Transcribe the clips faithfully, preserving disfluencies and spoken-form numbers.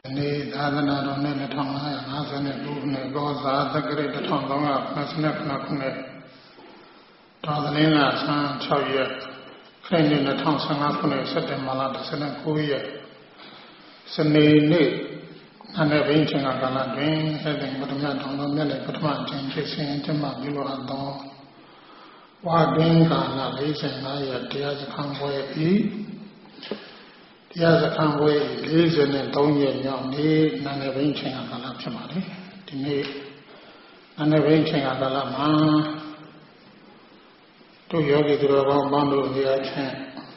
နေသာသနာတော်နဲ့နှစ်ထောင်၅ရာ၅ဆယ်ခုနှစ်ကောဇာတက္ကရာတစ်ထောင်သုံးရာနှစ်ဆယ်ခုနှစ်တော်သလင်းကဆန်း၆ရက်ခရစ်နှစ်နှစ်ထောင်ဆယ်၅ခုနှစ်စက်တင်ဘာလတစ်ဆယ်၉ရက်စနေနေ့အနက်ဘိန်းချိန်ကကာလတွင်အဲ့ဒီပထမတောင်တော်မြတ်လည်းပထမအချိန်ဖြစ်စဉ်ကျမပြုလို့အပ်သောဝါတွင်ကာလ၄၅ရက်တရားစခန်းပွဲဤတရားစခန်းပွဲ၄၃ရက်မြောက်နေ့နာနေဘိန်းချိန်ကကာလဖြစ်ပါလေဒီနေ့နာနေဘိန်းချိန်ကကာလမှာတို့ယောဂီသူတော်ကောင်းပေါင်းတို့ရာချင်း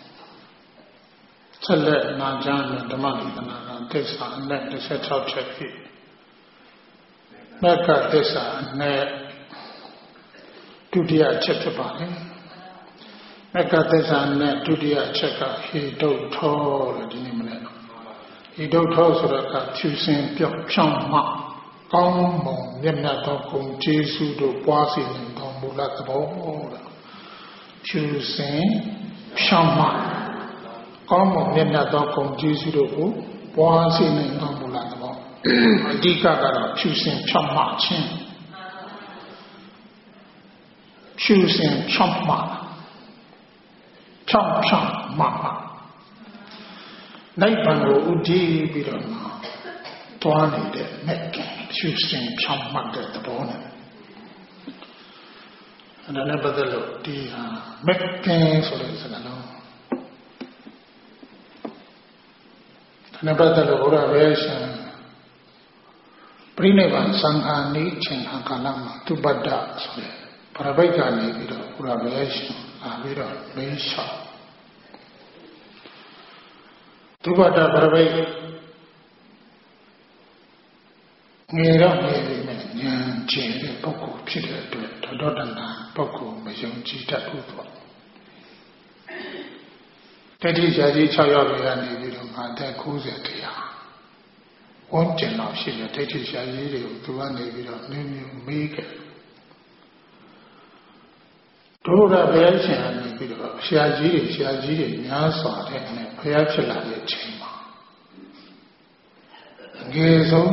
ဆက်လက်နာကြားတဲ့ဓမ္မဒေသနာကသစ္စာအနက်၁၆ချက်ဖြစ်မက္ခသစ္စာအနက်ဒုတိယချက်ဖြစ်ပါတယ်မက္ခသစ္စာအနက်ဒုတိယချက်ကဟိတုထောတဲ့ဒီနေ့မနေ့ဟိတုထောဆိုတော့ကဖြူစင်ပြောင်းဖြောင်းမှကောင်းမွန်မြတ်မြတ်သောဂုဏ်ကျေးဇူးတို့ပွားစေနိုင်သောမူလသဘောတဲ့ဖြူစင်ဖြောင်းမှကောင်းမွန်မြတ်မြတ်သောဂုဏ်ကျေးဇူးတို့ကိုပွားစေနိုင်သောမူလသဘောအဓိကကတော့ဖြူစင်ဖြောင်းမှခြင်းဖြူစင်ဖြောင်းမှဖြောင်းဖြောင်းမှနိဗ္ဗာန်ကိုဥတည်ပြီးတော့တွားနေတဲ့မြတ်ဖြူစင်ဖြောင်းမှတဲ့သဘောနဲ့အဲ့ဒါနဲ့ပတ်သက်လို့ဒီဟာမက်ကင်းဆိုတဲ့စကားလုံးဒါနဲ့ပတ်သက်လို့ဘုရားဝေရှင်ပြိဋိဘံသံဃာနိအချိန်ခါကာလမှာသူပတ္တဆိုတဲ့ပရပိတ်ကနေပြီးတော့ဘုရားဝေရှင်လာပြီးတော့မင်းလျှောက်သူပတ္တပရပိတ်ငယ်တော့နေပြီမဲ့ဉာဏ်ကျင်တဲ့ပုဂ္ဂိုလ်ဖြစ်တဲ့အတွက်ဒေါတောတဏပုဂ္ဂိုလ်မယုံကြည်တတ်ဘူးပေါ့တတိယကြီး၆ရောက်ရနေပြီးတော့ငါတက်၉၀တရားဝန်းကျင်တော့ရှိတယ်တတိယကြီးတွေကိုသူကနေပြီးတော့နည်းနည်းမေးခဲ့တို့ရဘုရားရှင်ကနေပြီးတော့ဆရာကြီးတွေဆရာကြီးတွေများစွာတဲ့နဲ့ဘုရားဖြစ်လာတဲ့အချိန်မှာအငယ်ဆုံး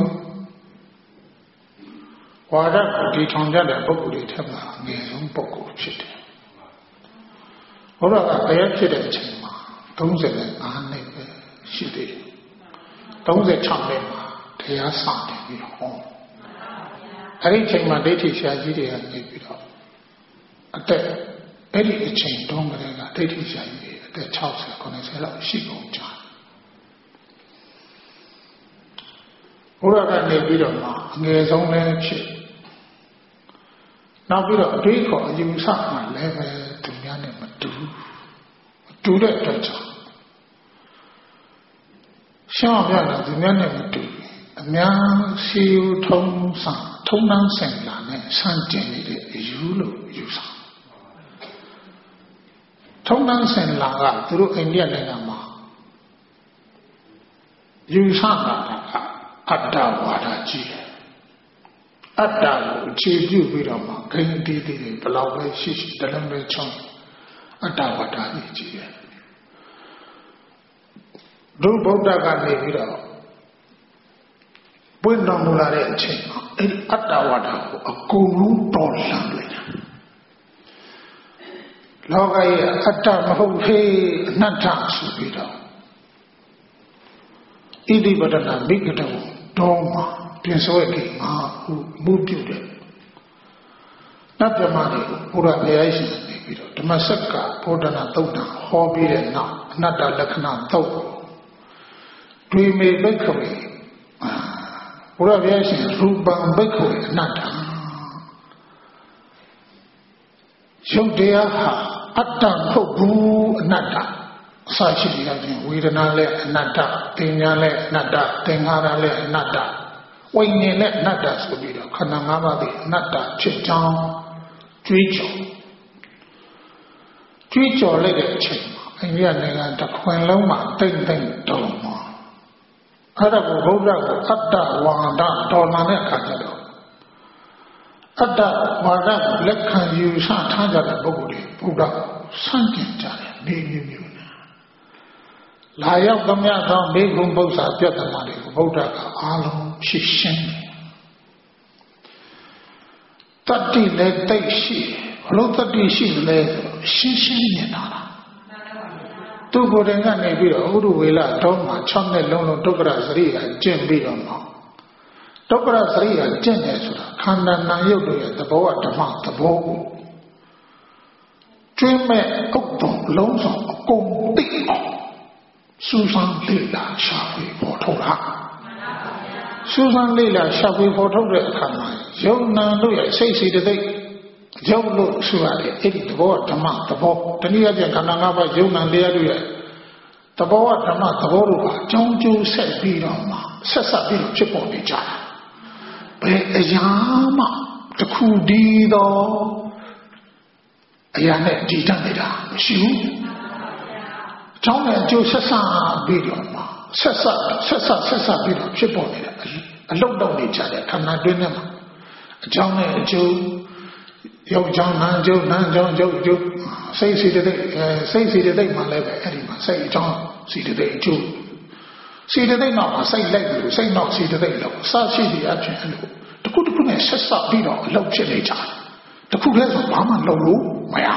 ဝါဒကိုဒီထောင်ကြတဲ့ပုဂ္ဂိုလ်တွေထက်မှအငယ်ဆုံးပုဂ္ဂိုလ်ဖြစ်တယ်ဘုရားကဘုရားဖြစ်တဲ့အချိန်မှာ၃၅နှစ်ပဲရှိသေးတယ်၃၆နှစ်မှာတရားစတယ်ပြီးတော့ဟောအဲ့ဒီအချိန်မှာဒိဋ္ဌိဆရာကြီးတွေကနေပြီးတော့အသက်အဲ့ဒီအချိန်တုန်းကလေးကဒိဋ္ဌိဆရာကြီးတွေအသက်၆၀ ၉၀လောက်ရှိကုန်ကြဘုရားကနေပြီးတော့မှအငယ်ဆုံးလည်းဖြစ်နောက်ပြီးတော့အတွေးခေါ်အယူဆမှလည်းပဲသူများနဲ့မတူမတူတဲ့အတွက်ကြောင့်ရှင်းအောင်ပြတာသူများနဲ့မတူအများစီယူထုံးစံထုံးနှံစင်လာနဲ့ဆန့်ကျင်နေတဲ့အယူလို့ယူဆထုံးနှံစင်လာကသူတို့အိန္ဒိယနိုင်ငံမှာယူဆတာကအတ္တဝါဒကြီးအတ္တကိုအခြေပြုပြီးတော့မှဂိမ်းတီးတီးတွေဘယ်လောက်ပဲရှိရှိတလုံးပဲချောင်းအတ္တဝါဒကြီးကြီးတယ်ဒုဗုဒ္ဓကနေပြီးတော့ပွင့်တော်မူလာတဲ့အချိန်မှာအဲ့ဒီအတ္တဝါဒကိုအကုန်လုံးတော်လှန်လိုက်တာလောကရဲ့အတ္တမဟုတ်ဟေးအနတ္တဆိုပြီးတော့ဣတိပဒနာမိဂတဝတော်မှာပြင်ဆိုရခဲ့ငါဟုမှုပြုတဲ့နတ်ပြမတွေကိုဘုရားတရားရှိနေပြီးတော့ဓမ္မစက္ကဘုဒ္ဓနာသုတ်တံဟောပြီးတဲ့နောက်အနတ္တလက္ခဏာသုတ်တွေမေဘိက္ခဝေဘုရားတရားရှိရူပံဘိက္ခဝေအနတ္တရုပ်တရားဟာအတ္တမဟုတ်ဘူးအနတ္တအစရှိရခြင်းဝေဒနာလည်းအနတ္တသင်ညာလည်းအနတ္တသင်္ခါရလည်းအနတ္တဝိညာဉ်လည်းအနတ္တဆိုပြီးတော့ခန္ဓာ၅ပါးသည်အနတ္တဖြစ်ကြောင်းကြွေးကြော်ကြွေးကြော်လိုက်တဲ့အချိန်မှာအိန္ဒိယနိုင်ငံတစ်ခွင်လုံးမှာတိတ်တိတ်တုံမှာအဲ့ဒါကိုဘုရားကအတ္တဝါဒတော်လာတဲ့အခါကျတော့အတ္တဝါဒလက်ခံယူဆထားကြတဲ့ပုဂ္ဂိုလ်တွေဘုရားဆန့်ကျင်ကြတယ်နေမျိုးမျိုးလာရောက်သမျှသောမိဂုံပု္ပ္ပာပြဿနာတွေကိုဗုဒ္ဓကအားလုံးဖြစ်ရှင်းတယ်တတ္တိလည်းတိတ်ရှိဘလို့တတ္တိရှိလဲရှင်းရှင်းမြင်တာလားသူကိုယ်တိုင်ကနေပြီးတော့ဥဒ္ဓဝေလတော့မှ၆နှစ်လုံးလုံးဒုက္ခရစရိကကျင့်ပြီးတော့မှဒုက္ခရစရိကကျင့်တယ်ဆိုတာခန္ဓာနာယုတ်တို့ရဲ့သဘောဓမ္မသဘောကိုကျွင်းမဲ့ဥပ္ပုံလုံးစုံအကုန်သိအောင်စူးစမ်းလေ့လာရှာဖွေပေါ်ထုတ်တာစူးစမ်းလေ့လာရှာဖွေပေါ်ထုတ်တဲ့အခါမှာယုံနာတို့ရဲ့စိတ်စီတသိက်ရုပ်လို့ဆိုရတယ်အဲ့ဒီသဘောဓမ္မသဘောတနည်းအားဖြင့်ခန္ဓာ၅ပါးယုံနာတရားတို့ရဲ့သဘောဓမ္မသဘောတို့ကအကြောင်းကျိုးဆက်ပြီးတော့မှဆက်ဆက်ပြီးဖြစ်ပေါ်နေကြတာဘယ်အရာမှတစ်ခုတည်းသောအရာနဲ့တည်တတ်နေတာမရှိဘူးအကြောင်းနဲ့အကျိုးဆက်ဆက်ပြီးတော့မှဆက်ဆက်ဆက်ဆက်ဆက်ဆက်ပြီးတော့ဖြစ်ပေါ်နေတယ်အလုံးလုံးနေကြတယ်ခန္ဓာတွင်းထဲမှာအကြောင်းနဲ့အကျိုးရုပ်ကြောင့်နာမ်ကြောင့်နာမ်ကြောင့်ရုပ်ကျိုးစိတ်စီတသိက်စိတ်စီတသိက်မှလည်းပဲအဲ့ဒီမှာစိတ်အကြောင်းစီတသိက်အကျိုးစီတသိက်နောက်မှာစိတ်လိုက်ပြီးစိတ်နောက်စီတသိက်လောက်စရှိသည့်အဖြစ်အဲ့လိုတခုတခုနဲ့ဆက်ဆက်ပြီးတော့အလုပ်ဖြစ်နေကြတယ်တခုတည်းဆိုဘာမှလုပ်လို့မရ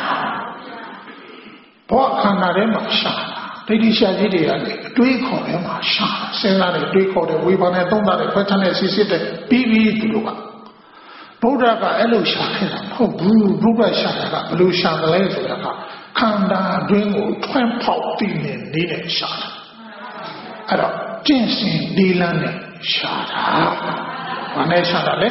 ဘောခန္ဓာထဲမှာရှာဒိဋ္ဌိရှာကြီးတွေကနေအတွေးခေါ်ထဲမှာရှာစဉ်းစားတယ်တွေးခေါ်တယ်ဝေဘာနဲ့သုံးတာတယ်ဖတ်ချမ်းနဲ့စီစစ်တယ်ပြီးပြီးသူတို့ကဗုဒ္ဓကအဲ့လိုရှာခဲ့တာမဟုတ်ဘူးဘုရားရှာတာကဘယ်လိုရှာမလဲဆိုတာကခန္ဓာတွင်းကိုထွန်းဖောက်ပြီးနေနေတဲ့ရှာတာအဲ့တော့ကျင့်စဉ်ဒီလန်းနဲ့ရှာတာဘာနဲ့ရှာတာလဲ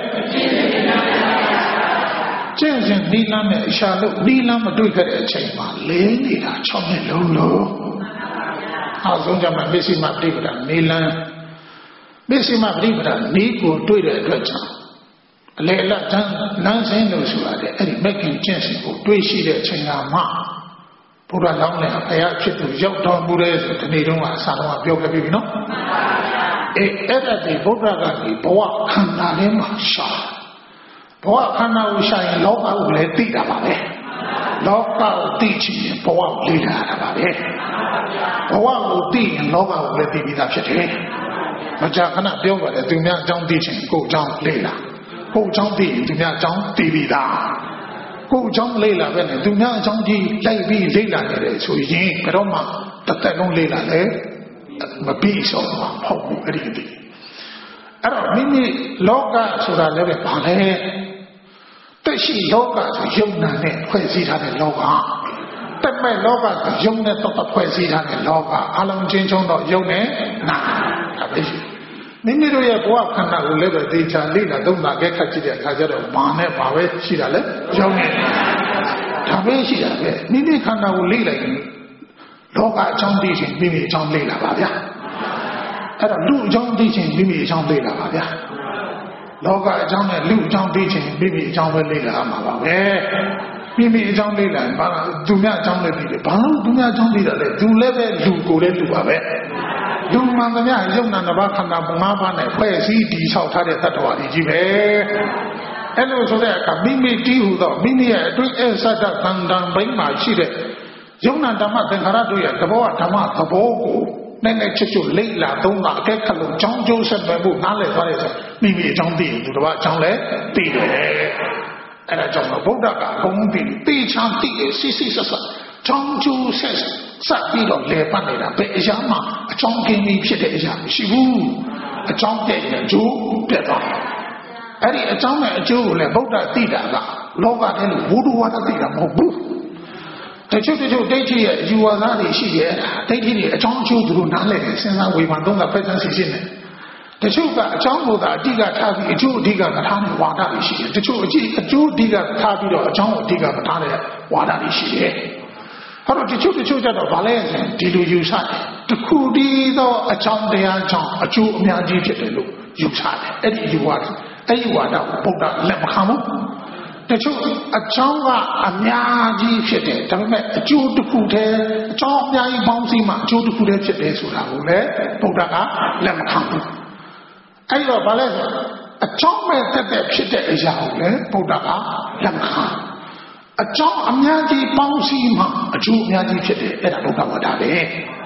ကျင့်စဉ်ဒီလန်းနဲ့ရှာလို့ဒီလန်းမတွေ့ခဲ့တဲ့အချိန်မှာလဲနေတာ၆နှစ်လုံးလုံးအောင်ဆုံးကြမှာပစ္စည်းမပြိပ္ပဒါနေလန်းပစ္စည်းမပြိပ္ပဒါနေကိုတွေ့တဲ့အတွက်ကြောင့်အလေလတ်တန်းလမ်းစဉ်လို့ဆိုရတယ်အဲ့ဒီမက်ကင်ကျင့်စဉ်ကိုတွေးရှိတဲ့အချိန်ကမှဘုရားလောင်းနဲ့အရာဖြစ်သူရောက်တော်မူတဲ့ဆိုဒီနေ့တုန်းကအစာတော့ပြောခဲ့ပြီနော်အေးအဲ့ဒါဒီဘုရားကဒီဘဝခန္ဓာထဲမှာရှာဘဝခန္ဓာကိုရှာရင်လောကကိုလည်းသိတာပါပဲလောကကိုသိချင်ရင်ဘဝကိုလေ့လာတာပါပဲဘဝကိုသိရင်လောကကိုလည်းသိပြီးသားဖြစ်တယ်မကြာခဏပြောပါတယ်သူများအကြောင်းသိချင်ကိုယ်အကြောင်းလေ့လာကိုယ်အကြောင်းသိရင်သူများအကြောင်းသိပြီးသားကိုယ်အကြောင်းလေ့လာပဲနဲ့သူများအကြောင်းကြီးလိုက်ပြီးလေ့လာနေတယ်ဆိုရင်ဘယ်တော့မှတစ်သက်လုံးလေ့လာလဲမပြီးဆုံးမှာမဟုတ်ဘူးအဲ့ဒီတည်းအဲ့တော့မိမိလောကဆိုတာလည်းပဲဘာလဲတက်ရှိလောကဆိုယုံနာနဲ့ဖွဲ့စည်းထားတဲ့လောကတက်မဲ့လောကဆိုယုံနဲ့တော့ဖွဲ့စည်းထားတဲ့လောကအလုံးချင်းချုံတော့ယုံနဲ့နာဒါပဲရှိမိမိတို့ရဲ့ဘဝခန္ဓာကိုလည်းပဲသိချာလေ့လာသုံးသပ်ခဲ့ခတ်ကြည့်တဲ့အခါကျတော့ဘာနဲ့ဘာပဲရှိတာလဲယုံနဲ့ဒါပဲရှိတာပဲမိမိခန္ဓာကိုလေ့လိုက်ရင်လောကအကြောင်းသိခြင်းမိမိအကြောင်းလေ့လာပါဗျာအဲ့တော့လူအကြောင်းသိခြင်းမိမိအကြောင်းလေ့လာပါဗျာလောကအကြောင်းနဲ့လူအကြောင်းသိခြင်းမိမိအကြောင်းပဲလေ့လာမှာပါပဲမိမိအကြောင်းလေ့လာရင်ဘာလို့သူများအကြောင်းလည်းသိတယ်ဘာလို့သူများအကြောင်းသိတာလဲသူလည်းပဲလူကိုလည်းလူပါပဲလူမှန်သမျှယုံနာတစ်ပါးခန္ဓာငါးပါးနဲ့ဖွဲ့စည်းတည်ဆောက်ထားတဲ့သတ္တဝါတွေကြီးပဲအဲ့လိုဆိုတဲ့အခါမိမိတည်ဟူသောမိမိရဲ့အတွင်းအစတ္တသံတံဘိမှာရှိတဲ့ယုံနာဓမ္မသင်္ခါရတို့ရဲ့သဘောဓမ္မသဘောကိုနဲ့နဲ့ချွတ်ချွတ်လိမ့်လာသုံးတာအကဲခတ်လို့ကြောင်းကျိုးဆက်ပဲဖို့နားလည်သွားတယ်ဆိုမိမိအကြောင်းသိရင်သူတစ်ပါးအကြောင်းလည်းသိတယ်အဲ့ဒါကြောင့်ဗုဒ္ဓကဘုံသိသိချမ်းသိရစစ်စစ်ဆက်ဆက်ကြောင်းကျိုးဆက်စပ်ပြီးတော့လေပတ်နေတာဘယ်အရာမှအကြောင်းကင်းပြီးဖြစ်တဲ့အရာမရှိဘူးအကြောင်းတည့်ရင်အကျိုးပြတ်သွားအဲ့ဒီအကြောင်းနဲ့အကျိုးကိုလည်းဗုဒ္ဓသိတာကလောကထဲလို့ဘုဒ္ဓဝါဒသိတာမဟုတ်ဘူးတချို့တချို့ဒိဋ္ဌိရဲ့ယူဝါဒတွေရှိရဲ့ဒိဋ္ဌိတွေအကြောင်းအကျိုးသူတို့နားလည်တယ်စဉ်းစားဝေဖန်သုံးသပ်ဖက်ဆန်းစီစစ်နေတချို့ကအကြောင်းကိုသာအဓိကထားပြီးအကျိုးအဓိကမထားတဲ့ဝါဒတွေရှိတယ်တချို့အကျိုးအကျိုးအဓိကထားပြီးတော့အကြောင်းကိုအဓိကမထားတဲ့ဝါဒတွေရှိတယ်ဟောတော့တချို့တချို့ကြတော့ဗာလဲဒီလိုယူဆတယ်တခုတည်းသောအကြောင်းတရားကြောင့်အကျိုးအများကြီးဖြစ်တယ်လို့ယူဆတယ်အဲ့ဒီယူဝါဒအဲ့ဒီဝါဒကိုဗုဒ္ဓလက်မခံဘူးတချို့အကြောင်းကအများကြီးဖြစ်တယ်ဒါပေမဲ့အကျိုးတစ်ခုတည်းအကြောင်းအများကြီးပေါင်းစည်းမှအကျိုးတစ်ခုတည်းဖြစ်တယ်ဆိုတာကိုလည်းဗုဒ္ဓကလက်မခံဘူးအဲ့တော့ဗာလဲအကြောင်းမဲ့တက်တက်ဖြစ်တဲ့အရာကိုလည်းဗုဒ္ဓကလက်မခံအကြောင်းအများကြီးပေါင်းစည်းမှအကျိုးအများကြီးဖြစ်တယ်အဲ့ဒါဗုဒ္ဓဝါဒပဲ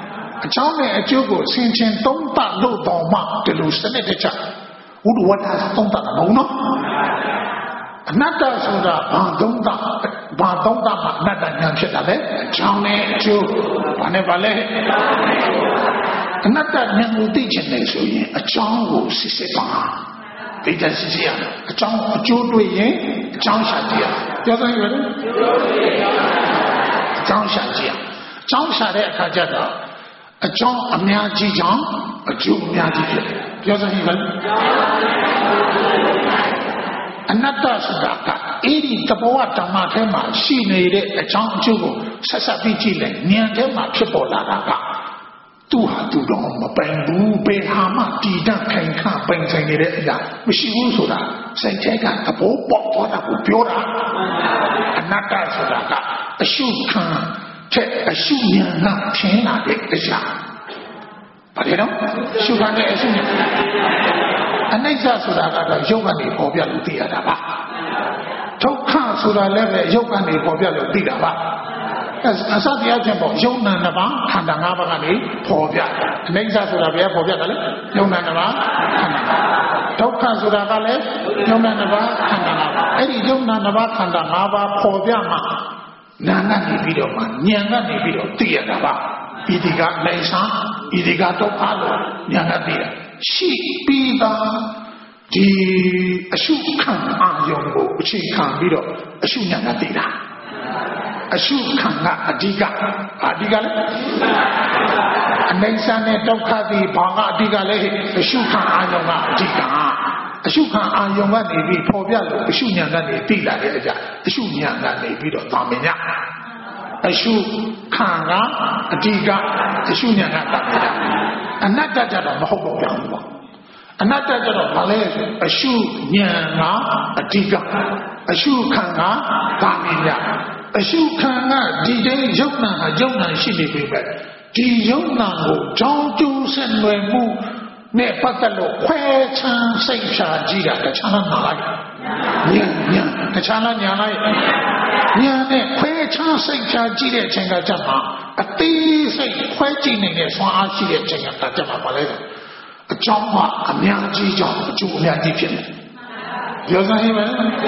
အကြောင်းနဲ့အကျိုးကိုဆင်ခြင်သုံးသပ်လို့တော်မှဒီလိုစနစ်တကျဝိတုဝတ္တသုံးသပ်တာမဟုတ်နော်အနတ္တဆိုတာဘာသုံးသပ်ဘာသုံးသပ်မှအနတ္တဉာဏ်ဖြစ်တာလေအကြောင်းနဲ့အကျိုးဘာနဲ့ပါလဲအနတ္တဉာဏ်ကိုသိချင်တယ်ဆိုရင်အကြောင်းကိုစစ်စစ်ပါသိတဲ့စစ်စစ်ရအကြောင်းအကျိုးတွေ့ရင်အကြောင်းရှာကြည့်ရပြောစမ်းရတယ်အကြောင်းရှာကြည့်ရအကြောင်းရှာတဲ့အခါကျတော့အကြောင်းအများကြီးကြောင့်အကျိုးအများကြီးဖြစ်တယ်ပြောစမ်းရတယ်အနတ္တဆိုတာကအဲ့ဒီသဘောဓမ္မထဲမှာရှိနေတဲ့အကြောင်းအကျိုးကိုဆက်ဆက်ပြီးကြည့်လိုက်ဉာဏ်ထဲမှာဖြစ်ပေါ်လာတာကသူ့ဟာသူ့တော့မပိုင်ဘူးဘယ်ဟာမှတည်တံ့ခိုင်ခန့်ပိုင်ဆိုင်နေတဲ့အရာမရှိဘူးဆိုတာစိတ်ထဲကသဘောပေါက်သွားတာကိုပြောတာအနတ္တဆိုတာကအရှုခံတဲ့အရှုဉာဏ်နဲ့ထင်လာတဲ့အရာဘာလဲတော့ရှုခံတဲ့အရှုဉာဏ်အနိစ္စဆိုတာကတော့ရုပ်ကနေပေါ်ပြလို့သိရတာပါဒုက္ခဆိုတာလည်းပဲရုပ်ကနေပေါ်ပြလို့သိတာပါအစတရားချင်းပေါ့ယုံနာနှစ်ပါးခန္ဓာ၅ပါးကနေပေါ်ပြအနိစ္စဆိုတာဘယ်ပေါ်ပြတယ်လဲယုံနာနှစ်ပါးခန္ဓာဒုက္ခဆိုတာကလည်းယုံနာနှစ်ပါးခန္ဓာ၅ပါးအဲ့ဒီယုံနာနှစ်ပါးခန္ဓာ၅ပါးပေါ်ပြမှာနာကနေပြီးတော့မှဉာဏ်ကနေပြီးတော့သိရတာပါဣတိကနိုင်စာဣတိကဒုက္ခလို့ဉာဏ်ကသိတယ်ရှိပြီးသားဒီအရှုခံအာယုံကိုအခြေခံပြီးတော့အရှုဉာဏ်ကသိတာအရှုခံကအဓိကအဓိကလည်းအနိစ္စနဲ့ဒုက္ခဒီဘာကအဓိကလဲအရှုခံအာယုံကအဓိကအရှုခံအာယုံကနေပြီးပေါ်ပြလို့အရှုဉာဏ်ကနေသိလာတဲ့အကြအရှုဉာဏ်ကနေပြီးတော့သာမညအရှုခံကအဓိကအရှုဉာဏ်ကသာမညအနတ္တကြတော့မဟုတ်တော့ပြန်ဘူးပေါ့အနတ္တကြတော့ဘာလဲအရှုဉာဏ်ကအဓိကအရှုခံကသာမညအရှုခံကဒီတိုင်းယုံနာဟာယုံနာရှိနေပြီပဲဒီယုံနာကိုကြောင်းကျိုးဆက်နွယ်မှုနဲ့ပတ်သက်လို့ခွဲခြမ်းစိတ်ဖြာကြည့်တာတခြားလားနာလိုက်ဉာဏ်ဉာဏ်တခြားလားညာလိုက်ဉာဏ်နဲ့ခွဲခြမ်းစိတ်ဖြာကြည့်တဲ့အချိန်ကကြမှာအသေးစိတ်ခွဲကြည့်နေတဲ့ဆွမ်းအားရှိတဲ့အချိန်ကကြမှာပါလေအကြောင်းကအများကြီးကြောင့်အကျိုးအများကြီးဖြစ်တယ်ပြောစမ်းဟင်းမယ်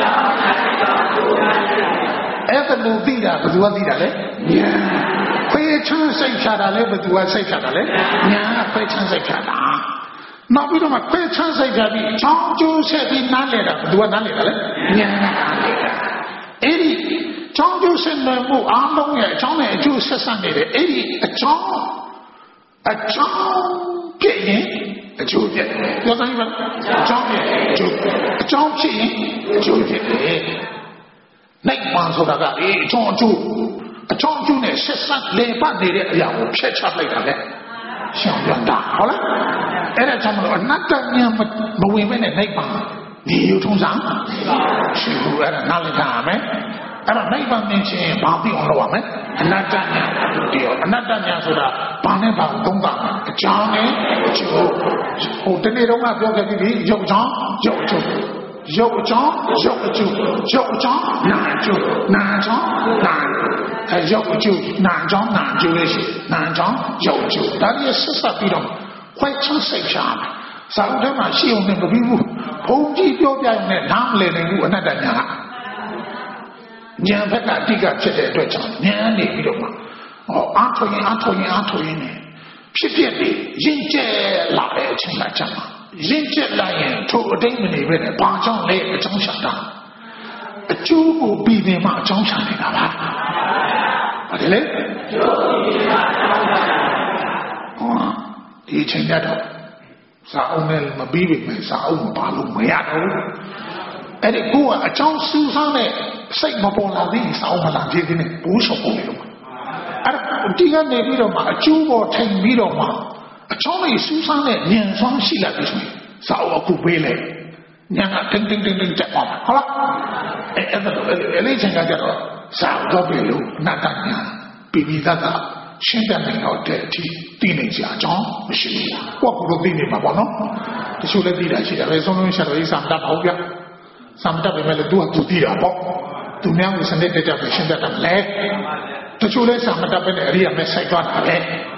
အဲ့ဒါလို့သိတာဘယ်သူကသိတာလဲဉာဏ်ခွဲချမ်းစိတ်ဖြာတာလဲဘယ်သူကစိတ်ဖြာတာလဲဉာဏ်ကခွဲချမ်းစိတ်ဖြာတာနောက်ပြီးတော့မှခွဲချမ်းစိတ်ဖြာပြီးအချောင်းကျိုးဆက်ပြီးနားလဲတာဘယ်သူကနားလဲတာလဲဉာဏ်ကနားလဲတာအဲ့ဒီချောင်းကျိုးဆက်နေမှုအားလုံးရဲ့အချောင်းနဲ့အကျိုးဆက်ဆက်နေတဲ့အဲ့ဒီအချောင်းအချောင်းပြည့်ရင်အကျိုးပြည့်ပြောတိုင်းပါအချောင်းပြည့်အကျိုးအချောင်းဖြစ်ရင်အကျိုးဖြစ်တယ်နိုင်မှန်ဆိုတာကအေးအချောင်းအကျိုးအချောင်းအကျိုးနဲ့ဆက်ဆက်လေပတ်နေတဲ့အရာကိုဖျက်ချလိုက်တာလေရှောင်ရတာဟုတ်လားအဲ့ဒါကြောင့်မလို့အနတ္တဉာဏ်မဝင်မဲ့နဲ့နိုင်မှန်ဒီရုံထုံးစံရှိဘူးအဲ့ဒါနားလည်ထားရမယ်အဲ့တော့နိုင်မှန်မြင်ချင်းဘာသိအောင်လုပ်ရမလဲအနတ္တဉာဏ်ဒီရောအနတ္တဉာဏ်ဆိုတာဘာနဲ့ဘာသုံးတာအကြောင်းနဲ့အကျိုးဟိုတနေ့တော့ကပြောခဲ့ပြီးရုပ်အကြောင်းရုပ်အကျိုးရုပ်အကြောင်းရုပ်အကျိုးရုပ်အကြောင်းနာအကျိုးနာအကြောင်းနာအဲရုပ်အကျိုးနာအကြောင်းနာအကျိုးလေးရှိနာအကြောင်းရုပ်အကျိုးဒါကြီးဆက်ဆက်ပြီးတော့ခွဲချစိတ်ချာမယ်စာအုပ်ထဲမှာရှိအောင်နဲ့မပြီးဘူးဘုံကြီးပြောပြရင်လည်းနားမလည်နိုင်ဘူးအနတ္တဉာဏ်ကဉာဏ်ဘက်ကအတိကဖြစ်တဲ့အတွက်ကြောင့်ဉာဏ်နေပြီးတော့မှဟောအားထုတ်ရင်အားထုတ်ရင်အားထုတ်ရင်ဖြစ်ဖြစ်ပြီးရင့်ကျက်လာတဲ့အချိန်ကကြာမှာရင့်ကျက်လာရင်ထိုအတိတ်မနေပဲနဲ့ဘာကြောင့်လဲအကြောင်းရှာတာအကျိုးကိုပြီးနေမှအကြောင်းရှာနေတာပါဟုတ်တယ်လေအကျိုးကိုပြီးမှအကြောင်းရှာတာဟောဒီအချိန်ကတော့စာအုပ်နဲ့မပြီးပြီမယ်စာအုပ်မပါလို့မရတော့အဲ့ဒီကိုကအကြောင်းစူးစမ်းတဲ့စိတ်မပေါ်လာသေးစာအုပ်မလာသေးသေးနဲ့ဘူးဆုံးပုံလို့အဲ့ဒီကနေပြီးတော့မှအကျိုးပေါ်ထိုင်ပြီးတော့မှအချောင်းလေးစူးစမ်းတဲ့ဉာဏ်ဆောင်ရှိလာပြီဆိုရင်စာအုပ်အခုပေးလိုက်ဉာဏ်ကတင်းတင်းတင်းတင်းတက်သွားမှာဟုတ်လားအဲ့အဲ့ဒါအဲ့ဒီချိန်ကကြတော့စာအုပ်တော့ပြီလို့အနတ္တဉာဏ်ပြီးပြီးသားကရှင်းတဲ့နိုင်တော့တဲ့အထိသိနေကြအကြောင်းမရှိဘူး။ကိုယ့်ကိုယ်သိနေမှာပေါ့နော်။တချို့လည်းသိတာရှိတယ်။ဘယ်ဆုံးလုံးရှာတော့ဒီစံတတ်ပေါ့ဗျာ။စံတတ်ပဲမဲ့လို့သူကသူသိတာပေါ့။သူများကိုစနစ်တကျပဲရှင်းတတ်တယ်လေ။တချို့လည်းစံမတတ်ပဲနဲ့အရိယာမဲ့ဆိုင်သွားတာလေ။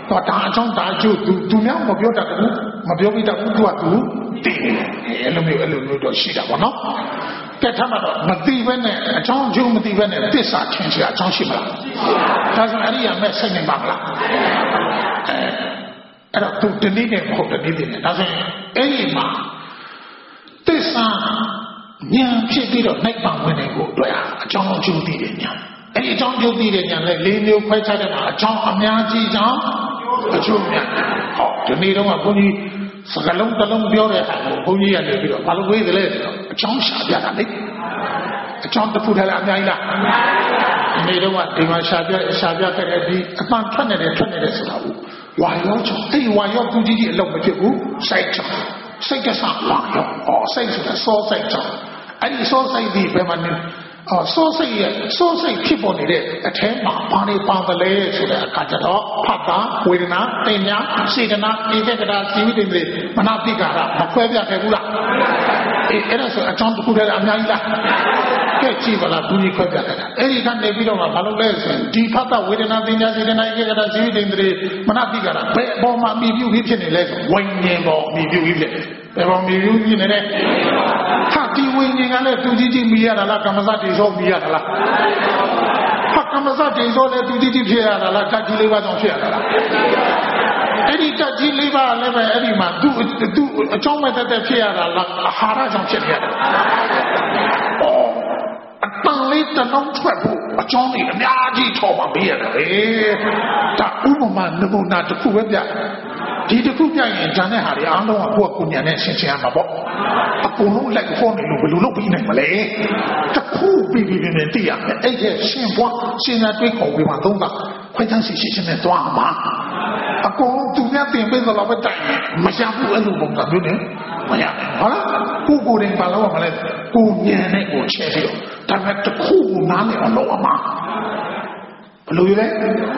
တော့ဒါအကြောင်းဒါအကျိုးသူသူများမပြောတတ်ဘူးမပြောပြတတ်ဘူးသူကသူသိတယ်အဲ့လိုမျိုးအဲ့လိုမျိုးတော့ရှိတာပေါ့နော်ကဲထားမှာတော့မသိဘဲနဲ့အကြောင်းအကျိုးမသိဘဲနဲ့သစ္စာထင်ရှားအကြောင်းရှိမလားဒါဆိုအရိယာမဲ့စိတ်နေပါမလားအဲအဲ့တော့သူတနည်းနဲ့မဟုတ်တနည်းနဲ့ဒါဆိုရင်အဲ့ဒီမှာသစ္စာဉာဏ်ဖြစ်ပြီးတော့နိုင်ပါဝင်နေကိုတွေ့ရအကြောင်းအကျိုးသိတဲ့ဉာဏ်အဲ့ဒီအကြောင်းအကျိုးသိတဲ့ဉာဏ်နဲ့လေးမျိုးခွဲခြားတဲ့မှာအကြောင်းအများကြီးကြောင့်အကျိုးများဟောဒီနေ့တော့ဘုန်းကြီးစကလုံးတစ်လုံးပြောတဲ့အခါဘုန်းကြီးကနေပြီးတော့ဘာလို့ဝေးသလဲဆိုတော့အကြောင်းရှာပြတာလေအကြောင်းတစ်ခုတည်းလားအများကြီးလားဒီနေ့တော့ဒီမှာရှာပြရှာပြခဲ့တဲ့ဒီအမှန်ထွက်နေတယ်ထွက်နေတယ်ဆိုတာကိုဝါရောချောအဲ့ဒီဝါရောသူကြီးကြီးအလုံးမဖြစ်ဘူးစိုက်ချောစိတ်ကစားဝါရောဟောစိတ်ဆိုတာစောစိတ်ချောအဲ့ဒီစောစိတ်ဒီဘယ်မှာနေအော်စိုးစိတ်ရဲ့စိုးစိတ်ဖြစ်ပေါ်နေတဲ့အထဲမှာဘာတွေပါသလဲဆိုတဲ့အခါကျတော့ဖတ်တာဝေဒနာတင်ညာစေတနာဧကဂရစီဝိတ္တိမနတိကာရမခွဲပြခဲ့ဘူးလားအေးအဲ့ဒါဆိုအကြောင်းတစ်ခုတည်းအများကြီးလားကဲကြည့်ပါလားဘူးကြီးခွဲပြခဲ့တာအဲ့ဒီကနေပြီးတော့ဘာလို့လဲဆိုရင်ဒီဖတ်တာဝေဒနာတင်ညာစေတနာဧကဂရစီဝိတ္တိမနတိကာရဘယ်အပေါ်မှာမိပြုပြီးဖြစ်နေလဲဆိုဝိညာဉ်ပေါ်မိပြုပြီးဖြစ်တယ်ဘယ်ပေါ်မိပြုပြီးနေတဲ့ဟာဒီဝိညာဉ်ကလည်းသူကြီးကြီးမိရတာလားကမ္မစတိဆိုမိရတာလားဟာကမ္မစတိဆိုလည်းသူကြီးကြီးဖြစ်ရတာလားဓာတ်ကြီးလေးပါးကြောင့်ဖြစ်ရတာလားအဲ့ဒီဓာတ်ကြီးလေးပါးလည်းပဲအဲ့ဒီမှာသူသူအကြောင်းမဲ့တက်တက်ဖြစ်ရတာလားအာဟာရကြောင့်ဖြစ်ရတာအော်အတန်လေးတစ်လုံးထွက်ဖို့အကြောင်းကြီးအများကြီးထော်ပါပေးရတယ်လေဒါဥပမာနမူနာတစ်ခုပဲပြဒီတစ်ခုပြရင်ဂျန်တဲ့ဟာတွေအားလုံးကကိုယ့်ကိုယ်ဉာဏ်နဲ့ရှင်းရှင်းရမှာပေါ့အကုန်လုံးလိုက်ခေါ်နေလို့ဘယ်လိုလုပ်ပြီးနိုင်မလဲတစ်ခုပြီးပြီးပြင်းပြင်းသိရမယ်အဲ့ဒီရှင်းပွားရှင်းတဲ့တွေးခေါ်ပြီးမှသုံးတာခွဲခြားစီရှင်းရှင်းနဲ့သွားမှာအကုန်လုံးသူများတင်ပေးသလိုပဲတိုင်မရဘူးအဲ့လိုပုံစံမျိုးနဲ့မရဟုတ်လားကိုကိုယ်တိုင်ပါလို့မလဲကိုဉာဏ်နဲ့ကိုချဲပြီးတော့ဒါပေမဲ့တစ်ခုကိုနားလည်အောင်လုပ်ရမှာဘယ်လိုလဲ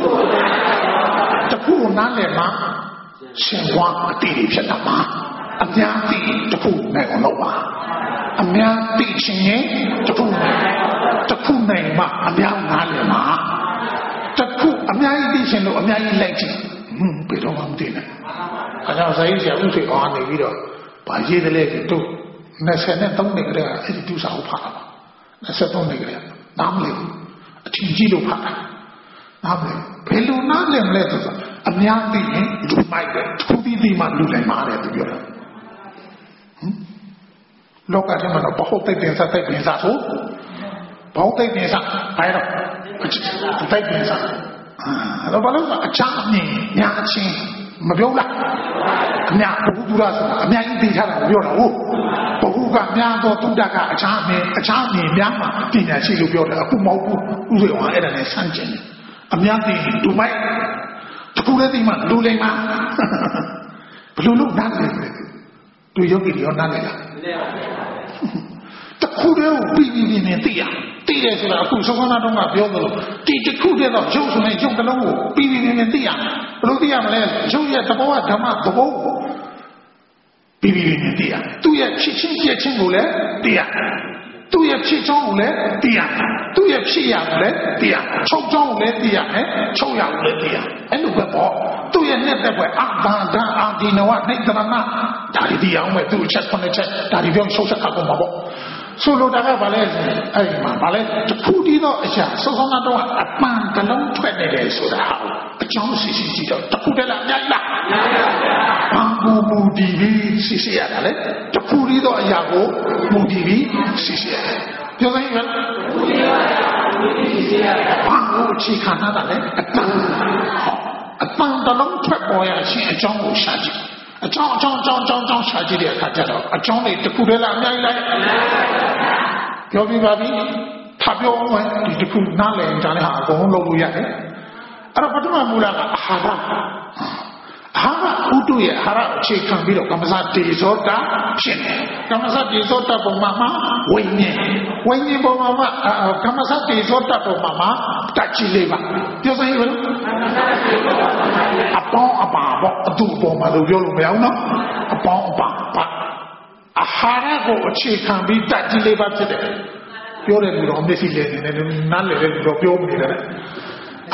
တစ်ခုကိုနားလည်မှာရှင်ဝါအတိတွေဖြစ်တာမှာအများတိတစ်ခုနဲ့အောင်လုပ်ပါအများတိချင်းရင်တစ်ခုတစ်ခုနဲ့မှအများနားလည်မှာတစ်ခုအများကြီးသိရှင်လို့အများကြီးလိုက်ကြည့်ဟွန်းဘယ်တော့မှမသိနိုင်အဲကြောင့်ဇာတိဆရာဥထေအောင်နေပြီးတော့ဗာရေးတယ်လေတို့နှစ်ဆယ်နဲ့သုံးနှစ်ကလေးအဲ့ဒီဒုစာဟုတ်ဖတ်တာပါနှစ်ဆယ်သုံးနှစ်ကလေးနားမလည်ဘူးအထင်ကြီးလို့ဖတ်တာနားမလည်ဘယ်လိုနားလည်မလဲဆိုတော့အများသိရင်လူမိုက်တယ်သူပြီးပြီးမှလူနိုင်မှာတယ်သူပြောတာဟမ်လောကထဲမှာတော့ဘဟုတ်သိတဲ့စားသိတဲ့စားဆိုဘဟုတ်သိတဲ့စားဘယ်တော့သိတဲ့စားအဲ့တော့ဘာလို့အချမ်းအမြင်ညာချင်းမပြောလားအများဘုသူရဆိုတာအများကြီးသိထားတာပြောတာဟုတ်ဘုကများတော့တုဒ္ဒကအချမ်းအမြင်အချမ်းအမြင်များမှာပညာရှိလို့ပြောတယ်အခုမဟုတ်ဘူးဥစ္စာကအဲ့ဒါနဲ့ဆန့်ကျင်တယ်အများသိလူမိုက်တခုလည်းသိမှလူလိမ့်မှာဘယ်လိုလုပ်နားလဲသူယောဂီတွေရောနားလဲလားတခုတည်းကိုပြီးပြီးပြီးနေသိရသိတယ်ဆိုတာအခုသောကနာတော့ကပြောသလိုဒီတခုတည်းတော့ရုပ်ဆိုရင်ရုပ်တစ်လုံးကိုပြီးပြီးပြီးနေသိရဘယ်လိုသိရမလဲရုပ်ရဲ့သဘောကဓမ္မသဘောပြီးပြီးပြီးနေသိရသူ့ရဲ့ဖြစ်ချင်းပြည့်ချင်းကိုလည်းသိရသူ့ရဲ့ဖြစ်ချောင်းကိုလည်းသိရသူ့ရဲ့ဖြစ်ရကိုလည်းသိရချုပ်ချောင်းကိုလည်းသိရမယ်ချုပ်ရကိုလည်းသိရအဲ့လိုပဲပေါ့သူ့ရဲ့နဲ့တဲ့ဘက်အာဘာဒံအာဒီနဝနှိတ္တရဏဒါဒီဒီအောင်မဲ့သူ့ချက်ခုနှစ်ချက်ဒါဒီပြောရှုပ်ချက်ခါပေါ်မှာပေါ့ဆိုလိုတာကဘာလဲအဲ့ဒီမှာဘာလဲတခုတည်းသောအရာစောစောနာတော့အပန်းကလုံးထွက်နေတယ်ဆိုတာဟာအကြောင်းစီစီကြည့်တော့တခုတည်းလားအများကြီးလားဘာဘူမူဒီပြီးစီစီရတာလေတခုတည်းသောအရာကိုမူဒီပြီးစီစီရတယ်ပြောစမ်းရင်မူဒီပါမူဒီစီစီရတယ်ဘာလို့ချီခါနာတာလဲအပန်းအပန်းကလုံးထွက်ပေါ်ရခြင်းအကြောင်းကိုရှာကြည့်အကြောင်းအကြောင်းအကြောင်းအကြောင်းအကြောင်းရှာကြည့်တဲ့အခါကျတော့အကြောင်းတွေတခုတည်းလားအများကြီးလားပြောပြပါပြီထပ်ပြောအောင်ဒီတခုနားလည်ကြတဲ့ဟာအကုန်လုံးလုပ်လို့ရတယ်အဲ့တော့ပထမမူလကအာဟာရအာဟာရဥတုရဲ့အာဟာရအခြေခံပြီးတော့ကမ္မစတေဇောတာဖြစ်တယ်ကမ္မစတေဇောတာပုံမှာမှာဝိညာဉ်ဝိညာဉ်ပုံမှာမှာကမ္မစတေဇောတာပုံမှာမှာတတ်ချီလေးပါပြောစမ်းရအောင်အပေါင်းအပါပေါ့အတူပေါ်မှာလို့ပြောလို့မရဘူးနော်အပေါင်းအပါပါအာဟာရကိုအခြေခံပြီးတတ်ချီလေးပါဖြစ်တယ်ပြောတယ်လူတော်မျက်စိလဲနေတယ်နားလေတယ်လူတော်ပြောနေတယ်အာ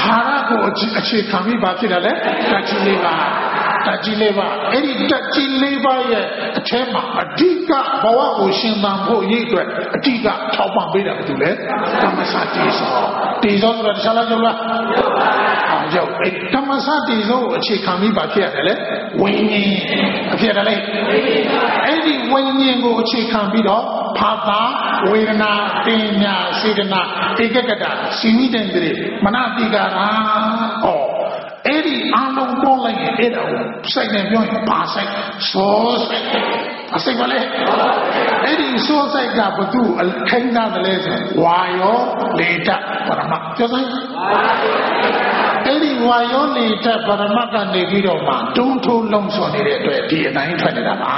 အာဟာရကိုအခြေခံပြီးဘာဖြစ်တယ်လဲဓာတ်ကြီးလေးပါဓာတ်ကြီးလေးပါအဲ့ဒီဓာတ်ကြီးလေးပါရဲ့အထဲမှာအဓိကဘဝကိုရှင်သန်ဖို့ရည်အတွက်အဓိကထောက်ပံ့ပေးတာဘာလို့လဲဓမ္မစတိစောတေဇောဆိုတာတခြားလားကြောက်လားအောင်ကြောက်အဲ့ဓမ္မစတိစောကိုအခြေခံပြီးဘာဖြစ်ရတယ်လဲဝိညာဉ်အဖြစ်ရတယ်လေအဲ့ဒီဝိညာဉ်ကိုအခြေခံပြီးတော့ဘာသာဝေဒနာပညာစေတနာဧကဂတစီမိတဲ့တွေမနတိကာရာဩအဲ့ဒီအလုံးပေါင်းလိုက်ရင်အဲ့ဒါကိုစိုက်နေပြောရင်ဘာစိုက်စိုးစိုက်အစိတ်ပါလေအဲ့ဒီစိုးစိုက်ကဘသူခိုင်းတာလဲဆိုဝါယောလေတပရမပြောစိုက်အဲ့ဒီဝါယောလေတပရမကနေပြီးတော့မှတွန်းထိုးလုံးဆော်နေတဲ့အတွက်ဒီအတိုင်းထွက်နေတာပါ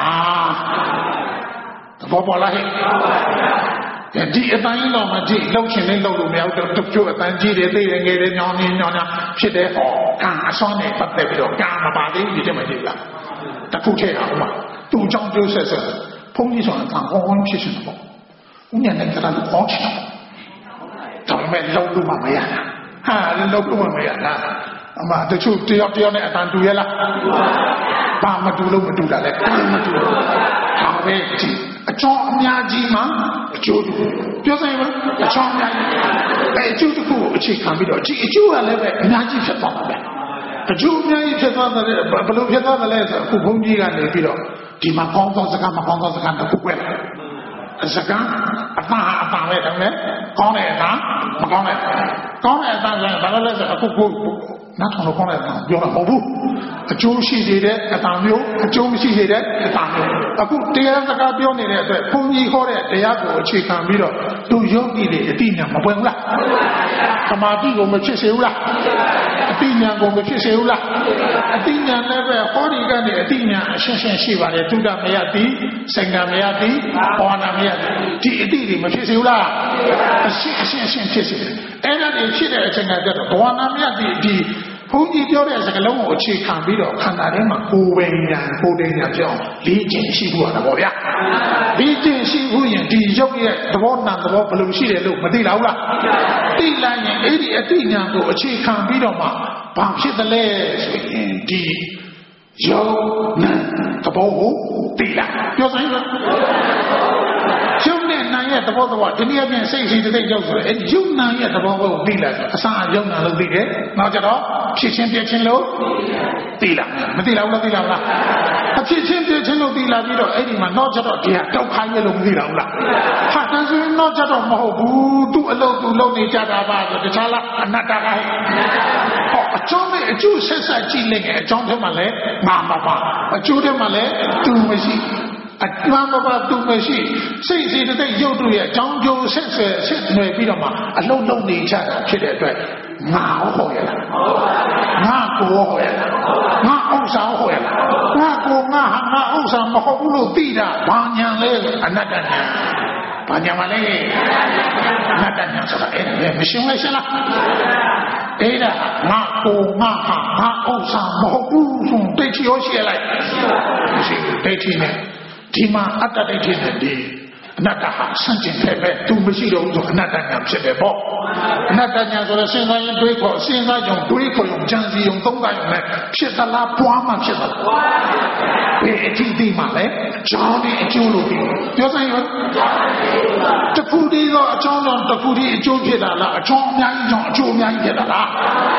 ဘောပေါ်လာဟဲ့ဒီအတိုင်းတော့မကြည့်လှုပ်ချင်လေးလှုပ်လို့မရဘူးတချို့အတန်းကြီးတွေသိတယ်ငယ်တယ်ညောင်းနေညောင်းညဖြစ်တဲ့ဟောကံအစွမ်းနဲ့ပတ်သက်ပြီးတော့ကံမပါသေးဘူးဒီတည်းမကြည့်လားတခုထည့်အောင်ပါသူ့အကြောင်းပြောဆက်ဆက်ဘုန်းကြီးဆိုတာကံဟောဝန်းဖြစ်ရှင်တော့ဦးညနဲ့ကတည်းကဟောချင်တော့ဒါပေမဲ့လှုပ်လို့မရတာဟာလှုပ်လို့မရတာအမတချို့တယောက်တယောက်နဲ့အတန်တူရလားဘာမတူလို့မတူတာလဲကံမတူလို့ဒါပဲဒီအကျော်အများကြီးမှာအကျိုးတူပြောစမ်းပါအကျော်အများကြီးအဲအကျိုးတစ်ခုကိုအခြေခံပြီးတော့ဒီအကျိုးကလည်းပဲအများကြီးဖြစ်သွားမှာပဲအကျိုးအများကြီးဖြစ်သွားတယ်ဘယ်လိုဖြစ်သွားတယ်လဲဆိုအခုဘုန်းကြီးကနေပြီးတော့ဒီမှာကောင်းသောစကားမကောင်းသောစကားတစ်ခုပဲစကားအပအပပဲတောင်းလဲကောင်းတဲ့အပမကောင်းတဲ့ကောင်းတဲ့အပဆိုရင်ဘာလို့လဲဆိုအခုကိုနောက်ထောင်လို့ကောင်းတဲ့အပပြောတာမဟုတ်ဘူးအကျိုးရှိနေတဲ့အပမျိုးအကျိုးမရှိနေတဲ့အပမျိုးအခုတရားစကားပြောနေတဲ့အတွက်ဘုန်းကြီးဟောတဲ့တရားကိုအခြေခံပြီးတော့သူယောဂီတွေအတိညာမပွင့်ဘူးလားသမာဓိကိုမဖြစ်စေဘူးလားအတိညာကိုမဖြစ်စေဘူးလားအတိညာလည်းပဲဟောဒီကနေအတိညာအရှင်းရှင်းရှိပါတယ်သုဒ္ဓမယတိစင်္ဂမယတိဘောနာမယတိဒီအတိတွေမဖြစ်စေဘူးလားအရှင်းအရှင်းရှင်းဖြစ်စေတယ်အဲ့ဒါတွေဖြစ်တဲ့အချိန်ကတော့ဘောနာမယတိဒီဘုန်းကြီးပြောတဲ့စကားလုံးကိုအခြေခံပြီးတော့ခန္ဓာထဲမှာကိုယ်ဝိညာဉ်ကိုယ်တင်ညာပြောင်းလေးကျင်ရှိဖို့ရတာပေါ့ဗျာလေးကျင်ရှိဖို့ရင်ဒီရုပ်ရဲ့သဘောနာသဘောဘယ်လိုရှိတယ်လို့မသိလားဟုတ်လားသိလိုက်ရင်အဲ့ဒီအသိဉာဏ်ကိုအခြေခံပြီးတော့မှဘာဖြစ်တယ်လဲဆိုရင်ဒီရုပ်နာသဘောကိုသိလာပြောစမ်းပါရုပ်နဲ့နာရဲ့သဘောသဘောဒီနေ့အပြင်စိတ်စီတိတ်ရောက်ဆိုအဲ့ဒီရုပ်နာရဲ့သဘောကိုသိလာအစာရုပ်နာလို့သိတယ်နောက်ကြတော့ဖြစ်ချင်းပြချင်းလို့သိလာမသိလားဘူးလားသိလားမလားအဖြစ်ချင်းပြချင်းလို့သိလာပြီးတော့အဲ့ဒီမှာနောက်ကြတော့ဒီဟာဒုက္ခရဲ့လို့မသိလားဘူးလားဟာတန်ဆိုရင်နောက်ကြတော့မဟုတ်ဘူးသူ့အလုပ်သူလုပ်နေကြတာပါဆိုတခြားလားအနတ္တကဟဲ့ဟောအကျောင်းနဲ့အကျိုးဆက်ဆက်ကြည့်လိုက်ရင်အကျောင်းထဲမှာလည်းမာမပါအကျိုးထဲမှာလည်းသူမရှိအမှန်ပါတူမရှိစိတ်စီတဲ့ရုပ်တို့ရဲ့အကြောင်းကျိုးဆက်ဆက်ဆက်နွယ်ပြီးတော့မှအလုံးလုံးနေကြတာဖြစ်တဲ့အတွက်ငါဟောရလားငါကိုဟောရလားငါဥစ္စာဟောရလားငါကိုငါဟာငါဥစ္စာမဟုတ်ဘူးလို့သိတာဘာညာလဲအနတ္တညာဘာညာမလဲအနတ္တညာဆိုတာအဲ့ဒါမရှင်းလဲရှင်းလားအဲ့ဒါငါကိုငါဟာငါဥစ္စာမဟုတ်ဘူးဆိုတိတ်ချရောရှိလိုက်မရှိဘူးတိတ်ချနဲ့ဒီမှာအတ္တဒိဋ္ဌိနဲ့ဒီအနတ္တဟာဆန့်ကျင်ဖက်ပဲသူမရှိတော့ဘူးဆိုအနတ္တညာဖြစ်တယ်ပေါ့အနတ္တညာဆိုတော့စဉ်းစားရင်တွေးခေါ်စဉ်းစားကြုံတွေးခေါ်ရုံကြံစီရုံသုံးတာရုံနဲ့ဖြစ်သလားပွားမှဖြစ်သလားဘယ်အထီးသိမှလဲအကြောင်းနဲ့အကျိုးလို့ပြီးပြောစမ်းရောတခုတည်းသောအကြောင်းကြောင့်တခုတည်းအကျိုးဖြစ်တာလားအကြောင်းအများကြီးကြောင့်အကျိုးအများကြီးဖြစ်တာလား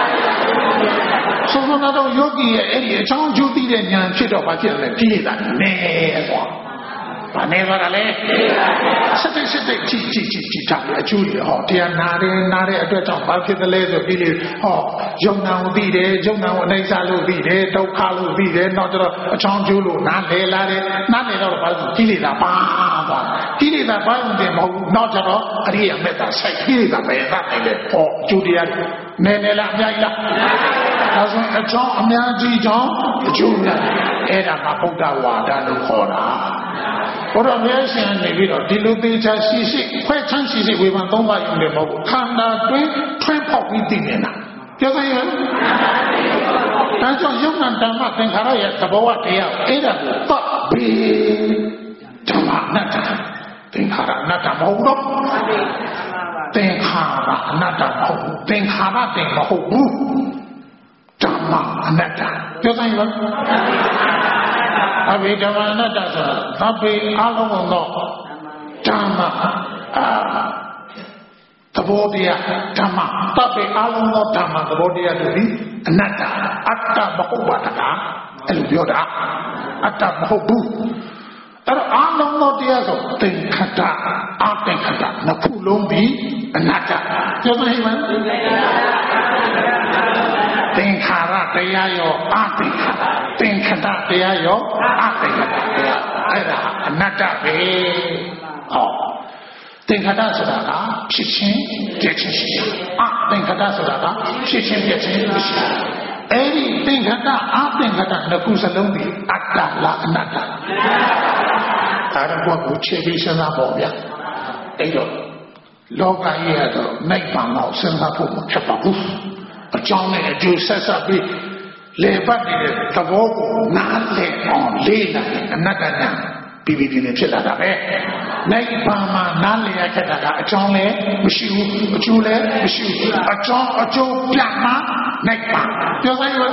ဆိုတော့တော့ယောဂီရဲ့အဲ့ဒီအကြောင်းအကျိုးသိတဲ့ဉာဏ်ဖြစ်တော့ဘာဖြစ်လဲပြည့်တာနဲကွာဘာနေပါလဲစက်တိစက်တိကြည့်ကြည့်ကြည့်ကြည့်တာအကျိုးတွေဟောတရားနာတယ်နာတဲ့အတွက်ကြောင့်ဘာဖြစ်တယ်လဲဆိုပြီးလေဟောယုံနာကိုသိတယ်ယုံနာကိုအနိစ္စလို့သိတယ်ဒုက္ခလို့သိတယ်နောက်ကျတော့အချောင်းကျိုးလို့နားလဲလာတယ်နားနေတော့ဘာလို့ကိလေသာပါသွားကိလေသာပါရင်တည်းမဟုတ်ဘူးနောက်ကျတော့အရိယာမေတ္တာစိုက်ကိလေသာပဲသတ်နိုင်တယ်ဟောကျိုးတရားနည်းနည်းလားအများကြီးလားဒါဆိုအချောင်းအများကြီးကြောင့်အကျိုးများအဲ့ဒါမှဗုဒ္ဓဝါဒလို့ခေါ်တာဘုရားမြတ်ရှင်နေပြီးတော့ဒီလိုသေးချာရှိရှိခွဲချမ်းရှိရှိဝေဖန်သုံးပါးရုံနဲ့မဟုတ်ဘူးခန္ဓာတွင်းထွင်းပေါက်ပြီးသိနေတာပြောစမ်းရင်ဒါကြောင့်ယုံနာဓမ္မသင်္ခါရရဲ့သဘောတရားအဲ့ဒါကိုပတ်ပြီးဓမ္မအနတ္တသင်္ခါရအနတ္တမဟုတ်တော့သင်္ခါရအနတ္တမဟုတ်ဘူးသင်္ခါရတင်မဟုတ်ဘူးဓမ္မအနတ္တပြောဆိုင်လားအဘိဓမ္မအနတ္တဆိုတာသဗ္ဗေအလုံးစုံသောဓမ္မအာသဘောတရားဓမ္မသဗ္ဗေအလုံးသောဓမ္မသဘောတရားတို့ဒီအနတ္တအတ္တမဟုတ်ပါတကားအဲ့လိုပြောတာအတ္တမဟုတ်ဘူးအဲ့တော့အလုံးသောတရားဆိုသင်္ခတအသင်္ခတနှစ်ခုလုံးပြီးအနတ္တပြောမဟိမသင်္ခါရတရားရောအသင်္ခါရသင်္ခတတရားရောအသင်္ခတတရားအဲ့ဒါအနတ္တပဲဟောသင်္ခတဆိုတာကဖြစ်ချင်းပြည့်ချင်းရှိအသင်္ခတဆိုတာကဖြစ်ချင်းပြည့်ချင်းမရှိအဲ့ဒီသင်္ခတအသင်္ခတနှစ်ခုစလုံးပြီးအတ္တလားအနတ္တဒါတော့ကိုခြေပြီးစဉ်းစားပေါ့ဗျာအဲ့တော့လောကကြီးရတော့နိဗ္ဗာန်ကိုစဉ်းစားဖို့မဖြစ်ပါဘူးအကြောင်းနဲ့အကျိုးဆက်ဆက်ပြီးလေပတ်နေတဲ့သဘောကိုနားလည်အောင်လေးလာအနတ္တညာပြီးပြီးပြင်းဖြစ်လာတာပဲနိဗ္ဗာန်မှာနားလည်ရခဲ့တာကအကြောင်းလည်းမရှိဘူးအကျိုးလည်းမရှိဘူးအကြောင်းအကျိုးပြမှာနိဗ္ဗာန်ပြောဆိုင်ရော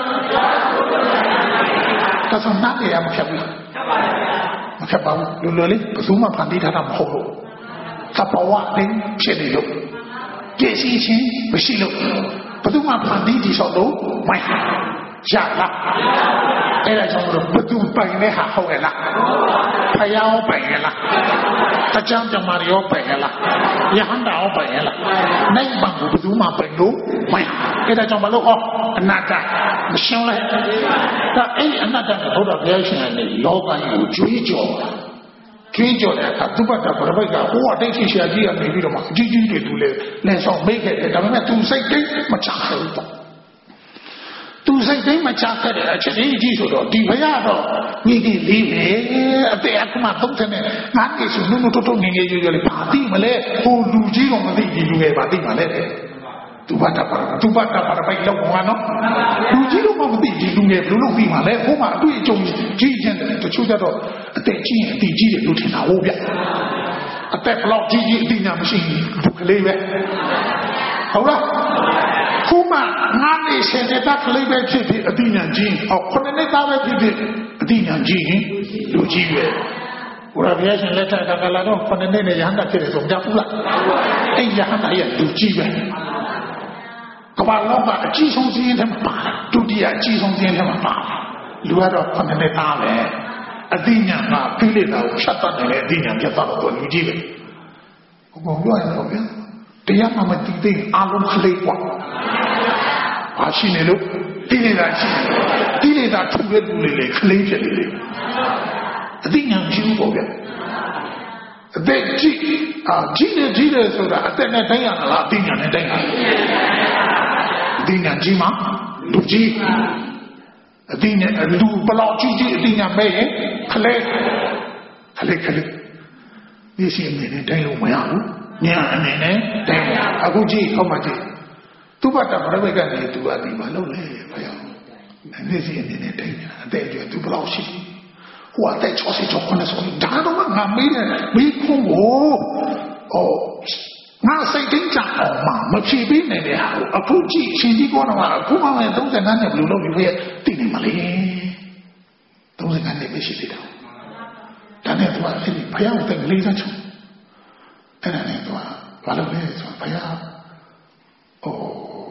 ဒါဆိုနားလည်ရမဖြစ်ဘူးမဖြစ်ပါဘူးလူလူလေးဘယ်သူမှဖန်တီးထားတာမဟုတ်ဘူးသဘောဝလေးဖြစ်နေလို့ကြည့်စီချင်းမရှိလို့ဘယ်သူမှဖန်တီးတည်ဆောက်လို့မရရလားအဲ့ဒါကြောင့်ဘယ်သူပိုင်လဲဟာဟုတ်ရဲ့လားဖယားပိုင်ရဲ့လားတကြံကြမာရောပိုင်ရဲ့လားယဟန္တာရောပိုင်ရဲ့လားနိုင်ဘံဘယ်သူမှပိုင်လို့မရအဲ့ဒါကြောင့်မလို့ဟောအနတ္တမရှင်းလိုက်ဒါအဲ့ဒီအနတ္တကိုဘုရားဘုရားရှင်ကလောကကြီးကိုကြွေးကြော်ကြွေးကြော်တဲ့အခါသူ့ဘက်ကဗရပိတ်ကဟိုအတိတ်ရှိရှာကြီးကနေပြီးတော့မှအကြီးကြီးတွေသူလည်းလက်ဆောင်မိတ်ခဲ့တယ်ဒါပေမဲ့သူစိတ်တိတ်မချခဲ့ဘူးပေါ့သူစိတ်သိမ်းမချခဲ့တဲ့အချက်ကြီးကြီးဆိုတော့ဒီဘုရားတော့မိကြီးလေးပဲအသက်အခမသုံးတယ်ငါ့ကိစ္စနုနုတိုးတိုးငငယ်ရွရွလေးဘာသိမလဲဟိုလူကြီးတော့မသိဘူးလူငယ်ဘာသိမှလဲသူဘာတာပါသူဘာတာပါပိုက်လောက်ကွာနော်လူကြီးတော့မသိဘူးလူငယ်ဘယ်လိုလုပ်ပြီးမှလဲဟိုမှာအတွေ့အကြုံကြီးချင်းတယ်တချို့ကြတော့အသက်ကြီးရင်အတီကြီးတယ်လို့ထင်တာဟုတ်ဗျအသက်ဘလောက်ကြီးကြီးအတီညာမရှိဘူးကလေးပဲဟုတ်လားခုမှငါးနှစ်ဆယ်နှစ်သားကလေးပဲဖြစ်ဖြစ်အတိညာကြီးဟောခုနှစ်နှစ်သားပဲဖြစ်ဖြစ်အတိညာကြီးလူကြီးပဲဘုရားဘုရားရှင်လက်ထက်ကလာတော့ခုနှစ်နှစ်နဲ့ရဟန္တာဖြစ်တယ်ဆိုကြဘူးလားအဲ့ရဟန္တာရဲ့လူကြီးပဲကမ္ဘာလောကအကြီးဆုံးစည်းရင်ထဲမှာပါဒုတိယအကြီးဆုံးစည်းရင်ထဲမှာပါလူကတော့ခုနှစ်နှစ်သားပဲအတိညာကဖိလိတာကိုဖြတ်တတ်တယ်လေအတိညာပြတ်သွားတော့လူကြီးပဲဘုံပြောရတော့ဗျာတရားမှမတည်သေးအလုံးခလေးกว่าဘာရှိနေလို့တိနေတာရှိတိနေတာထူတဲ့လူလေးလေခလေးဖြစ်နေလေအသိဉာဏ်ရှိဘူးပေါ့ဗျအသက်ကြီးအာကြီးနေကြီးတယ်ဆိုတာအသက်နဲ့တိုင်းရလားအသိဉာဏ်နဲ့တိုင်းရအသိဉာဏ်ကြီးမှလူကြီးအသိဉာဏ်လူဘလောက်ကြီးကြီးအသိဉာဏ်ပဲရင်ခလေးခလေးခလေးဒီစီအနေနဲ့တိုင်းလို့မရဘူးညာအနေနဲ့တိုင်အခုကြည့်ဟောမှကြည့်သူ့ဘတ်တာဘရဘိတ်ကနေသူကဒီမှာလုံးလေဘယ်အောင်နေစီအနေနဲ့တိုင်အတဲ့ကျွသူဘလောက်ရှိဟိုအတဲ့ချောစီချောခနဲ့ဆိုဒါတော့ငါမေးတယ်မေးခုံးကိုဟောငါစိတ်တင်းကြအောင်မမဖြေပေးနိုင်တဲ့ဟာကိုအခုကြည့်ရှင်ကြီးကောတော့အခုမှလည်းသုံးဆယ်နှစ်နဲ့ဘယ်လိုလုပ်ပြီးပြည့်တည်နေမလဲသုံးဆယ်နှစ်ပဲရှိသေးတယ်ဒါနဲ့သူကအဲ့ဒီဘုရားကိုတကလေးစားချုံအဲ့ဒါနဲ့တော့ဘာလို့လဲဆိုတော့ဘုရားဟို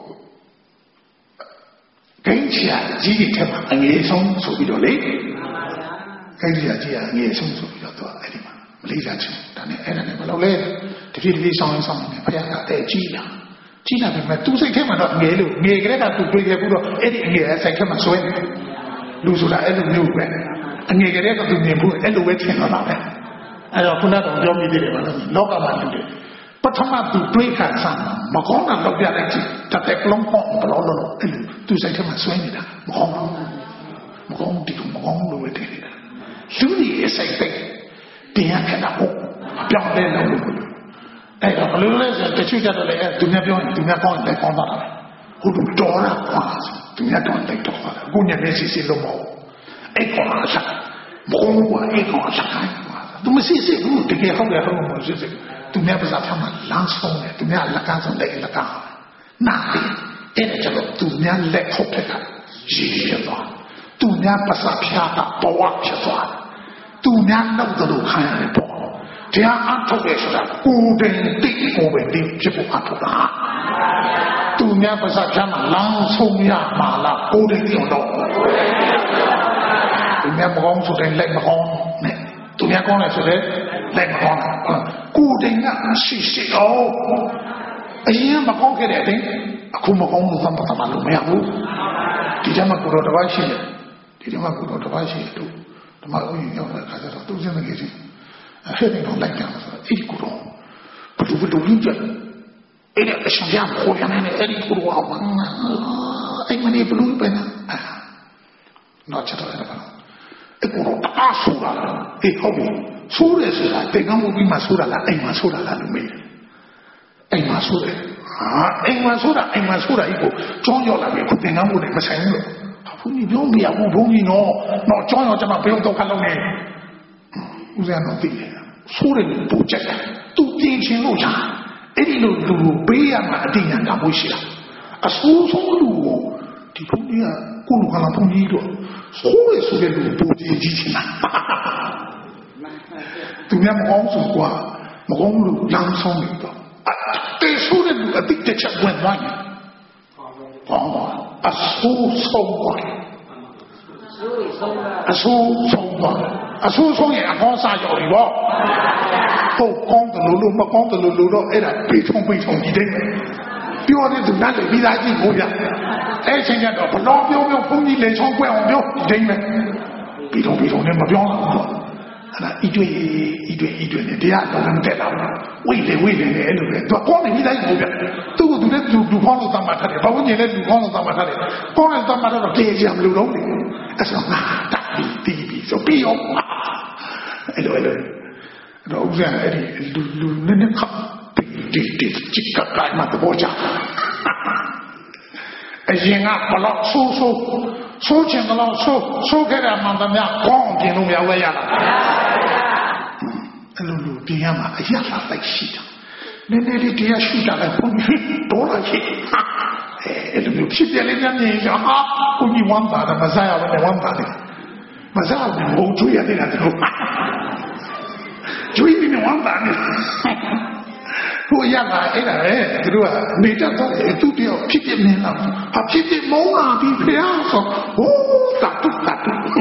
ဂိမ်းချာကြီးကြီးထက်မှာအငယ်ဆုံးဆိုပြီးတော့လေဂိမ်းချာကြီးကအငယ်ဆုံးဆိုပြီးတော့သူအဲ့ဒီမှာမလေးစားချင်ဒါနဲ့အဲ့ဒါနဲ့ဘာလို့လဲတဖြည်းဖြည်းဆောင်းဆောင်းနေဘုရားကတဲ့ကြီးလာကြီးလာပြီမဲ့သူစိတ်ထဲမှာတော့ငယ်လို့ငယ်ကြတဲ့ကသူတွေ့ခဲ့ဘူးတော့အဲ့ဒီအငယ်ရဲ့စိတ်ထဲမှာဆွဲနေလူဆိုတာအဲ့လိုမျိုးပဲအငယ်ကြတဲ့ကသူမြင်ဘူးအဲ့လိုပဲထင်တော့တာပဲအဲ့တော့ခုနကတော့ပြောမိသေးတယ်ဗောနော်လောကမှာတူတယ်ပထမသူတွေးခါစားမကောင်းတာတော့ပြလိုက်ကြည့်တတဲ့ကလုံးပေါ့ဘလို့လို့အဲ့လိုသူစိတ်ထဲမှာဆွဲနေတာမကောင်းဘူးမကောင်းဒီမကောင်းလို့ပဲထင်နေတာလူကြီးရဲ့စိတ်သိတရားခဏဟုတ်ပြောင်းလဲလို့အဲ့တော့ဘလို့လဲဆိုတချို့ကြတော့လေသူများပြောရင်သူများကောင်းတယ်ကောင်းတာပဲဟုတ်တယ်တော်တာကွာသူများတော့တိတ်တော့တာကိုညနေစီစီလို့မဟုတ်အဲ့ကောအစားဘုံကအဲ့ကောအစားသူမရှိစေဘူးတကယ်ဟုတ်တယ်ဟုတ်မှာမရှိစေတသူများပါးစပ်ဖြောင်းမှာလမ်းဆုံးတယ်သူများလက်ကမ်းဆုံးလက်လက်ကမ်းနာတယ်အဲ့ဒါကြောင့်သူများလက်ထုတ်တဲ့ကရည်ရသွားသူများပါးစပ်ဖြားတာဘဝဖြစ်သွားသူများလောက်တော့ခံရတယ်ပေါ့တရားအထုတ်ရဆိုတာကိုယ်တိုင်သိကိုယ်ပဲသိဖြစ်ဖို့အထုတ်တာသူများပါးစပ်ဖြားမှာလမ်းဆုံးရမှာလားကိုယ်တိုင်သိအောင်တော့သူများမကောင်းဆိုတဲ့လက်မကောင်းနဲ့သူများကောင်းတယ်ဆိုတဲ့လက်မကောင်းကိုယ်တိုင်ကရှိရှိအောင်အရင်မကောင်းခဲ့တဲ့အတိုင်းအခုမကောင်းလို့သမတ်သမတ်လို့မရဘူးဒီကျမှကိုတော်တစ်ပါးရှိတယ်ဒီကျမှကိုတော်တစ်ပါးရှိတယ်သူဓမ္မဥယျာဉ်ရောက်တဲ့အခါကျတော့သူစင်းနေကြီးအဲ့ဒီတော့လိုက်ကြတယ်ဆိုတော့အဲ့ဒီကိုတော့ဘယ်လိုဘယ်လိုလုပ်ကြအဲ့ဒါအရှင်ရခေါ်ရနေတယ်အဲ့ဒီကိုတော့အဲ့မနေဘလို့ပဲနော်ချက်တော့အဲ့ဒါပါအဲ့ကိုတော့အားဆိုးတာအေးဟုတ်ပြီဆိုးတယ်ဆိုတာတင်ကမှုပြီးမှဆိုးတာလားအိမ်မှာဆိုးတာလားလို့မေးတယ်အိမ်မှာဆိုးတယ်ဟာအိမ်မှာဆိုးတာအိမ်မှာဆိုးတာဤကိုကြောင်းရောက်လာပြီခုတင်ကမှုနဲ့မဆိုင်ဘူးလို့ဘုန်းကြီးပြောမရဘူးဘုန်းကြီးနော်တော့ကြောင်းရောက်ကြမှာဘယ်တော့ခက်လုံးနေဦးဇင်းတော့သိတယ်ဆိုးတယ်ပူချက်တယ်သူပြင်ချင်းလို့ရအဲ့ဒီလိုလူကိုပေးရမှာအတိညာတာဖို့ရှိတာအဆိုးဆုံးလူကိုဒီဘုန်းကြီးကကိုလူကလာဘုန်းကြီးတို့ဆိုးရဆိုတဲ့လူပူကြည့်ကြည့်ချင်တာသူများမကောင်းဆိုကွာမကောင်းလို့လမ်းဆုံးနေတော့တေဆိုးတဲ့လူအတိတ်ချက်ဝင်သွားတယ်ဟောအဆိုးဆုံးသွားအဆိုးဆုံးသွားအဆိုးဆုံးရင်အကောင်းစားရောက်ပြီပေါ့ဟုတ်ကောင်းတယ်လို့မကောင်းတယ်လို့တော့အဲ့ဒါပြေထုံပြေထုံဒီတဲ့ပြောတဲ့သူနားလေပြီးသားကြည့်ဖို့ပြအဲ့ချိန်ကျတော့ဘလောပြောပြောဘုန်းကြီးလေချောင်းကွက်အောင်ပြောဒီတိုင်းပဲပြီးတော့ပြီးတော့လည်းမပြောတော့ဘူးအဲ့ဒါဤတွေ့ဤတွေ့ဤတွေ့နဲ့တရားတော်လည်းတက်လာဘူးဝိလေဝိလေနဲ့အဲ့လိုပဲသူကောင်းနေပြီးသားကြည့်ဖို့ပြသူ့ကိုသူလည်းလူလူဖောင်းလို့သတ်မှတ်ထားတယ်ဘာဝင်ကြီးလည်းလူဖောင်းလို့သတ်မှတ်ထားတယ်ကောင်းတယ်သတ်မှတ်တော့ပြေကြမလို့တော့လေအဲ့ဆိုငါတက်ပြီးတီးပြီးဆိုပြီးရောအဲ့လိုအဲ့လိုတော့ဦးဇင်းအဲ့ဒီလူလူနဲ့နဲ့ခပ်ဒီဒီချစ်ကတိုင်းမှာတော့ကြာအရင်ကဘလောက်ဆိုးဆိုးဆိုးချင်တော့ဆိုးဆိုးခဲ့တာမှန်သမျှကောင်းပြင်လို့မရဝဲရတာအဲ့လိုလူပြင်ရမှာအရသာလိုက်ရှိတာနည်းနည်းလေးတရားရှိတာလည်းဘုန်းကြီးတော်လာရှိအဲ့လိုမျိုးဖြစ်ပြလေးများမြင်ကြဟာဘုန်းကြီးဝမ်းသာတယ်မစားရဘူးဝမ်းသာတယ်မစားဘူးဘုံကျွေးရတယ်တော့ကျွေးပြီးဝမ်းသာတယ်ဟိုရတာအဲ့ဒါလေသူတို့ကနေတတ်တော့သူတယောက်ဖြစ်ဖြစ်နေလာဟာဖြစ်ဖြစ်မုန်းလာပြီးဖျားဆိုဟိုးတတ်တတ်တတ်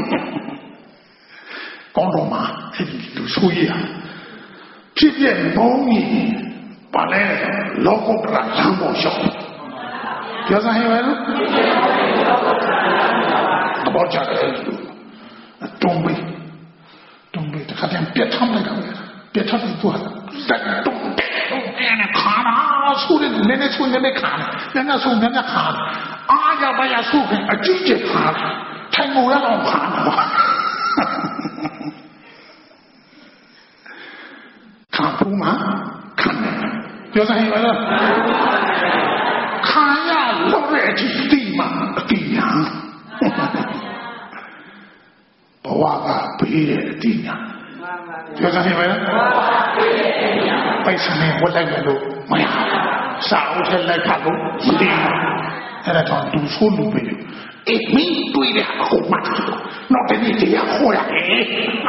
ကောင်းတော့မှာအဲ့ဒီလူဆိုရဖြစ်ဖြစ်မုန်းရင်ပါလဲလောကုတ္တရာလမ်းပေါ်ရှောက်ပြောစမ်းဟဲ့လို့တော့ကြတယ်တုံးပြီးတုံးပြီးတခါတည်းပြတ်ထမ်းလိုက်တာပြတ်ထမ်းပြီးသွားတက်တုံးအဲ့နဲ့ခါနာဆိုတဲ့နည်းနည်းဆိုနည်းနည်းခါနည်းနည်းဆိုနည်းနည်းခါအားရပါရဆိုကအကြည့်ကျခါထိုင်ငိုရအောင်ခါခါပူမှာခါနေပြောစမ်းဟဲ့လားခါရလို့တဲ့အကြည့်တိမှာအတိညာဘဝကပေးတဲ့အတိညာပြောစမ်းဟဲ့လားပိုက်ဆံနဲ့ဝတ်လိုက်လို့မရစာအုပ်ထက်လိုက်ဖတ်လို့မသိဘူးအဲ့ဒါကြောင့်သူဆိုးလူပဲအေးမင်းတွေ့တဲ့အခုမှတော့တကယ်တရားခေါ်ရတယ်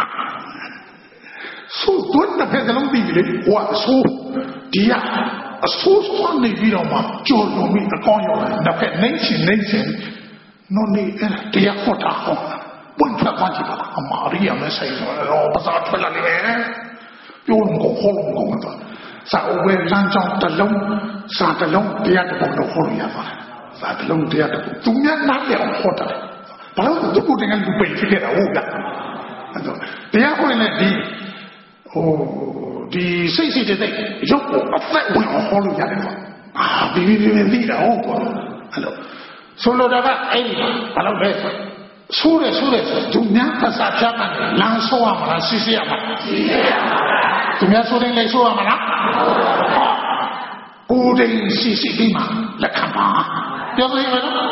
ဆိုတော့တစ်ဖက်လုံးပြီးလေဟိုအဆိုးဒီကအဆိုးစွမ်းနေပြီးတော့မှကြော်လုံးပြီးအကောင်းရောက်တယ်တစ်ဖက်နိုင်ရှင်နိုင်ရှင်နော်နေအဲ့ဒါတရားခေါ်တာဟောပွင့်ထွက်သွားကြည့်ပါအမာရီယာမဲဆိုင်တော့ဘာသာထွက်လာလေပြောလို့ကိုခေါ်လို့ကိုတော့စာအုပ်ဝဲလမ်းကြောင်းတစ်လုံးစာတစ်လုံးတရားတစ်ပုံတော့ခေါ်လို့ရပါတယ်စာတစ်လုံးတရားတစ်ပုံသူများနားလည်အောင်ခေါ်တယ်ဘာလို့သူကိုတင်ကလူပိတ်ဖြစ်ခဲ့တာဟုတ်လားအဲ့တော့တရားခေါ်ရင်ဒီဟိုဒီစိတ်စိတ်တဲ့ရုပ်ကိုအသက်ဝင်အောင်ခေါ်လို့ရတယ်ကွာအာဘီဘီဘီသိတာဟုတ်ကွာအဲ့လိုဆိုလိုတာကအဲ့ဘာလို့လဲဆိုးတယ်ဆိုးတယ်သူများภาษาဖြတ်တယ်လမ်းဆိုးရမလားစီစီရမလားစီစီရပါဘူးသူများဆိုးတယ်လည်းဆိုးရမလားကိုယ်တည်းစီစီပြီးမှလက်ခံပါပြောလို့ရမလား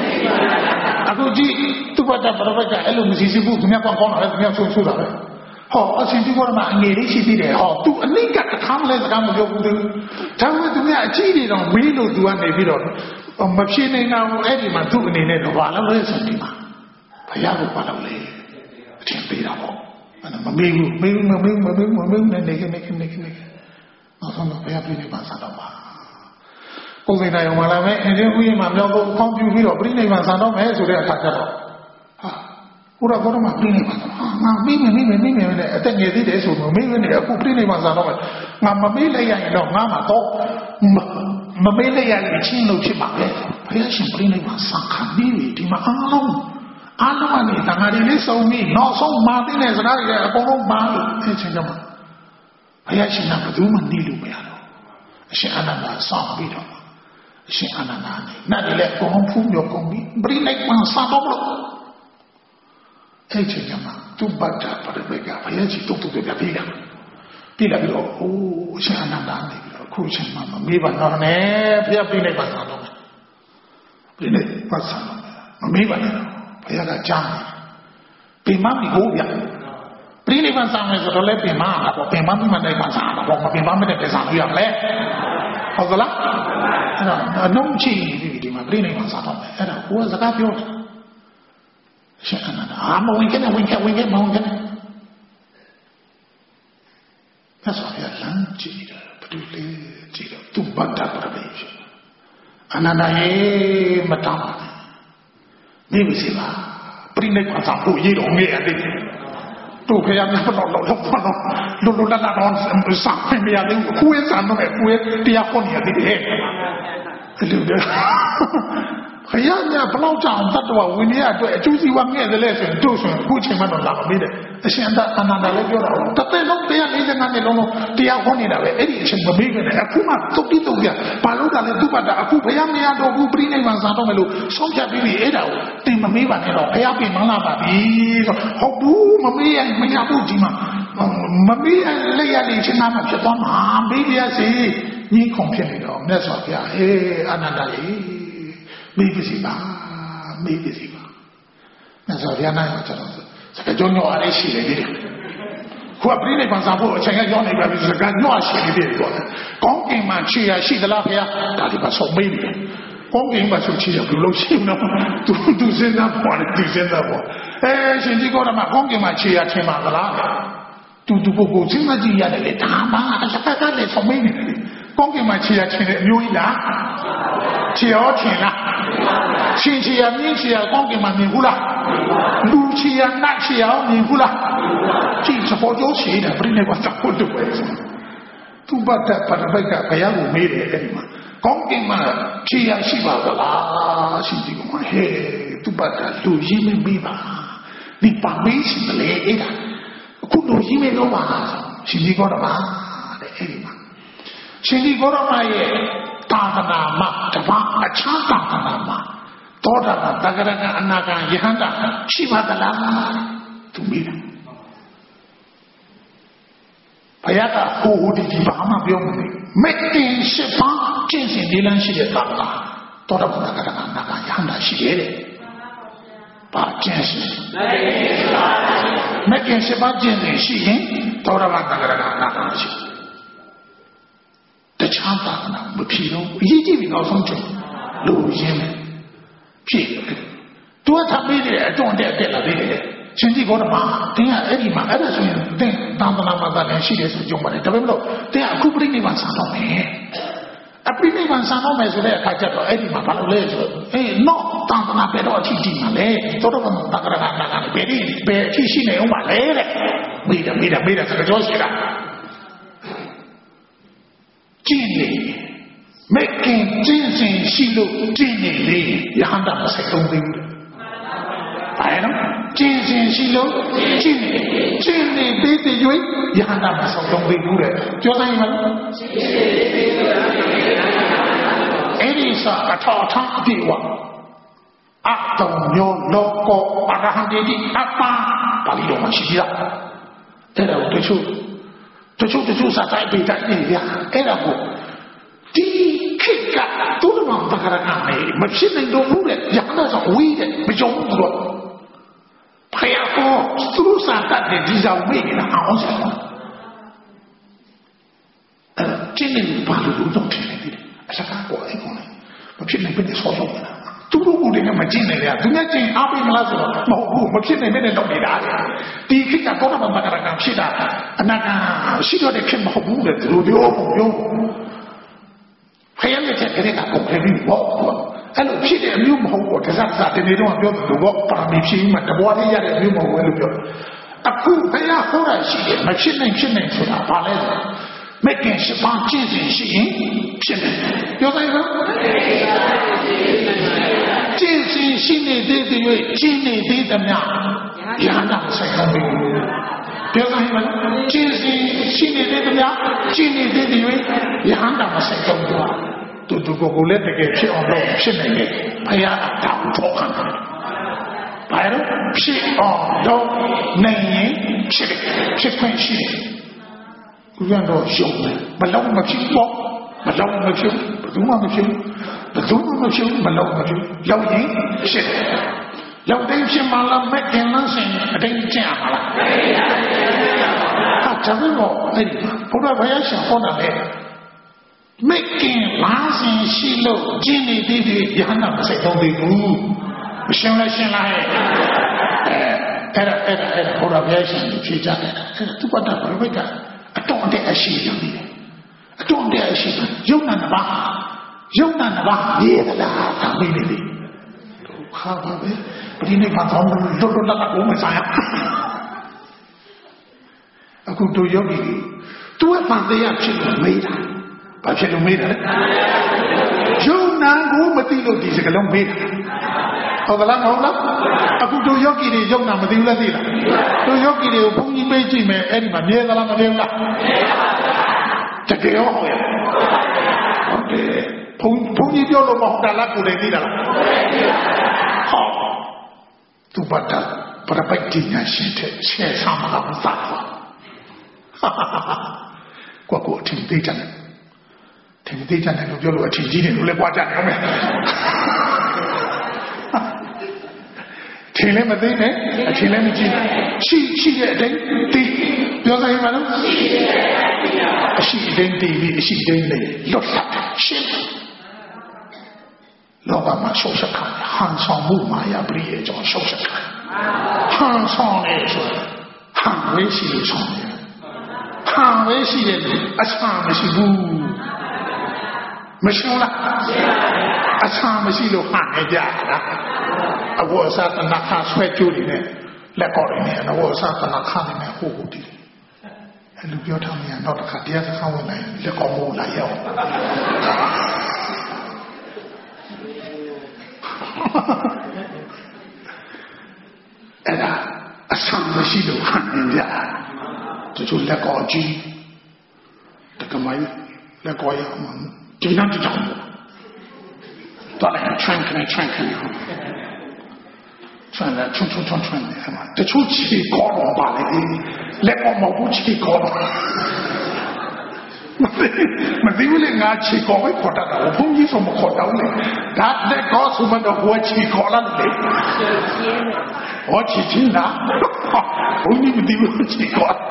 အခုကြည့်သူ့ဘက်ကဘရဘက်ကအဲ့လိုမစီစီဘူးသူများကောင်းကောင်းတယ်သူများဆိုးဆိုးတာပဲဟောအရှင်ဒီကောမှာအငယ်လေးရှိသေးတယ်ဟောသူအနိကတခါမလဲစကားမပြောဘူးသူဒါပေမဲ့သူကအကြည့်နေတော့မေးလို့သူကနေပြီးတော့မဖြေနိုင်တော့အဲ့ဒီမှာသူ့အနေနဲ့တော့ဘာလို့လဲဆိုဒီမှာဘုရားကဘာလို့လဲအချင်းပေးတာပေါ့မမေးဘူးမေးဘူးမမေးဘူးမမေးဘူးမမေးဘူးနဲ့နေနေနေနေနောက်ဆုံးတော့ဘုရားပြည့်နေပါစားတော့ပါကိုယ်စိတ်တိုင်းအောင်လာမယ်အင်းဒီဥယျာဉ်မှာမြောက်ဖို့ကောင်းပြူပြီးတော့ပြိဋိဘံစားတော့မယ်ဆိုတဲ့အခါကျတော့ဟာဘုရားဘောရမှာပြိဋိဘံဟာငါမေးမယ်မေးမယ်မေးမယ်နဲ့အသက်ငယ်သေးတယ်ဆိုတော့မေးမယ်နဲ့အခုပြိဋိဘံစားတော့မယ်ငါမမေးလိုက်ရရင်တော့ငါမှတော့မမေးလိုက်ရရင်ချင်းလို့ဖြစ်ပါပဲဘုရားရှင်ပြိဋိဘံစားခံပြီးဒီမှာအားလုံးအားလုံးကနေတမာရီလေးစုံပြီးနောက်ဆုံးမာသိတဲ့စကားတွေအကုန်လုံးပါလို့သိချင်ကြမှာဘုရားရှင်ကဘယ်သူမှနေလို့မရတော့အရှင်အနန္ဒာစောင့်ပြီးတော့အရှင်အနန္ဒာနဲ့နတ်တွေလည်းအကုန်လုံးဖူးမြော်ကုန်ပြီးပြိဋိဘံစားတော့လို့သိချင်ကြမှာသူ့ဘတ်တာပရမေကဘုရားကြီးတုတ်တုတ်ပြပြလာပြလာပြီးတော့အိုးအရှင်အနန္ဒာနေပြီးတော့အခုချိန်မှမမေးပါတော့နဲ့ဘုရားပြိဋိဘံစားတော့မယ်ပြိဋိဘံစားတော့မမေးပါနဲ့ဘုရားကကြားတယ်ပင်မမီကိုဗျပြိဋိဘံစားမယ်ဆိုတော့လည်းပင်မလားပေါ့ပင်မမိမနိုင်ပါစားတော့မပင်မမနဲ့တည်းစားလို့ရမလဲဟုတ်ကလားအဲ့တော့အလုံးချီပြီးဒီမှာပြိဋိဘံစားတော့မယ်အဲ့ဒါကိုယ်ကစကားပြောတယ်ရှင်အနန္ဒာအာမဝင်ကနေဝင်ကဝင်ကမဝင်ကနေဆက်ဆိုရလမ်းကြည့်တယ်ဘယ်လိုလဲကြည့်တော့သူ့ဘတ်တာပြပဲအနန္ဒာရေမတောင်းနေမစီပါပြိဋိဘံစားဖို့ရတော့ငဲ့ရတယ်တို့ခရမ်းများတော့တော့တော့လို့လို့လာလာတော့စားမရသေးဘူးကိုယ်စားတော့ကိုယ်တရားဟောနေရတယ်အဲ့လိုပဲခရမ်းများဘလောက်ကြောင်တတ်တော်ဝင်ရအတွက်အကျိုးစီးပွားငဲ့တယ်လဲဆိုရင်တို့ဆိုရင်အခုချိန်မှတော့လာမမေးတယ်အရှင်အနန္ဒာလည်းပြောတာတသက်လုံးတရားလေးငါးနဲ့လုံးလုံးတရားဟောနေတာပဲအဲ့ဒီအချိန်မမေးခဲ့တယ်အခုမှတုတ်တိတုတ်ပြဘာလို့ကလဲသူ့ဘတ်တာအခုဘုရားမရတော့ဘူးပြိဋိဘံစားတော့မယ်လို့ဆုံးဖြတ်ပြီးပြီအဲ့ဒါကိုတင်မမေးပါနဲ့တော့ဘုရားပြင်မလာပါဘူးဆိုဟုတ်ဘူးမမေးရင်မရဘူးဒီမှာမမေးရင်လက်ရနေချင်းနာမှဖြစ်သွားမှာမေးပြစီညီခုံဖြစ်နေတော့မြတ်စွာဘုရားဟေးအနန္ဒာကြီးမေးပြစီပါမေးပြစီပါမြတ်စွာဘုရားနိုင်ကျွန်တော်စကားကြောညောအားလေးရှိနေတယ်ခုကပြိဋိဘံစားဖို့အချိန်ကရောက်နေပါပြီစကားညောရှိနေတယ်ကောကောင်းကင်မှာခြေရရှိသလားဘုရားဒါဒီမှာဆုံးမေးတယ်ကောင်းကင်မှာဆိုခြေရဘယ်လိုရှိမလဲသူသူစဉ်းစားပေါ်တယ်သူစဉ်းစားပေါ်အဲရှင်ဒီကောဓမကောင်းကင်မှာခြေရထင်ပါသလားတူတူကိုကိုစဉ်းစားကြည့်ရတယ်လေဒါမှအစကကလည်းဆုံးမေးနေတယ်ကောင်းကင်မှာခြေရထင်တဲ့အမျိုးကြီးလားခြေရောထင်လားရှင်ခြေရမြင်းခြေရကောင်းကင်မှာမြင်ဘူးလားလူခြေရနတ်ခြေရမြင်ဘူးလားကြည့်စပေါ်ကျိုးခြေတယ်ပြိဋိဘံစားဖို့တူပဲသူ့ဘတ်တာပရမိတ်ကဘုရားကိုမေးတယ်အဲ့ဒီမှာကောင်းကင်မှာခြေရရှိပါသလားရှင်ဒီကဟဲ့သူ့ဘတ်တာလူရင်းမမေးပါဒီပါမေးရှိတယ်လေအဲ့ဒါအခုလူရင်းမလို့ပါရှင်ဒီကောတော့ပါတဲ့အဲ့ဒီမှာရှင်ဒီကောတော့ရဲ့သာသနာမှာတပါအချမ်းသာသနာမှာသောတာပန်တဂရကအနာဂံယဟန္တာရှိပါသလားသူမေးတယ်ဘုရားကဟိုဟိုဒီဒီဘာမှပြောမနေမက်တင်ရှိပါကျင့်စဉ်လေးလမ်းရှိတဲ့သာသနာသောတာပန်တဂရကအနာဂံယဟန္တာရှိတယ်တဲ့ဘာကျင့်စဉ်မက်တင်ရှိပါကျင့်စဉ်ရှိရင်သောတာပန်တဂရကအနာဂံရှိတခြားသာသနာမဖြစ်တော့အရေးကြီးပြီနောက်ဆုံးချိန်လူရင်းတယ်ဖြစ်တယ်သူကထပ်ပြီးတယ်အတွန်းတက်တက်လာသေးတယ်ရှင်ကြီးကောဓမာတင်းကအဲ့ဒီမှာအဲ့ဒါဆိုရင်တင်းသာသနာမှာလည်းရှိတယ်ဆိုကြုံပါတယ်ဒါပေမဲ့လို့တင်းကအခုပြိဋိဘံစားတော့မယ်အပြိဋိဘံစားတော့မယ်ဆိုတဲ့အခါကျတော့အဲ့ဒီမှာဘာလို့လဲဆိုတော့အေးတော့သာသနာပဲတော့အထီးတီးမှာလေသောတော်ဘာသာကရကနာကဘယ်ဒီဘယ်အထီးရှိနေအောင်ပါလေတဲ့မိတယ်မိတယ်မိတယ်ဆိုတော့ရှိတာကျင့်နေမက်ကင်ကျင့်စဉ်ရှိလို့ကျင့်နေလေယဟန္တာမဆိုင်တော့ဘူးဘာလဲနော်ကျင့်စဉ်ရှိလို့ကျင့်နေကျင့်နေပြီးတည်၍ယဟန္တာမဆိုင်တော့ဘူးတဲ့ပြောတိုင်းမလားအဲ့ဒီစာအထောက်အထားအပြည့်ဝအတုံမျိုးလောကောအရဟံတိအပ္ပပါဠိတော်မှာရှိသေးတာအဲ့ဒါကိုတချို့တချို့တချို့စာတိုင်းပြတိုင်းနေရအဲ့ဒါကိုဒီခေတ်ကသူ့မှာတခါရကမယ်မဖြစ်နိုင်တော့ဘူးလေရဟန်းတော်ဝေးတယ်မကြုံဘူးတော့ဘာ呀，我路上干的地上没给他好什么？呃，今年把路都停了的，啥过来过来，我偏没被你说中了。都都固定的没进来的，人家进阿贝么拉子了，冇不，没偏没被你弄的啦。第一天讲到他们那个那个屁的，那个许多的偏冇不的，路丢冇用。还有那些给你讲公开的冇，哎，路屁的没有冇我，这啥啥的那种标准，我把没屁嘛，这我的家的没有冇我的标。啊，古哎呀，后来是的，没偏没偏没出来，把来的。没跟西方精神吸引，骗人，有啥意思？精神心理的地位，心理的怎么样？两档谁都没有。有啥意思？精神心理的怎么样？心理的地位，两档谁都没有。都都个个来这个骗我们骗人的，哎呀，他不错看。来了，骗哦，都男人骗的，骗关系。让到凶的，不老没ผิว不老没ผิว不怎么没ผิว不怎么没ผิว不老没ผิว要赢是要得些嘛了没跟人生得这样好了他这个我哎不知道我要想好了没没跟人生西路经历的的也很难谁都得路行了行了哎哎哎哎不知道我要想去讲的这个都不得不会干重点是什么？重点是有难的吧？有难的吧？别的啦，他没的的。好好的，不是那帮他们都都那个我们啥呀？啊，我都有的，都反正要去弄没的，把去弄没的嘞。有难我们对了的这个弄没的。好的啦，好了，啊，我都有给的有难没对了的了，都有给的碰一杯酒没，哎，你们别的啦，没对了。这个要好呀。OK， 碰碰一标了嘛，大家过来的了。好，都把它把它摆进来，现在现场嘛，他们撒谎。哈哈哈哈！我我听对讲的，听对讲的，都叫我听几天都来挂讲了没？听了没对呢？听了没听？去去的人对，表示什么呢？是人对的，是人的，落下心。老板嘛，收拾看，汉上木马呀，不也叫收拾看？汉上来说，汉为是的创的，汉为是的，啊，唱的是不？没修了，啊，唱的是都汉人家了。啊，我啥在那看摔跤里面，来搞里面，那我啥在那看里面呼呼的，哎，路标他们也闹得看，第二次看我来，来搞我来要。哎呀，啊，唱的是都汉人家，这就来搞剧，这个嘛，来搞呀嘛，经常就讲的，到来穿开来穿开来。穿来穿穿穿穿的，嘛，这出气高了吧嘞？来我毛不气高了，没没对不嘞？俺气高会扩大的，我碰见什么扩大嘞？他来告诉我的我气高了嘞，我气轻了，我你们对不气高了？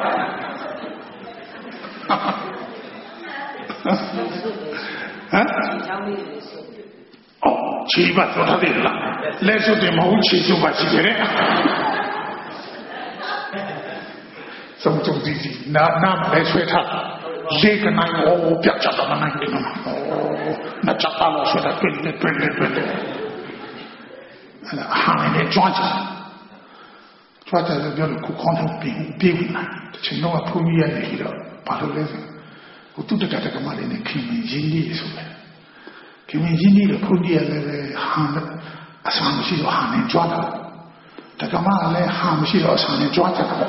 啊？哦，气吧，做他的了，来说的毛气就把气的了。什么种地地，那那么来说他，这个那哦，不要讲到那那个嘛，哦，那讲到了说的对的对的对的，那行业抓起来，抓起来叫做苦康头变变回来，请侬啊碰见来了，把头来说，我都得在这个嘛里面看民心理出来。因为印尼的碰见那个行的，上不去了行人抓到，这个嘛来行不去了上人抓着了，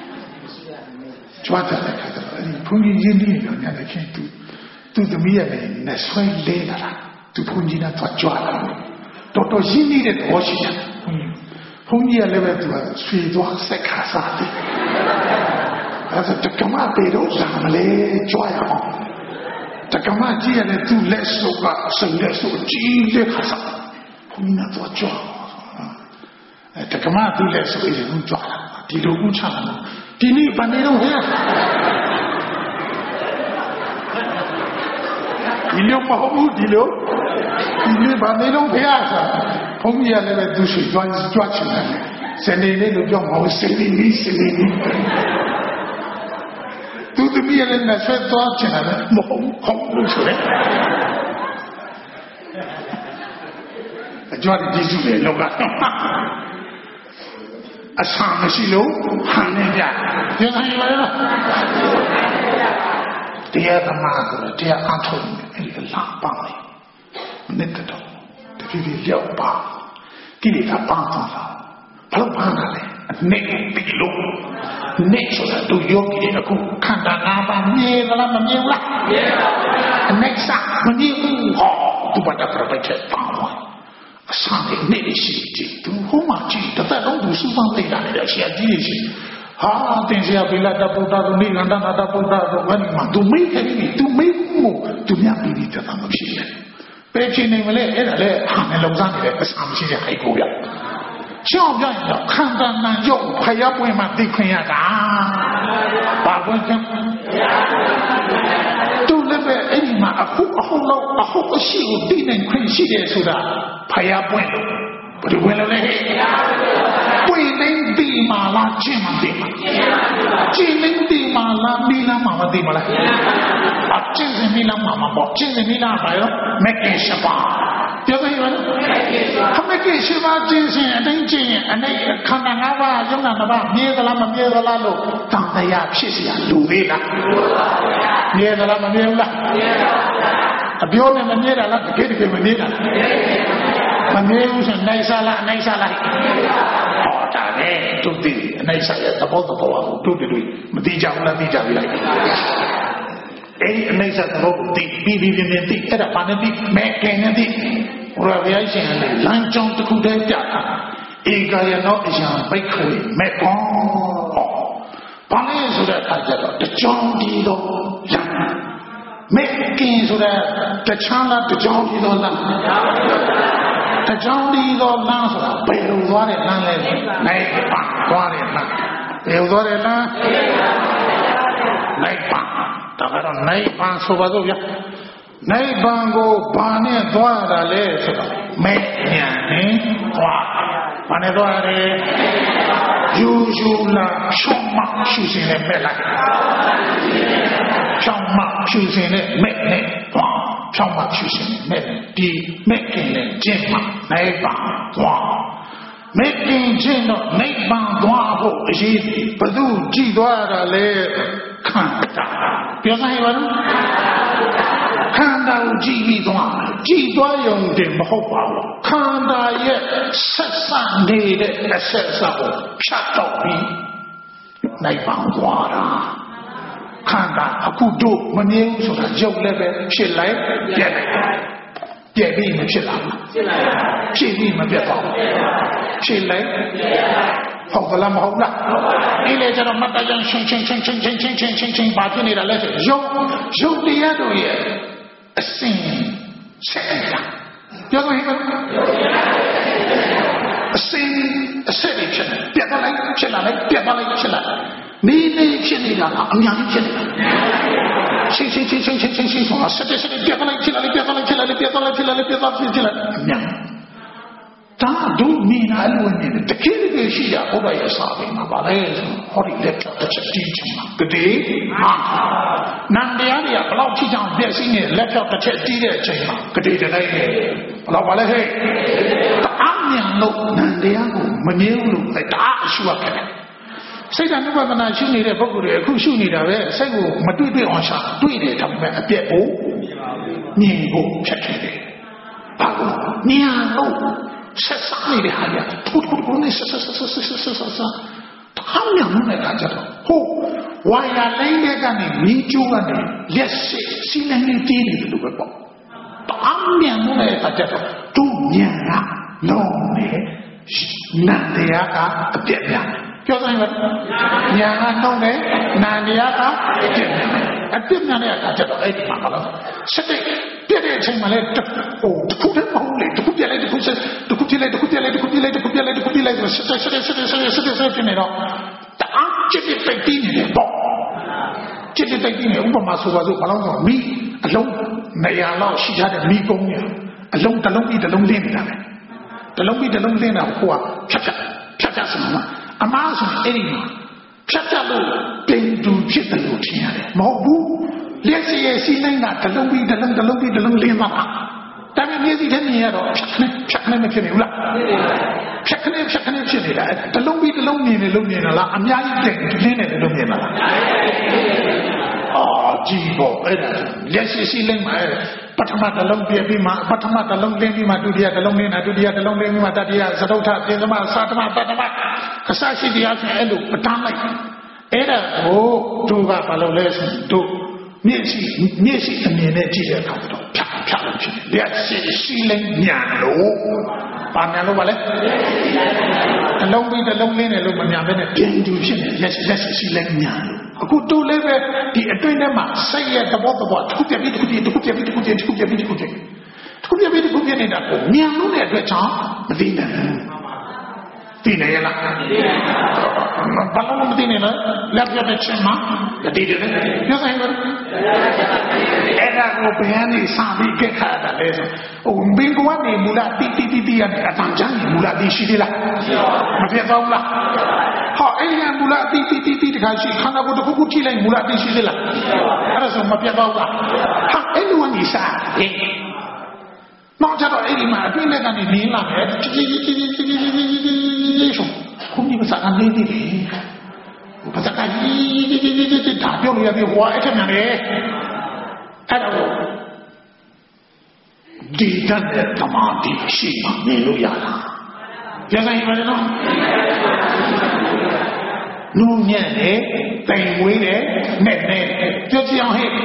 抓着来看到了，你碰见印尼人家来看都都怎么样呢？那摔累了啦，都碰见那抓抓了，到到印尼的多些，嗯，碰见那个多水多晒卡啥的，但是这个嘛背头上么来抓呀？这干嘛接下来都来手啊，手来手，紧来哈啥？你那做抓啊？ တက္ကမသူလည်းဆိုရင်ဦးကြွားလာဒီလိုဦးချလာဒီနေ့ဗန်နေတော့ဟဲ့ဒီလိုမဟုတ်ဘူးဒီလိုဒီနေ့ဗန်နေတော့ဖះဆိုဘုန်းကြီးကလည်းပဲသူရှိကြွားကြွားချင်တယ်စနေနေ့လို့ပြောမဟုတ်စနေနေ့စနေနေ့သူသမီးလည်းနဲ့ဆွဲသွားချင်တယ်မဟုတ်ဟုတ်လို့ဆိုတယ်အကြွားဒီစုလေလောကအဆာမရှိလို့ဟန်နေကြပြန်ဆိုင်ပါလားတရားသမားဆိုတော့တရားအထုတ်နေအဲ့ဒီလာပါလေမနစ်တော့တတိယရောက်ပါကိလေသာပါသွားတာဘလို့ပါလာလဲအနေပြီလို့နေဆိုတာသူယောဂီအခုခန္ဓာ၅ပါးမြဲသလားမမြဲဘူးလားမြဲပါဘူးအနေစာမမြဲဘူးဟောသူဘာတပြပိုက်ချက်ပါသွားအဆန်နဲ့နေရှိတယ်သူဟိုမှာကြည့်တသက်လုံးသူစူးစမ်းလိုက်တာလေဆရာကြီးရှိဟာတင်ဆရာဘိလာတပုဒ္ဒတို့နိဂန္ဓနာတပုဒ္ဒတို့ဘာမှသူမေးခဲ့ပြီသူမေးဖို့သူများပြီးပြီးတတ်မှာဖြစ်တယ်ပဲချင်းနေမလဲအဲ့ဒါလေဟာနဲ့လုံစားနေတယ်အဆန်မရှိတဲ့ဟိုက်ကိုပြရှောင်းပြရင်တော့ခန္ဓာနာရုပ်ဖျားပွင့်မှသိခွင့်ရတာဘာပွင့်ချင်သူလည်းပဲအဲ့ဒီမှာအခုအခုလောက်အခုအရှိကိုသိနိုင်ခွင့်ရှိတယ်ဆိုတာဖျားပွင့်လို့ဘယ်လိုဝင်လို့လဲပွင့်နေပြီမာလာကျင့်မသိမှာကျင့်နေပြီမာလာမိလာမှာမသိမလားအကျင့်စမိလာမှာမပေါ့ကျင့်စမိလာပါရောမက်ကင်ရှပါပြောကြရအောင်ခမကိရှိပါကျင့်စဉ်အတိုင်းကျင့်ရင်အနေခန္ဓာ၅ပါးယုံနာ၅ပါးမြဲသလားမမြဲသလားလို့တန်တရားဖြစ်เสียလူသေးလားမြဲသလားမမြဲဘူးလားအပြောနဲ့မမြဲတာလားတကယ်တကယ်မမြဲတာမမြဲဘူးဆိုနိုင်စားလားနိုင်စားလားဟောတာပဲသူတည်နိုင်စားရဲ့သဘောသဘောကိုတို့တွေမသိကြဘူးလားသိကြပြီလားအဲ့ဒီအနေစာတော့ဒီပြီးပြီးပြင်းပြင်းသိအဲ့ဒါဘာနဲ့သိမဲ့ကဲနဲ့သိဘုရားဘုရားရှင်ကလမ်းကြောင်းတစ်ခုတည်းပြတာဧကယနောအယံဘိက္ခွေမဲ့ကောဘာလဲဆိုတဲ့အခါကျတော့တကြောင်ဒီတော့လမ်းမဲ့ကင်းဆိုတဲ့တချမ်းလားတကြောင်ဒီတော့လမ်းတကြောင်ဒီတော့လမ်းဆိုတာဘယ်လိုသွားတဲ့လမ်းလဲနိုင်ပါသွားတဲ့လမ်းဘယ်လိုသွားတဲ့လမ်းနိုင်ပါဒါကတော့နိဗ္ဗာန်ဆိုပါတော့ဗျာနိဗ္ဗာန်ကိုဘာနဲ့သွားတာလဲဆိုတော့မဲ့ညာနဲ့သွားဘာနဲ့သွားရဲယူယူလာရှောင်းမရှုစင်နဲ့မဲ့လိုက်ရှောင်းမရှုစင်နဲ့မဲ့နဲ့သွားရှောင်းမရှုစင်နဲ့မဲ့ဒီမဲ့ကင်နဲ့ကျင့်မှာနိဗ္ဗာန်သွားမဲ့ကင်ကျင့်တော့နိဗ္ဗာန်သွားဖို့အရေးဘယ်သူကြည်သွားတာလဲခန္ဓာပြောနိုင်ပါလားခန္ဓာကိုကြည်ပြီးသွားကြည်သွားရုံတည်းမဟုတ်ပါဘူးခန္ဓာရဲ့ဆက်ဆက်နေတဲ့အဆက်ဆက်ကိုဖြတ်တော့ပြီးနိုင်ပါသွားတာခန္ဓာအခုတို့မမြင်ဘူးဆိုတာရုပ်လည်းပဲဖြစ်လိုက်ပြက်လိုက်ပြက်ပြီးမဖြစ်လာဘူးဖြစ်လိုက်ဖြစ်ပြီးမပြတ်ပါဘူးဖြစ်လိုက်ဟုတ်ကလားမဟုတ်လားဒီလေကျတော့မတန်ချင်းချင်းချင်းချင်းချင်းချင်းချင်းချင်းချင်းဘာဖြစ်နေတာလဲဆိုရုပ်ရုပ်တရားတို့ရဲ့အစဉ်ဆက်လာပြောလို့ဟဲ့အစဉ်အဆက်တွေဖြစ်နေပြတ်သွားလိုက်ဖြစ်လာလိုက်ပြတ်သွားလိုက်ဖြစ်လာနေနေဖြစ်နေတာကအများကြီးဖြစ်နေတာချင်းချင်းချင်းချင်းချင်းချင်းချင်းဆိုတာဆက်ဆက်ပြတ်သွားလိုက်ဖြစ်လာလိုက်ပြတ်သွားလိုက်ဖြစ်လာလိုက်ပြတ်သွားလိုက်ဖြစ်လာလိုက်ပြတ်သွားဖြစ်လာအများဒါတို့မိနာလို့နေတယ်တကယ်တကယ်ရှိတာဘုရားရဲ့စာပေမှာပါလေဟောဒီလက်တစ်ချက်တီးချင်မှာတတိဟာနန္တရားတွေကဘလောက်ဖြစ်ကြောင်ပြည့်စည်နေလက်ဖြောက်တစ်ချက်တီးတဲ့အချိန်မှာကတိတည်းနဲ့ဘလောက်ပါလဲဟဲ့တအားမြန်လို့နန္တရားကိုမမြင်ဘူးလို့တအားအရှုရခဲ့တယ်စိတ်ဓာတ်နိဗ္ဗာန်ရှုနေတဲ့ပုဂ္ဂိုလ်တွေအခုရှုနေတာပဲစိတ်ကိုမတွေ့တွေ့အောင်ရှာတွေ့တယ်ဒါပေမဲ့အပြက်ကိုမြင်ဖို့ဖြတ်ခဲ့တယ်ဘာလို့မြင်အောင်ဆက်စပ်နေတဲ့ဟာရထိုးထိုးထိုးနေဆက်ဆက်ဆက်ဆက်ဆက်ဆက်ဆက်ဆက်တောင်းရမယ့်အခါကျတော့ဟုတ်ဝါရလိုင်းတဲ့ကနေမီးကျိုးကနေလက်စစ်စီလန်နေတည်နေတယ်လို့ပဲပေါ့တောင်းရမယ့်အခါကျတော့သူ့ဉာဏ်ကလုံးနေနန္တရားကအပြည့်များပြောတိုင်းပဲဉာဏ်ကလုံးနေနန္တရားကအပြည့်များအပြည့်များတဲ့အခါကျတော့အဲ့ဒီမှာပါလို့စတဲ့ပြည့်တဲ့အချိန်မှာလဲဟိုတစ်ခုတည်းမဟုတ်လေတစ်ခုပြည့်လိုက်တစ်ခုဆက်တစ်ခုဖြစ်လိုက်တစ်ခုပြက်လိုက်တစ်ခုပြက်လိုက်တစ်ခုပြက်လိုက်တစ်ခုပြက်လိုက်ဆိုဆက်ဆက်ဆက်ဆက်ဆက်ဆက်ဆက်ဖြစ်နေတော့တအားချစ်တဲ့တိုက်တင်းနေတယ်ပေါ့ချစ်တဲ့တိုက်တင်းနေဥပမာဆိုပါစို့ဘာလို့ဆိုမိအလုံးနေရာလောက်ရှိထားတဲ့မိကုန်းရအလုံးတစ်လုံးပြီးတစ်လုံးလင်းနေတာပဲတစ်လုံးပြီးတစ်လုံးလင်းတာကိုကဖြတ်ဖြတ်ဖြတ်ဖြတ်စမှာအမားဆိုအဲ့ဒီမှာဖြတ်ဖြတ်လို့တင်တူဖြစ်တယ်လို့ထင်ရတယ်မဟုတ်ဘူးလက်စီရဲ့စီးနိုင်တာတစ်လုံးပြီးတစ်လုံးတစ်လုံးပြီးတစ်လုံးလင်းသွားတာဒါပေမဲ့မျက်စိထဲမြင်ရတော့ဖြတ်ခနဲ့ဖြတ်ခနဲ့မဖြစ်နေဘူးလားဖြတ်ခနဲ့ဖြတ်ခနဲ့ဖြစ်နေတာတစ်လုံးပြီးတစ်လုံးမြင်နေလို့မြင်တာလားအများကြီးတင်လင်းနေတယ်လို့မြင်တာလားအော်ကြည့်ပေါ့အဲ့ဒါလက်စီစီးလိုက်မှာပထမတစ်လုံးပြပြီးမှပထမတစ်လုံးလင်းပြီးမှဒုတိယတစ်လုံးလင်းတာဒုတိယတစ်လုံးလင်းပြီးမှတတိယသတုထပြင်သမသာတမတတမအစရှိတရားဖြင့်အဲ့လိုပတန်းလိုက်အဲ့ဒါကိုသူကဘာလို့လဲဆိုတော့မျက်စိမျက်စိအမြင်နဲ့ကြည့်တဲ့အခါတော့ဖြတ်ဖြတ်လို့ဖြစ်တယ်လက်စီစီးလိုက်ညာလို့ဘာညာလို့ပါလဲတစ်လုံးပြီးတစ်လုံးလင်းတယ်လို့မညာဘဲနဲ့ပြင်တူဖြစ်နေလက်လက်စီစီးလိုက်ညာလို့အခုတူလေးပဲဒီအတွင်းထဲမှာစိတ်ရဲ့သဘောသဘောတစ်ခုပြပြီးတစ်ခုပြတစ်ခုပြပြီးတစ်ခုပြတစ်ခုပြပြီးတစ်ခုပြတစ်ခုပြပြီးတစ်ခုပြနေတာကိုဉာဏ်လို့တဲ့အတွက်ကြောင့်မသိနိုင်ဘူးသိနေရလားဘာလို့မသိနေလဲလက်ပြတဲ့ချက်မှာတည်တယ်ပြောဆိုင်ပါအဲ့ဒါကိုပြန်နေစာပြီးကြက်ခါတာလေဆိုဟိုဘင်ကနေမူလာတီတီတီတီရတဲ့အတန်ချမ်းမူလာတီရှိသေးလားမဖြစ်တော့ဘူးလားဟောအဲ့ဒီမူလာတီတီတီတီတခါရှိခန္ဓာကိုယ်တစ်ခုခုထိလိုက်မူလာတီရှိသေးလားအဲ့ဒါဆိုမပြတ်တော့ဘူးလားဟာအဲ့လိုကနေစားဟင်နောက်ကြတော့အဲ့ဒီမှာအတွင်းထဲကနေနင်းလာတယ်တီတီတီတီတီတီတီဆိုခုဒီမစားကနေနေတယ်ဘာသာကြီးတီတီတီတီဒါပြောလို့ရပြီဟွာအဲ့ထက်မြန်တယ်အဲ့တော့ဒီတတ်တဲ့သမာဓိရှိမှမြင်လို့ရတာပြန်ဆိုင်ပါနော်လူညံ့တယ်တိုင်ဝေးတယ်နဲ့နဲ့ပြောကြည့်အောင်ဟဲ့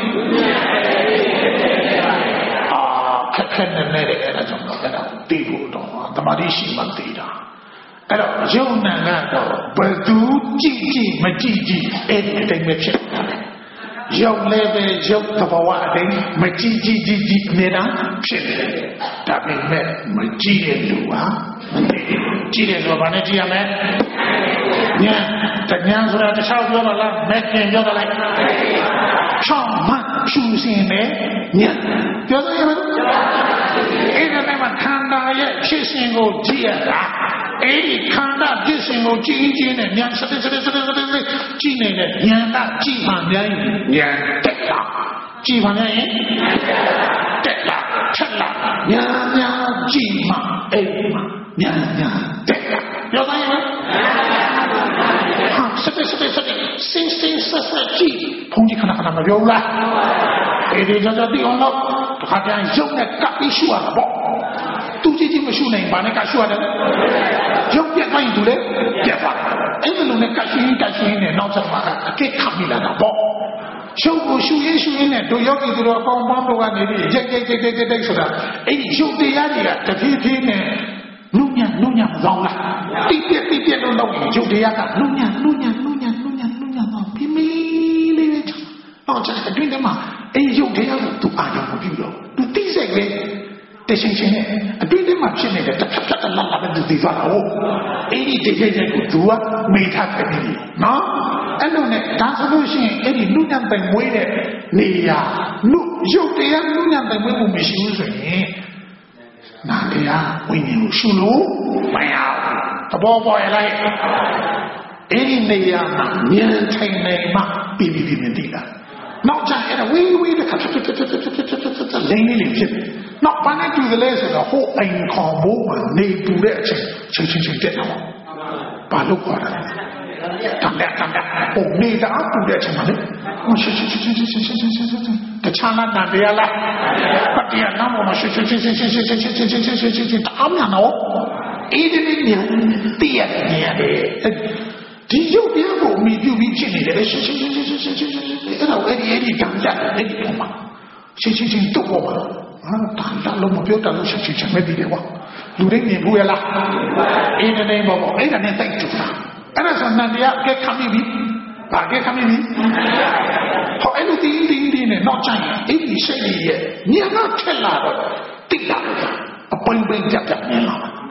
ခက်ခက်နဲ့နဲ့အဲ့ဒါကြောင့်တော့အဲ့ဒါသိဖို့တော့သမာဓိရှိမှသိတာအဲ့တော့ယုံနာကတော့ဘယ်သူကြည့်ကြည့်မကြည့်ကြည့်အဲ့ဒီအတိုင်းပဲဖြစ်တာရုပ်လည်းပဲရုပ်သဘောအတိုင်းမကြည့်ကြည့်ကြည့်ကြည့်အမြဲတမ်းဖြစ်နေတယ်ဒါပေမဲ့မကြည့်တဲ့လူဟာမသိဘူးကြည့်တဲ့လူကဘာနဲ့ကြည့်ရမလဲညံတညံဆိုတာတစ်ချောက်ပြောပါလားမဲ့ခင်ပြောပါလားချောင်းမှဖြူစင်နဲ့ညံပြောရမယ်အဲ့ဒါနဲ့မှခန္ဓာရဲ့ဖြစ်စဉ်ကိုကြည့်ရတာအဲ့ဒီခန္ဓာဖြစ်စဉ်ကိုကြည့်ကြည့်နဲ့ဉာဏ်စတဲ့စတဲ့စတဲ့စတဲ့ကြည့်နေတဲ့ဉာဏ်ကကြည့်မှများရင်ဉာဏ်တက်လာကြည့်မှများရင်တက်လာချက်လာဉာဏ်များကြည့်မှအဲ့ဒီမှာဉာဏ်များတက်လာပြောတိုင်းမဟာစတဲ့စတဲ့စတဲ့စင်စင်ဆက်ဆက်ကြည့်ဘုန်းကြီးခဏခဏမပြောဘူးလားအဲ့ဒီကြတော့ဒီအောင်တော့တစ်ခါတည်းရုပ်နဲ့ကပ်ပြီးရှုရတာပေါ့သူကြည့်ကြည့်မရှုနိုင်ဘာနဲ့ကရှုရတယ်ရုပ်ပြတ်တိုင်းသူလေပြတ်သွားအဲ့ဒီလိုနဲ့ကရှုရင်းကရှုရင်းနဲ့နောက်ဆက်မှာအကိတ်ခပ်မိလာတာပေါ့ရုပ်ကိုရှုရင်းရှုရင်းနဲ့တို့ယောဂီတို့အပေါင်းပေါင်းတို့ကနေပြီးကြိတ်ကြိတ်ကြိတ်ကြိတ်ကြိတ်ဆိုတာအဲ့ဒီရုပ်တရားတွေကတဖြည်းဖြည်းနဲ့နုညံ့နုညံ့မကောင်းလားတိပြက်တိပြက်လို့တော့ရုပ်တရားကနုညံ့နုညံ့နုညံ့နုညံ့နုညံ့တော့ပြင်းမီလေးပဲချောင်းတော့ချက်အတွင်းထဲမှာအဲ့ဒီရုပ်တရားကိုသူအာရုံမပြုတော့သူသိစိတ်ပဲတရှင်ရှင်နဲ့အတွင်းထဲမှာဖြစ်နေတဲ့တစ်ဖက်ဖက်တစ်လက်လက်ပဲသူသိသွားတာဟုတ်အဲ့ဒီတိကျကျကိုသူကမေ့ထားတယ်နော်အဲ့လိုနဲ့ဒါဆိုလို့ရှိရင်အဲ့ဒီလူညံပိုင်မွေးတဲ့နေရာလူရုပ်တရားလူညံပိုင်မွေးမှုမရှိဘူးဆိုရင်နာတရားဝိညာဉ်ကိုရှုလို့မရဘူးသဘောပေါက်ရလားအဲ့ဒီနေရာမှာဉာဏ်ထိုင်နေမှပြီးပြီးပြီးသိတာနောက်ကျအဲ့ဒါဝေးဝေးတဲ့ခါဖြစ်ဖြစ်ဖြစ်ဖြစ်ဖြစ်ဖြစ်ဖြစ်ဖြစ်လိမ့်လေးလေးဖြစ်နောက်ဘာနဲ့တူသလဲဆိုတော့ဟိုအိမ်ခေါ်ဖို့နေပူတဲ့အချိန်ချင်းချင်းချင်းတက်တော့ဘာလို့ခေါ်တာတမ်းတက်တမ်းတက်ဟိုနေတာအပူတဲ့အချိန်မှာလေဟိုချင်းချင်းချင်းချင်းချင်းချင်းချင်းချင်းချင်းတခြားလားတန်တရားလားပတ်တရားနာမောချင်းချင်းချင်းချင်းချင်းချင်းချင်းချင်းချင်းချင်းချင်းချင်းချင်းတောင်းရတော့အေးဒီနေ့ညတည့်ရတယ်ညရတယ်ဒီရုပ်တရားကိုအမိပြုပြီးဖြစ်နေတယ်ရှင်းရှင်းရှင်းရှင်းရှင်းရှင်းရှင်းအဲ့တော့အဲ့ဒီအဲ့ဒီကံကြတယ်အဲ့ဒီပုံမှာရှင်းရှင်းရှင်းတော့ပါဟာတန်တလုံးမပြောတလို့ရှင်းရှင်းရှင်းမဲ့ဒီလေကွာလူတွေမြင်ဘူးရလားအင်းနေဘောအဲ့ဒါနဲ့တိုက်တူတာအဲ့ဒါဆိုနန္တရားကဲခမိပြီဘာကဲခမိပြီဟောအဲ့လိုတင်းတင်းတင်းနဲ့နောက်ကျရင်အဲ့ဒီစိတ်ကြီးရဲ့ညံ့ထက်လာတော့တိတ်လာတော့အပိန်ပိန်ကြပ်ကြပ်မြင်လာ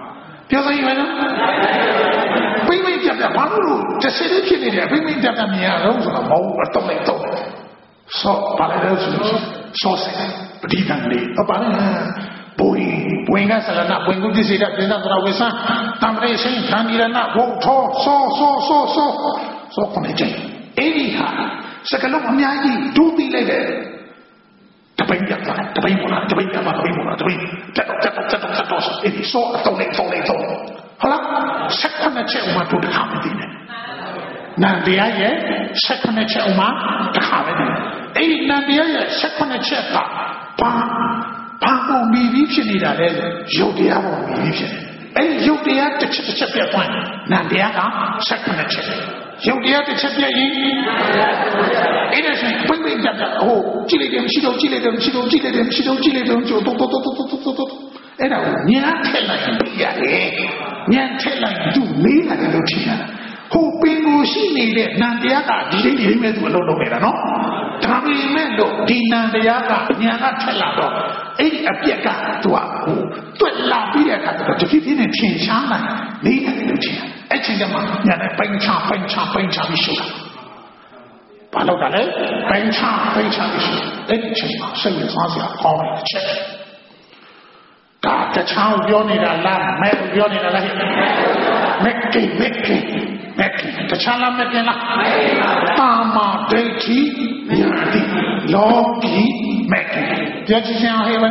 ပြောဆိုင်မယ်နော်ပိမ့်ပိမ့်ပြပြဘာလို့တစ်စက်တည်းဖြစ်နေတယ်ပိမ့်ပိမ့်ပြပြမြင်ရတော့ဆိုတော့မဟုတ်အတော့လိုက်တော့ဆော့ပါလေလို့ဆိုဆော့စက်ပဋိသန္ဓေလေးအပါနဲ့ဘုံဘွင်ကဆလနာဘွင်ကုတိစေတပြင်သာတော်ဝေဆန်းတံပရိစိန်သံဒီရဏဘုထောဆောဆောဆောဆောဆောခနဲ့ကျင်းအဲ့ဒီဟာစကလုံးအများကြီးဒူးပြီးလိုက်တယ်တပိန်ပြတာတပိန်ပေါ်လာတပိန်ပြပါတပိန်ပေါ်လာတပိန်တက်တော့တက်တော့တက်တော့တက်တော့အဲ့ဒီဆောအတုံးလေးတုံးလေးတုံးဟုတ်လားဆက်ခနဲ့ချက်ဥမာတို့တခါမသိနဲ့နန္တရားရဲ့ဆက်ခနဲ့ချက်ဥမာတခါပဲသိအဲ့ဒီနန္တရားရဲ့ဆက်ခနဲ့ချက်ကဘာဘာကိုမိပြီးဖြစ်နေတာလဲရုပ်တရားပေါ်မိပြီးဖြစ်တယ်အဲ့ဒီရုပ်တရားတစ်ချက်တစ်ချက်ပြတ်သွားရင်နန္တရားကဆက်ခနဲ့ချက်ရုပ်တရားတစ်ချက်ပြည့်ရင်အဲ့ဒါဆိုရင်ပိမ့်ပိမ့်ပြပြဟိုကြည့်လိုက်တယ်မရှိတော့ကြည့်လိုက်တယ်မရှိတော့ကြည့်လိုက်တယ်မရှိတော့ကြည့်လိုက်တယ်ကျိုးတော့တော့တော့တော့တော့တော့အဲ့ဒါကိုညာထက်လိုက်ရင်ပြရတယ်ညာထက်လိုက်သူမေးတယ်လို့ထင်ရတာဟိုပင်ကိုရှိနေတဲ့နန္တရားကဒီလေးဒီလေးမဲ့သူအလုပ်လုပ်နေတာနော်ဒါပေမဲ့လို့ဒီနန္တရားကညာကထက်လာတော့အဲ့ဒီအပြက်ကသူကဟိုတွက်လာပြီးတဲ့အခါကျတော့တဖြည်းဖြည်းနဲ့ထင်ရှားနိုင်နေတယ်လို့ထင်ရအဲ့ချိန်ကမှညာနဲ့ပိန်ချပိန်ချပိန်ချပြီးရှုတာဘာလို့ကလဲပိန်ချပိန်ချပြီးရှုအဲ့ဒီချိန်မှာစိတ်ဝင်စားစရာကောင်းတဲ့အချက်ဒါတခြားပြောနေတာလားမဲပြောနေတာလားမက်ကိမက်ကိမက်ကိတခြားလားမက်ကင်လားတာမာဒိဋ္ဌိညာတိလောကီမက်ကိပြောချင်အောင်ဟဲ့ဝဲ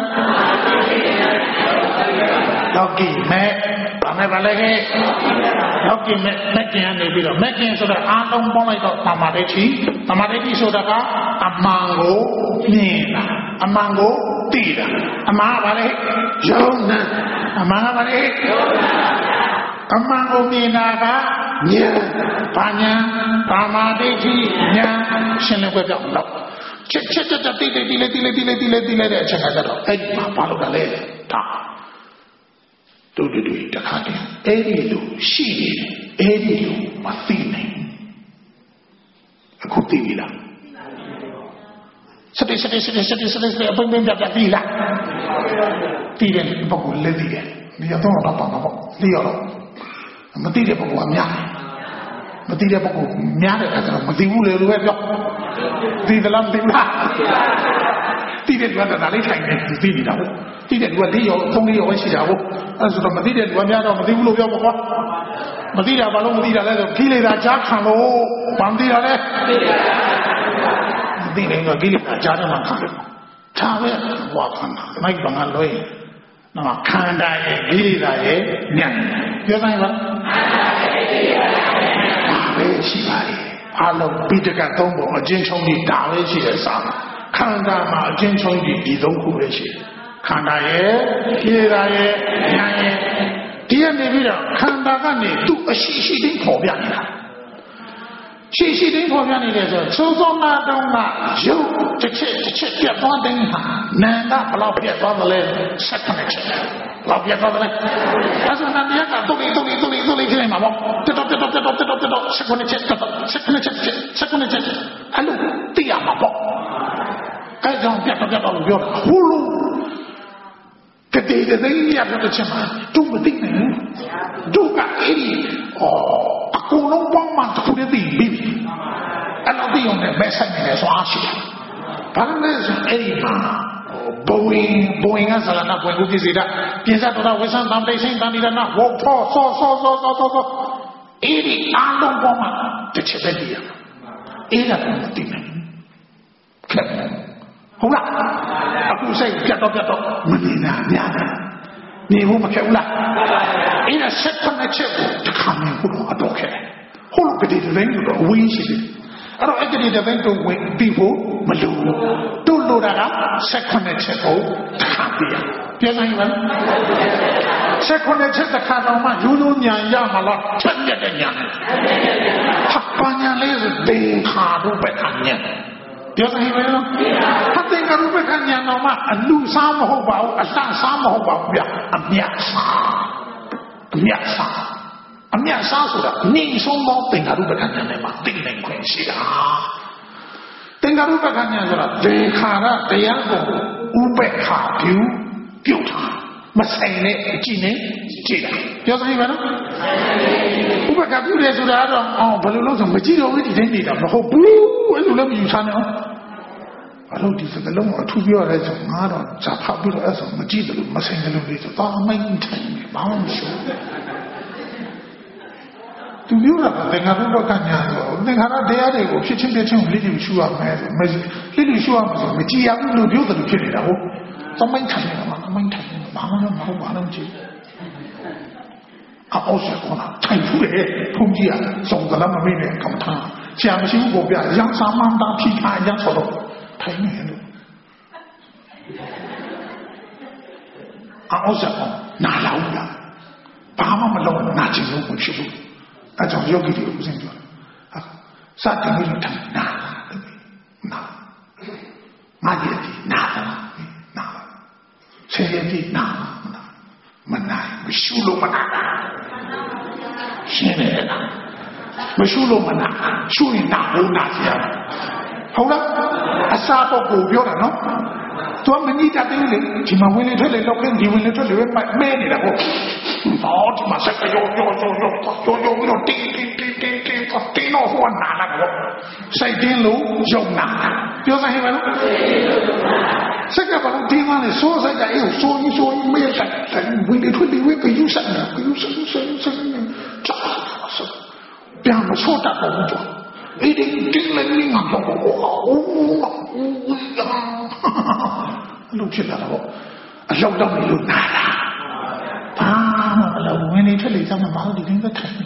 လောကီမက်ဘာမဲပါလဲဟဲ့လောကီမက်မက်ကင်ကနေပြီးတော့မက်ကင်ဆိုတာအားလုံးပေါင်းလိုက်တော့တာမာဒိဋ္ဌိတာမာဒိဋ္ဌိဆိုတာကအမှန်ကိုမြင်တာအမှန်ကိုသိတာအမှန်ကဘာလဲယုံနာအမှန်ကဘာလဲအမှန်ကိုမြင်တာကဉာဏ်ဘာဉာဏ်ဘာမာဒိဋ္ဌိဉာဏ်ရှင်းလင်းခွဲပြောင်းတော့ချက်ချက်ချက်တိတိတိလေးတိလေးတိလေးတိလေးတိလေးတဲ့အချက်ကတော့အဲ့ဒီမှာဘာလို့လဲဒါတို့တို့တို့တခါတည်းအဲ့ဒီလိုရှိနေတယ်အဲ့ဒီလိုမသိနိုင်အခုသိပြီလားစတိစတိစတိစတိစတိစတိအပင်းပင်းပြပြပြီလားသိတယ်ပုဂ္ဂိုလ်လည်းသိတယ်ဒီတော့တော့ပါတော့သိရတော့မသိတဲ့ပုဂ္ဂိုလ်ကများမသိတဲ့ပုဂ္ဂိုလ်များတဲ့အခါကျတော့မသိဘူးလေလို့ပဲပြောသိသလားမသိဘူးလားသိတဲ့လူကဒါလေးထိုင်နေသိနေတာဟုတ်သိတဲ့လူကလေးရောသုံးလေးရောပဲရှိတာဟုတ်အဲဆိုတော့မသိတဲ့လူကများတော့မသိဘူးလို့ပြောပေါ့ကွာမသိတာဘာလို့မသိတာလဲဆိုခိလေသာကြားခံလို့ဘာမသိတာလဲသိတယ်ကခိလေသာကြားတယ်မှာခံတယ်ဒါပဲဟောခံတာမိုက်ဘာငါလွှဲနော်ခန္ဓာရဲ့ခိလေသာရဲ့ညံ့ပြောဆိုင်ပါပဲရှိပါလေအလုံးပိဋကသုံးပုံအချင်းချင်းကြီးဒါပဲရှိတဲ့စာခန္ဓာမှာအချင်းချင်းကြီးဒီသုံးခုပဲရှိတယ်ခန္ဓာရဲ့ခိလေသာရဲ့ညံ့ရဲ့ဒီကနေပြီးတော့ခန္ဓာကနေသူ့အရှိရှိတိုင်းပေါ်ပြနေတာရှိရှိတိုင်းပေါ်ပြနေတယ်ဆိုသုံးသုံးနာတုံးကရုပ်တစ်ချက်တစ်ချက်ပြတ်သွားတဲ့ဟာနာမ်ကဘလောက်ပြတ်သွားသလဲစက္ကန့်ချက်လောက်ပြတ်သွားတယ်အဲဆိုနာမ်ရကတော့တူတူတူတူတူလေးဖြစ်နေမှာပေါ့တက်တော့တက်တော့တက်တော့တက်တော့တက်တော့စက္ကန့်ချက်တက်တော့စက္ကန့်ချက်စက္ကန့်ချက်အဲ့လိုသိရမှာပေါ့အဲကြောင့်ပြတ်တော့ပြတ်တော့ပြောတာဟိုလိုကတိတဲ့သိရတဲ့ချက်မှာသူမသိနိုင်ဘူးဒုက္ခအဲ့ဒီအော်အကုန်လုံးပေါင်းမှတစ်ခုတည်းသိပြီအဲ့လိုသိအောင်လည်းမဲဆိုင်နေတယ်ဆိုအားရှိတယ်ဘာလဲဆိုအဲ့ဒီမှာဘဝင်းဘဝင်းကဇာလနာဘဝင်းကိုပြည့်စေတာပြင်စားတော်ဝိသံတံတိစိန်တန်ဒီရနာဝေါဖောဆောဆောဆောဆောဆောအဲ့ဒီအားလုံးပေါင်းမှတစ်ချက်တည်းသိရအဲ့ဒါကိုသိနိုင်ခက်ဟုတ်လားအခုစိတ်ပြတ်တော့ပြတ်တော့မနေတာများတယ်နေဖို့မခက်ဘူးလားအဲ့ဒါဆက်ဖက်တဲ့ချက်ကိုတစ်ခါမှဘုရားအတော့ခဲ့ဟုတ်လို့ကတိတဲ့င်းတော့ဝင်းရှိတယ်အဲ့တော့အဲ့ဒီတဲ့င်းတော့ဝင်ပြီးဖို့မလိုဘူးတို့လိုတာကဆက်ဖက်တဲ့ချက်ကိုတစ်ခါပြရပြန်နိုင်ပါဆက်ဖက်တဲ့ချက်တစ်ခါတော့မှရိုးရိုးညာရမှာလားချက်မြတ်တဲ့ညာဟာပညာလေးဆိုသင်္ခါတို့ပဲခံညာပြောနိုင်ပါလားဟာသင်္ခါရုပ္ပခဉာဏ်တော်မှာအလူစားမဟုတ်ပါဘူးအစစားမဟုတ်ပါဘူးဗျအမြတ်စားအမြတ်စားအမြတ်စားဆိုတာနေဆုံးသောသင်္ခါရုပ္ပခဉာဏ်နဲ့မှာသိနိုင်ခွင့်ရှိတာသင်္ခါရုပ္ပခဉာဏ်ဆိုတာသင်္ခါရတရားကိုဥပ္ပခါပြုပြုတ်တာမဆိုင်နဲ့အကြည့်နဲ့ကြည့်တာပြောစမ်းပါနော်ဥပကပြုတယ်ဆိုတာတော့အော်ဘယ်လိုလုပ်ဆိုမကြည့်တော့ဘူးဒီတိုင်းနေတာမဟုတ်ဘူးအဲ့လိုလည်းမယူဆနဲ့ဘာလို့ဒီစကလုံးအထူးပြောရဲဆိုငါတော့ဇာဖောက်ပြီးတော့အဲ့ဆိုမကြည့်တယ်လို့မဆိုင်တယ်လို့လေဆိုတော့မိုင်းထိုင်ဘာမှမရှိသူပြောတာကငါတို့ဘက်ကညာတော့သင်္ခါရတရားတွေကိုဖြစ်ချင်းဖြစ်ချင်းလိလိရှုရမယ်ဆိုမလိလိရှုရမယ်ဆိုမကြည့်ရဘူးလို့ပြောတယ်လို့ဖြစ်နေတာဟုတ်သမိုင်းထိုင်နေတာမှာသမိုင်းထိုင်နေတာဘာမှမဟုတ်ပါဘူးကြည့်အောက်ဆက်ကောင်းထိုင်ဖူးတယ်ဖုန်ကြီးကစုံကလာမမေးနဲ့ကမ္မထာဆရာမရှိဘူးပေါ့ဗျာရန်စာမန်တာဖြီထားရန်ဆိုတော့ထိုင်နေတယ်လို့အောက်ဆက်ကောင်းနားလောက်လားဘာမှမလုပ်နားချင်လို့မရှိဘူးအဲကြောင့်ယောဂီတွေကိုဦးစင်ပြောဟာစတင်ပြီးတော့ထိုင်နားနားငါရဲ့ဒီနားနားဆယ်ရဲ့ဒီနားမနိုင်မရှိလို့မနာရှင်းတယ်လားမရှိလို့မနာရှုရင်နာဘူးနာစီရဟုတ်လားအစားတော့ကိုပြောတာနော်သူကမငြိတတ်သေးလေဒီမှာဝင်လေထွက်လေလောက်ခင်းဒီဝင်လေထွက်လေပဲမဲနေတာဟုတ်ဟောဒီမှာစက်ကြောကြောကြောကြောကြောကြောပြီးတော့တင်းတင်းတင်းတင်းတင်းတင်းတော့ဟိုနာလာတော့စိတ်တင်းလို့ယုံနာပြောစမ်းဟဲ့မလားစက်ကဘာလို့တင်းမလဲစိုးစက်ကအေးစိုးကြီးစိုးကြီးမဲဆိုင်ဝင်လေထွက်လေဝဲကယူဆန်ကယူဆန်ဆန်ဆန်ချာပြန်မဆိုးတတ်ဘူးတော့အဲ့ဒီတင်းလည်းငါတော့အိုးလူဖြစ်လာတော့အလောက်တော့နေလို့နာတာဘာမှမလုပ်ဝင်နေထွက်လေစမ်းမမဟုတ်ဒီတင်းသက်ထိုင်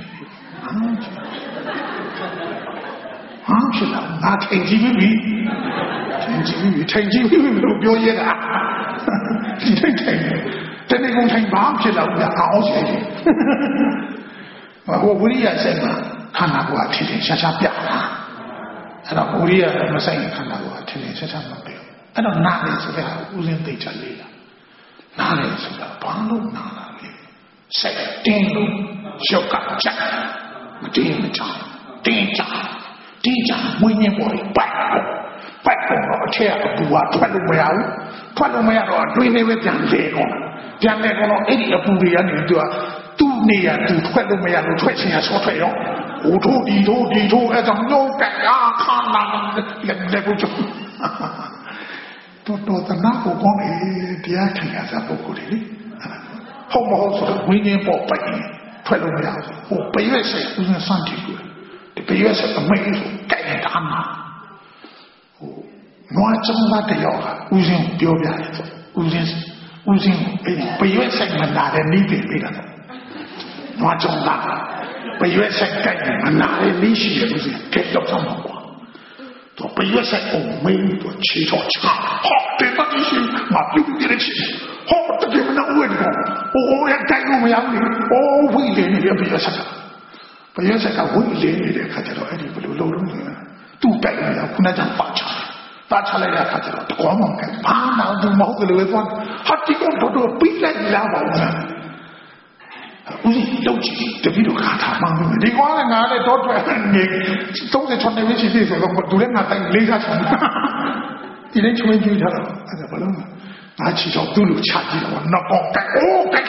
ဟာဖြစ်လာငါထိုင်ကြည့်ပြီထိုင်ကြည့်ပြီထိုင်ကြည့်ပြီလို့ပြောရတာဒီထိုင်ထိုင်တနေ့ကုန်ထိုင်ဘာဖြစ်လာဘူးအောင်ရှိတယ်ဟိုဝိရိယဆိုင်မှာခန္ဓာကိုယ်အထင်ထင်ရှားရှားပြတာအဲ့တော့ဝိရိယမဆိုင်ခန္ဓာကိုယ်အထင်ထင်ရှားရှားမပြအဲ့တော့နားလေဆိုတဲ့ဟာဦးစင်းသိချလေးလားနားလေဆိုတာဘာလို့နားလာလဲစိတ်တင်းလို့ရုပ်ကကြက်မတင်းမချတင်းချတင်းချမွေးညင်းပေါ်ပိုက်ပိုက်တော့အထက်အပူကထွက်လို့မရဘူးထွက်လို့မရတော့အတွင်းထဲပဲပြန်လေကုန်ပြန်လေကုန်တော့အဲ့ဒီအပူတွေကနေသူကသူ့နေရသူထွက်လို့မရလို့ထွက်ချင်ရဆောထွက်ရောဟိုထိုးဒီထိုးဒီထိုးအဲ့ကြောင့်နှုတ်ကအားခါလာလက်လက်ကိုကျတော်တော်တနာကိုကောင်းတယ်တရားထင်ရစားပုဂ္ဂိုလ်တွေလေဟုတ်မဟုတ်ဆိုတော့ဝိညာဉ်ပေါ်ပိုက်ထွက်လို့မရဘူးဟိုပရွက်စိတ်ဦးစမ်းစမ်းကြည့်ကိုဒီပရွက်စိတ်အမေးဆိုကြိုက်နေတာမှာဟိုနွားကျုံးသားတယောက်ကဦးစင်းပြောပြတယ်ဦးစင်းဦးစင်းအဲ့ဒီပရွက်စိတ်မနာတဲ့နိဗ္ဗာန်ပေးတာနွားကျုံးသားပရွက်စိတ်ကြိုက်မနာတဲ့နိရှိတယ်ဦးစင်းကဲတော့ဆောင်ပါတော့ပရွက်စိတ်အမေးတော့ချီတော့ချာဟောတဲ့တတိရှိမပြုတ်ကြည့်ချင်ဟောတကယ်မနာဦးတယ်ဟိုရတိုင်းလို့မရဘူးအိုးဝိလေနေတယ်ပရွက်စိတ်ပရွက်စိတ်ကဝိလေနေတဲ့ခါကျတော့အဲ့ဒီဘယ်လိုလုပ်လို့လဲသူ့တိုက်နေတာခုနကပါချပါချလိုက်တဲ့ခါကျတော့တကွာမှမကဘာမှသူမဟုတ်တယ်လို့ပြောဟာတိကတော့တော့ပြီးလိုက်လာပါဦးဦးကြီးတော့ကြည့်တပည့်တို့ခါထားမှန်းဒီကွာလည်းငါလည်းတော့ထွက်နေသုံးဆယ်၆နှစ်ရှိသေးဆိုတော့သူလည်းငါတိုင်းလေးစားချင်ဒီလေးချွေးကြည့်ထားတော့အဲ့ဒါဘလုံးငါချီတော့သူ့လူချကြည့်တော့နော်ကောကဲအိုးကဲ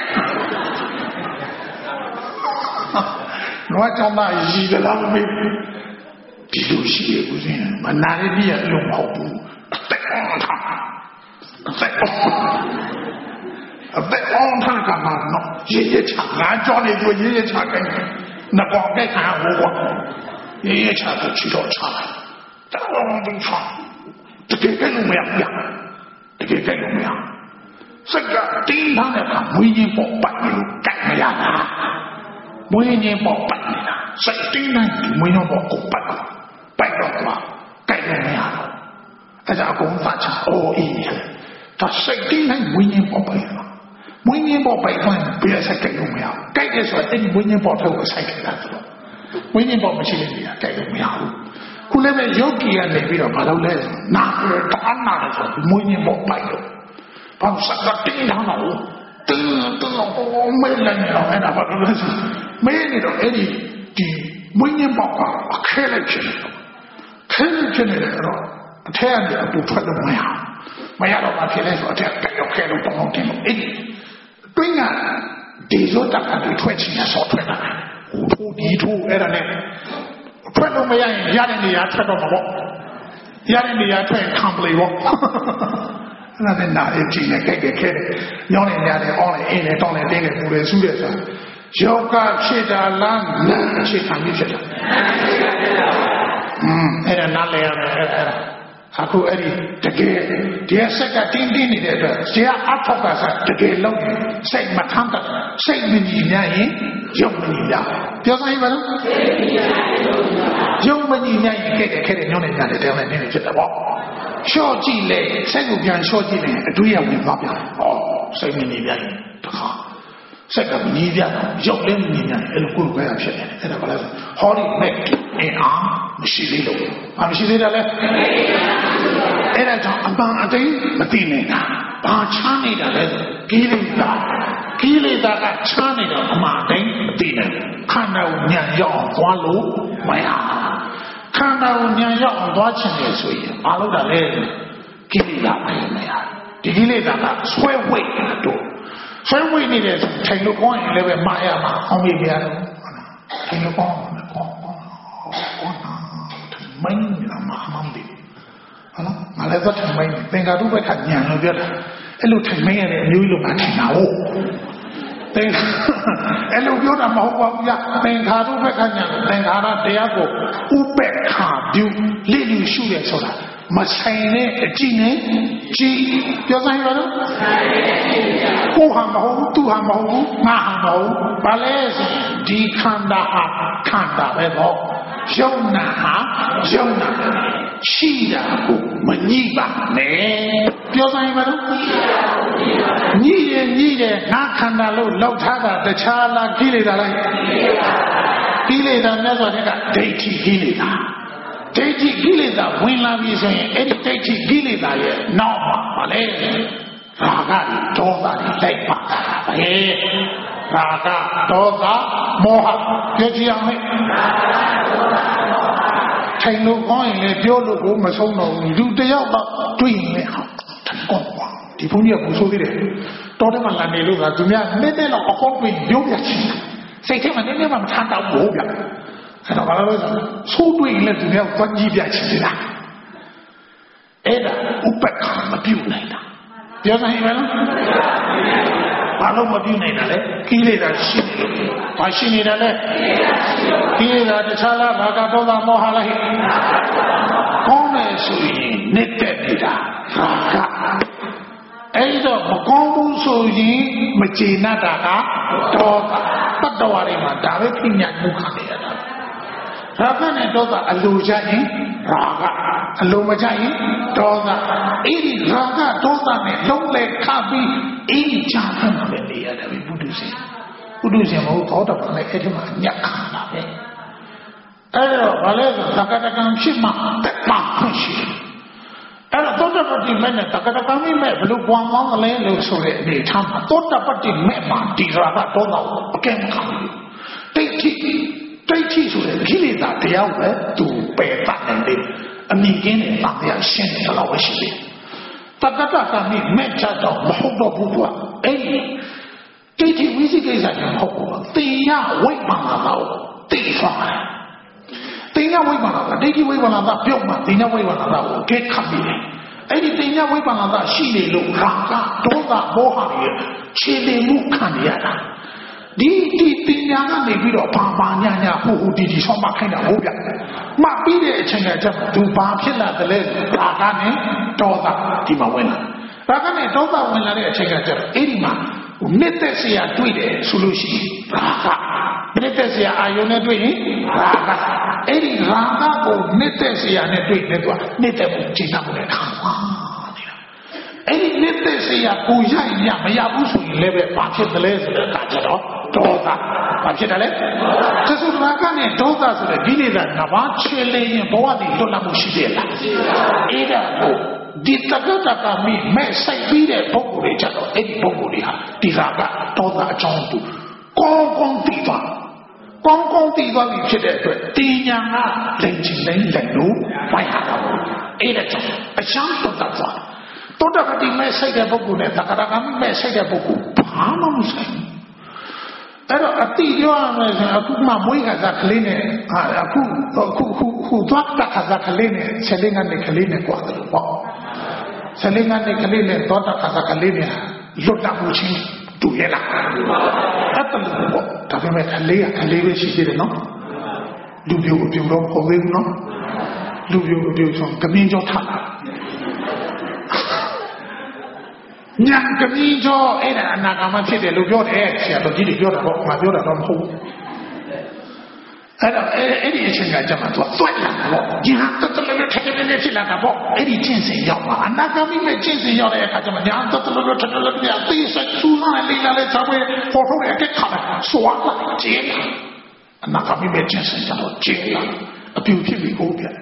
တော့ကြောင့်မရည်တယ်လားမမေးဒီလိုရှိရဦးစင်းမနာရည်ရလုံးမဟုတ်ဘူးအသက်အောင်ထားအသက်အသက်အောင်ထားကမှနော်ရေရချငါကြောနေသူရေရချကဲနကောကဲခါဟိုကောရေရချကချီတော့ချတော့ဘင်းချတကယ်ကလည်းမရဘူးတကယ်ကလည်းမရစက်ကတင်းထားတဲ့အခါမွေးရင်ပေါ်ပတ်လို့ကြိုက်မရတာမွေးရင်ပေါ်ပတ်နေတာစက်တင်းတိုင်းမွေးရင်ပေါ်ကိုပတ်တော့ပိုက်တော့ကွာကြိုက်လည်းမရတော့အဲဒါအကုန်ဖတ်ချအိုးအေးဒါစက်တင်းတိုင်းမွေးရင်ပေါ်ပတ်တော့မွေးရင်ပေါ်ပိုက်ခွန်းပြည့်စက်ကြိုက်လို့မရဘူးကြိုက်တယ်ဆိုတော့အဲ့ဒီမွေးရင်ပေါ်ထုတ်ကိုစိုက်ခဲ့တာဆိုတော့မွေးရင်ပေါ်မရှိတဲ့နေရာကြိုက်လို့မရဘူးခုလည်းပဲယောဂီကနေပြီးတော့မလုပ်လဲနာတာနာတယ်ဆိုမွေးရင်ပေါ်ပိုက်တော့ဘာစက်ကတင်းထားတော့တင်းတော့မဲလည်းနေတော့အဲ့ဒါဘာလို့လဲဆိုမဲနေတော့အဲ့ဒီဒီမွေးရင်ပေါ်ကအခဲလိုက်ဖြစ်နေတော့ခဲလိုက်ဖြစ်နေတော့အထက်ကနေအပူထွက်လို့မရမရတော့ဘာဖြစ်လဲဆိုအထက်ကရောက်ခဲလို့တောင်းတင်လို့အဲ့ဒီတွင်းကဒီဇောတကတွေထွက်ချင်ရဆော့ထွက်လာဟိုထိုးဒီထိုးအဲ့ဒါနဲ့ထွက်လို့မရရင်ရတဲ့နေရာထွက်တော့မှာပေါ့ရတဲ့နေရာထွက်ရင်ခံပလေပေါ့အဲ့ဒါနဲ့နားရင်ကြည့်နေကြိုက်ကြခဲတယ်ညောင်းနေရတယ်အောင်းနေအင်းနေတောင်းနေတင်းနေပူတယ်ဆူးတယ်ဆိုတာယောဂဖြစ်တာလားနာဖြစ်တာမျိုးဖြစ်တာอืมအဲ့ဒါနားလဲရမယ်အဲ့ဒါအခုအဲ့ဒီတကယ်ဒီဆက်ကတင်းတင်းနေတဲ့အတွက်ဇေယအထောက်ကစားတကယ်လုံးစိတ်မထမ်းတတ်စိတ်မကြည်များရင်ရုပ်မကြည်များပြောဆိုင်ပါလားရုပ်မကြည်များရင်ခဲ့တယ်ခဲ့တယ်ညောင်းနေကြတယ်တောင်းနေနေဖြစ်တယ်ပေါ့ရှော့ကြည့်လေစိတ်ကိုပြန်ရှော့ကြည့်လေအတွေ့အဝင်သွားပြန်ဩစိတ်မကြည်များရင်တခါစက်ကမကြီးပြတာရုပ်လည်းမကြီးများအဲ့လိုကိုယ်ကိုယ်ရဖြစ်နေတယ်အဲ့ဒါဘာလဲဆိုဟောဒီမဲ့အင်းအားမရှိသေးလို့ဘာမရှိသေးတာလဲအဲ့ဒါကြောင့်အပန်းအသိမသိနေတာဘာချမ်းနေတာလဲကိလေသာကိလေသာကချမ်းနေတော့အမှန်တိုင်းမသိနိုင်ခန္ဓာကိုညံရောက်အောင်သွားလို့မရခန္ဓာကိုညံရောက်အောင်သွားချင်တယ်ဆိုရင်မလုပ်တာလဲကိလေသာမရဒီကိလေသာကဆွဲဝိတ်တော့ဆွဲဝိတ်နေတယ်ထိုင်လို့ကောင်းရင်လည်းပဲမှားရမှာအောင်မိပြရတယ်ထိုင်လို့ကောင်းတယ်ကောင်းကောင်းကောင်းမင်းကမှမမသိဟုတ်လားငါလည်းသက်ထိုင်မင်းသင်္ကာတုဘက်ကညံလို့ပြောတာအဲ့လိုထိုင်မင်းရတဲ့အမျိုးကြီးလိုမှထင်တာဟုတ်သင်အဲ့လိုပြောတာမဟုတ်ပါဘူးဗျသင်္ခါတုဘက်ကညံသင်္ခါရတရားကိုဥပက္ခပြုလိလူရှုရဆိုတာမဆိုင်တဲ့အကြည့်နဲ့ကြည့်ပြောဆိုင်ပါတော့ကိုဟာမဟုတ်သူဟာမဟုတ်ငါဟာမဟုတ်ဘာလဲဆိုဒီခန္ဓာဟာခန္ဓာပဲပေါ့ယုံနာဟာယုံနာရှိတာကိုမညှိပါနဲ့ပြောဆိုင်ပါတော့ညှိရင်ညှိတယ်ငါခန္ဓာလို့လောက်ထားတာတခြားလားကိလေသာလားကိလေသာမြတ်စွာဘုရားကဒိဋ္ဌိကိလေသာဒိဋ္ဌိကိလေသာဝင်လာပြီဆိုရင်အဲ့ဒီဒိဋ္ဌိကိလေသာရဲ့နောက်မှာပါလေရာဂဒေါသတွေလိုက်ပါတာပဲရာဂဒေါသမောဟပြောကြည့်အောင်ဟဲ့ထိုင်လို့ကောင်းရင်လည်းပြောလို့ကိုမဆုံးတော့ဘူးလူတယောက်တော့တွေ့ရင်လည်းဟာကောင်းပါဒီဘုန်းကြီးကဘူးဆိုသေးတယ်တော်တယ်မှလာနေလို့ကသူများနည်းနည်းတော့အကောင်းတွေ့ရုပ်ရချင်းစိတ်ထဲမှာနည်းနည်းမှမထမ်းတော့ဘူးဗျအဲ့တော့ဘာလို့လဲဆိုတွေ့ရင်လည်းသူများသွားကြည့်ပြချင်တယ်လားအဲ့ဒါဥပက္ခမပြုတ်နိုင်တာပြောနိုင်ပါလားဘာလို့မပြုတ်နိုင်တာလဲကိလေသာရှိနေလို့ဘာရှိနေတာလဲကိလေသာတခြားလားဘာကဒေါသမောဟလားဟဲ့ကောင်းတယ်ဆိုရင်နေတဲ့နေတာရာဂအဲ့တော့မကောင်းဘူးဆိုရင်မကျေနပ်တာကဒေါသတတ္တဝါတွေမှာဒါပဲပြညာမှုခံရတာရာဂနဲ့ဒေါသအလိုချရင်ရာဂအလိုမချရင်ဒေါသအဲ့ဒီရာဂဒေါသနဲ့လုံးလဲခပြီးအဲ့ဒီချာခံပဲနေရတယ်ဘုဒ္ဓရှင်ဘုဒ္ဓရှင်မဟုတ်သောတာပန်လည်းအဲ့ဒီမှာညက်ခါတာပဲအဲ့တော့ဘာလဲဆိုသက္ကတကံဖြစ်မှတက်မှဖြစ်ရှိတယ်အဲ့တော့သောတာပတိမဲ့နဲ့သက္ကတကံမိမဲ့ဘလို့ပွားမောင်းကလေးလို့ဆိုတဲ့အနေထားမှာသောတာပတိမဲ့မှာဒီရာဂဒေါသကိုအကဲမခံဘူးတိတ်တိဒိဋ္ဌိဆိုတဲ့ကိလေသာတရားပဲသူပယ်တတ်နိုင်တယ်အမြင်ကင်းတဲ့တန်တရားရှင်းတယ်လို့ရှိတယ်တက္ကတကမိမဲ့ချတော့မဟုတ်တော့ဘူးကွာအဲ့ဒီဒိဋ္ဌိဝိသိကိစ္စကမဟုတ်ဘူးတေယဝိပ္ပန္နသာတေသွားတယ်တေယဝိပ္ပန္နသာဒိဋ္ဌိဝိပ္ပန္နသာပြုတ်မှတေယဝိပ္ပန္နသာကိုကဲခတ်ပြီးတယ်အဲ့ဒီတေယဝိပ္ပန္နသာရှိနေလို့ရာဂဒေါသမောဟတွေခြေလျင်မှုခံရတာဒီဒီပညာကနေပြီးတော့ဘာဘာညာညာဟိုဟိုဒီဒီဆောင်းမခိုင်းတာဟုတ်ဗျမှတ်ပြီးတဲ့အချိန်ကကျတော့သူဘာဖြစ်လာတယ်လဲရာဂနဲ့ဒေါသဒီမှာဝင်လာရာဂနဲ့ဒေါသဝင်လာတဲ့အချိန်ကကျတော့အဲ့ဒီမှာနှစ်သက်စရာတွေ့တယ်ဆိုလို့ရှိရင်ရာဂနှစ်သက်စရာအာယုန်နဲ့တွေ့ရင်ရာဂအဲ့ဒီရာဂကိုနှစ်သက်စရာနဲ့တွေ့တယ်သူကနှစ်သက်မှုချိန်တာကိုလည်းခံပါအဲ့ဒီနှစ်သက်စရာကိုရရမရဘူးဆိုရင်လည်းပဲဘာဖြစ်တယ်လဲဆိုတော့ဒါကြတော့ဒေါသဘာဖြစ်တယ်လဲသစ္စာကနဲ့ဒေါသဆိုတဲ့ဒီနေတာငါဘာချေလရင်ဘဝတည်လွတ်လပ်မှုရှိတယ်လားအဲ့ဒါကိုဒီတက္ကတကမိမဲ့ဆိုင်ပြီးတဲ့ပုဂ္ဂိုလ်တွေကြတော့အဲ့ဒီပုဂ္ဂိုလ်တွေဟာဒီရာကဒေါသအကြောင်းသူကောင်းကောင်းသိသွားကောင်းကောင်းသိသွားပြီဖြစ်တဲ့အတွက်တင်ညာကလက်ချင်လက်လက်လို့ပိုက်ရတာပေါ့အဲ့ဒါကြောင့်အချမ်းတော်တာသွားတောတပတိမဲ့ဆိုင်တဲ့ပုဂ္ဂိုလ်နဲ့တက္ကတကမိမဲ့ဆိုင်တဲ့ပုဂ္ဂိုလ်ဘာမှမဆိုင်အဲ့တော့အတိပြောရမယ်ဆိုအခုမှမွေးခါစားကလေးနဲ့အခုအခုခုခုသွားတာခါစားကလေးနဲ့ဆယ်လေးငါးနှစ်ကလေးနဲ့ကြွားတယ်ပေါ့ဆယ်လေးငါးနှစ်ကလေးနဲ့သွားတာခါစားကလေးနဲ့လွတ်တာမှုချင်းတူရလားအဲ့ဒါလို့ပေါ့ဒါပေမဲ့ကလေးကကလေးပဲရှိသေးတယ်နော်လူပြိုပြိုတော့ပေါ်သေးဘူးနော်လူပြိုပြိုဆိုကမင်းကြောထားတာညာကမင်းကြောအဲ့ဒါအနာဂတ်ဖြစ်တယ်လို့ပြောတယ်ဆရာတော်ကြီးတွေပြောတာပေါ့ငါပြောတာတော့မဟုတ်ဘူးအဲ့တော့အဲ့ဒီအချိန်ကကြမှာသူသွက်လာတာပေါ့ညာတတလည်းထက်တယ်လည်းဖြစ်လာတာပေါ့အဲ့ဒီကျင့်စဉ်ရောက်မှာအနာဂတ်မဲ့ကျင့်စဉ်ရောက်တဲ့အခါကျမှညာတတလည်းထက်တယ်လည်းပြသိစက်ဆူလာလေးလာလေးချောင်းပဲပေါ်ထုတ်ရတဲ့ခါဆွာလာကျင်းအနာဂတ်မဲ့ကျင့်စဉ်ကြောင့်ကျင်းလာအပြူဖြစ်ပြီးကိုပြ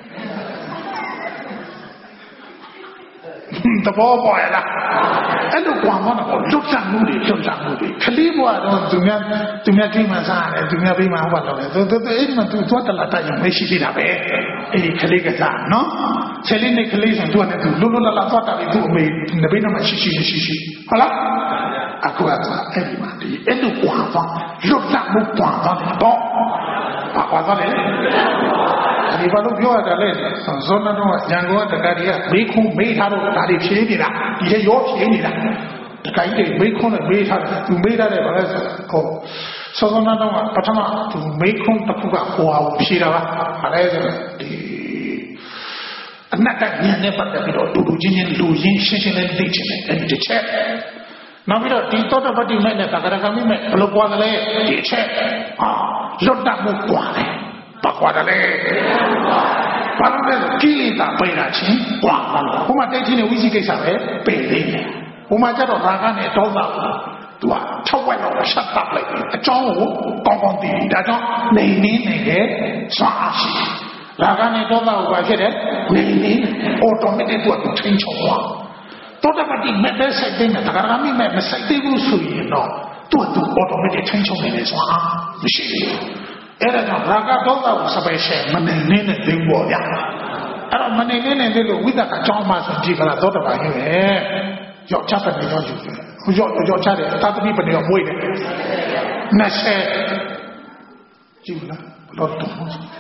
တဘောပေါ်ရလားအဲ့လိုကွာမတော့လွတ်ချမှုတွေလွတ်ချမှုတွေကလေးဘွားတော့သူများသူများကိမှစားတယ်သူများပြီးမှဟောတော့တယ်သူသူအဲ့ဒီမှာသူသွားတလာတရုံမရှိသေးတာပဲအဲ့ဒီကလေးကစားနော်ဆယ်လေးနှစ်ကလေးဆိုသူကလည်းသူလွတ်လွတ်လပ်လပ်သွားတာပြီးသူ့အမေနဘေးတော့မှရှိရှိရှိရှိဟုတ်လားအခုကအဲ့ဒီမှာဒီအဲ့လိုကွာသွားလွတ်ချမှုကွာသွားတယ်တော့ဘာကွာသွားလဲဒီဘာလို့ပြောရတာလဲဇောနတော့ရန်ကုန်ကတက္ကသိုလ်ကမေးခွန်းမေးထားတော့ဒါတွေဖြေနေတာဒီလေရောဖြေနေတာတက္ကသိုလ်တွေမေးခွန်းနဲ့မေးထားတယ်သူမေးထားတယ်ဘာလဲဆိုတော့ဇောနတော့ပထမသူမေးခွန်းတစ်ခုကဟိုဟာကိုဖြေတာပါဘာလဲဆိုတော့ဒီအနက်ကဉာဏ်နဲ့ပတ်သက်ပြီးတော့တူတူချင်းချင်းလူရင်းရှင်းရှင်းလေးသိချင်တယ်အဲ့ဒီတစ်ချက်နောက်ပြီးတော့ဒီသောတပတ္တိမဲ့နဲ့သက္ကရာကမိမဲ့ဘယ်လိုပွားသလဲဒီအချက်ဟာလွတ်တတ်မှုပွားတယ်ဘာကွာတယ်လဲဘာလို့လဲကိလေသာပိတ်တာချင်းကွာပါလို့ဟိုမှာတိတ်ချင်းနဲ့ဝိသိကိစ္စပဲပိတ်သေးတယ်ဟိုမှာကျတော့ရာဂနဲ့ဒေါသသူက၆ဝက်လောက်ရှက်တပ်လိုက်တယ်အကြောင်းကိုကောင်းကောင်းသိတယ်ဒါကြောင့်နေနေနေတယ်စွမ်းအားရှိရာဂနဲ့ဒေါသကိုဘာဖြစ်တယ်နေနေအော်တိုမက်တစ်သူကထိန်းချုပ်သွားသောတပတ္တိမဲ့တဲ့စိတ်တွေနဲ့တက္ကရာမိမဲ့မစိတ်သေးဘူးဆိုရင်တော့သူ့သူအော်တိုမက်တစ်ထိန်းချုပ်နေတယ်စွမ်းအားမရှိဘူးအဲ့ဒါကြောင့်ရာဂဒေါသကိုစပယ်ရှယ်မနေနေနဲ့သိဖို့ရအဲ့တော့မနေနေနဲ့သိလို့ဝိသကအကြောင်းမှဆိုကြည့်ကြလားသောတပန်ကြီးပဲယောက်ျားပဲနေရောယူတယ်ဟိုယောက်ယောက်ျားတယ်သာသမီပဲနေရောမွေးတယ်နှစ်ဆယ်ကြည့်လားဘလို့တော့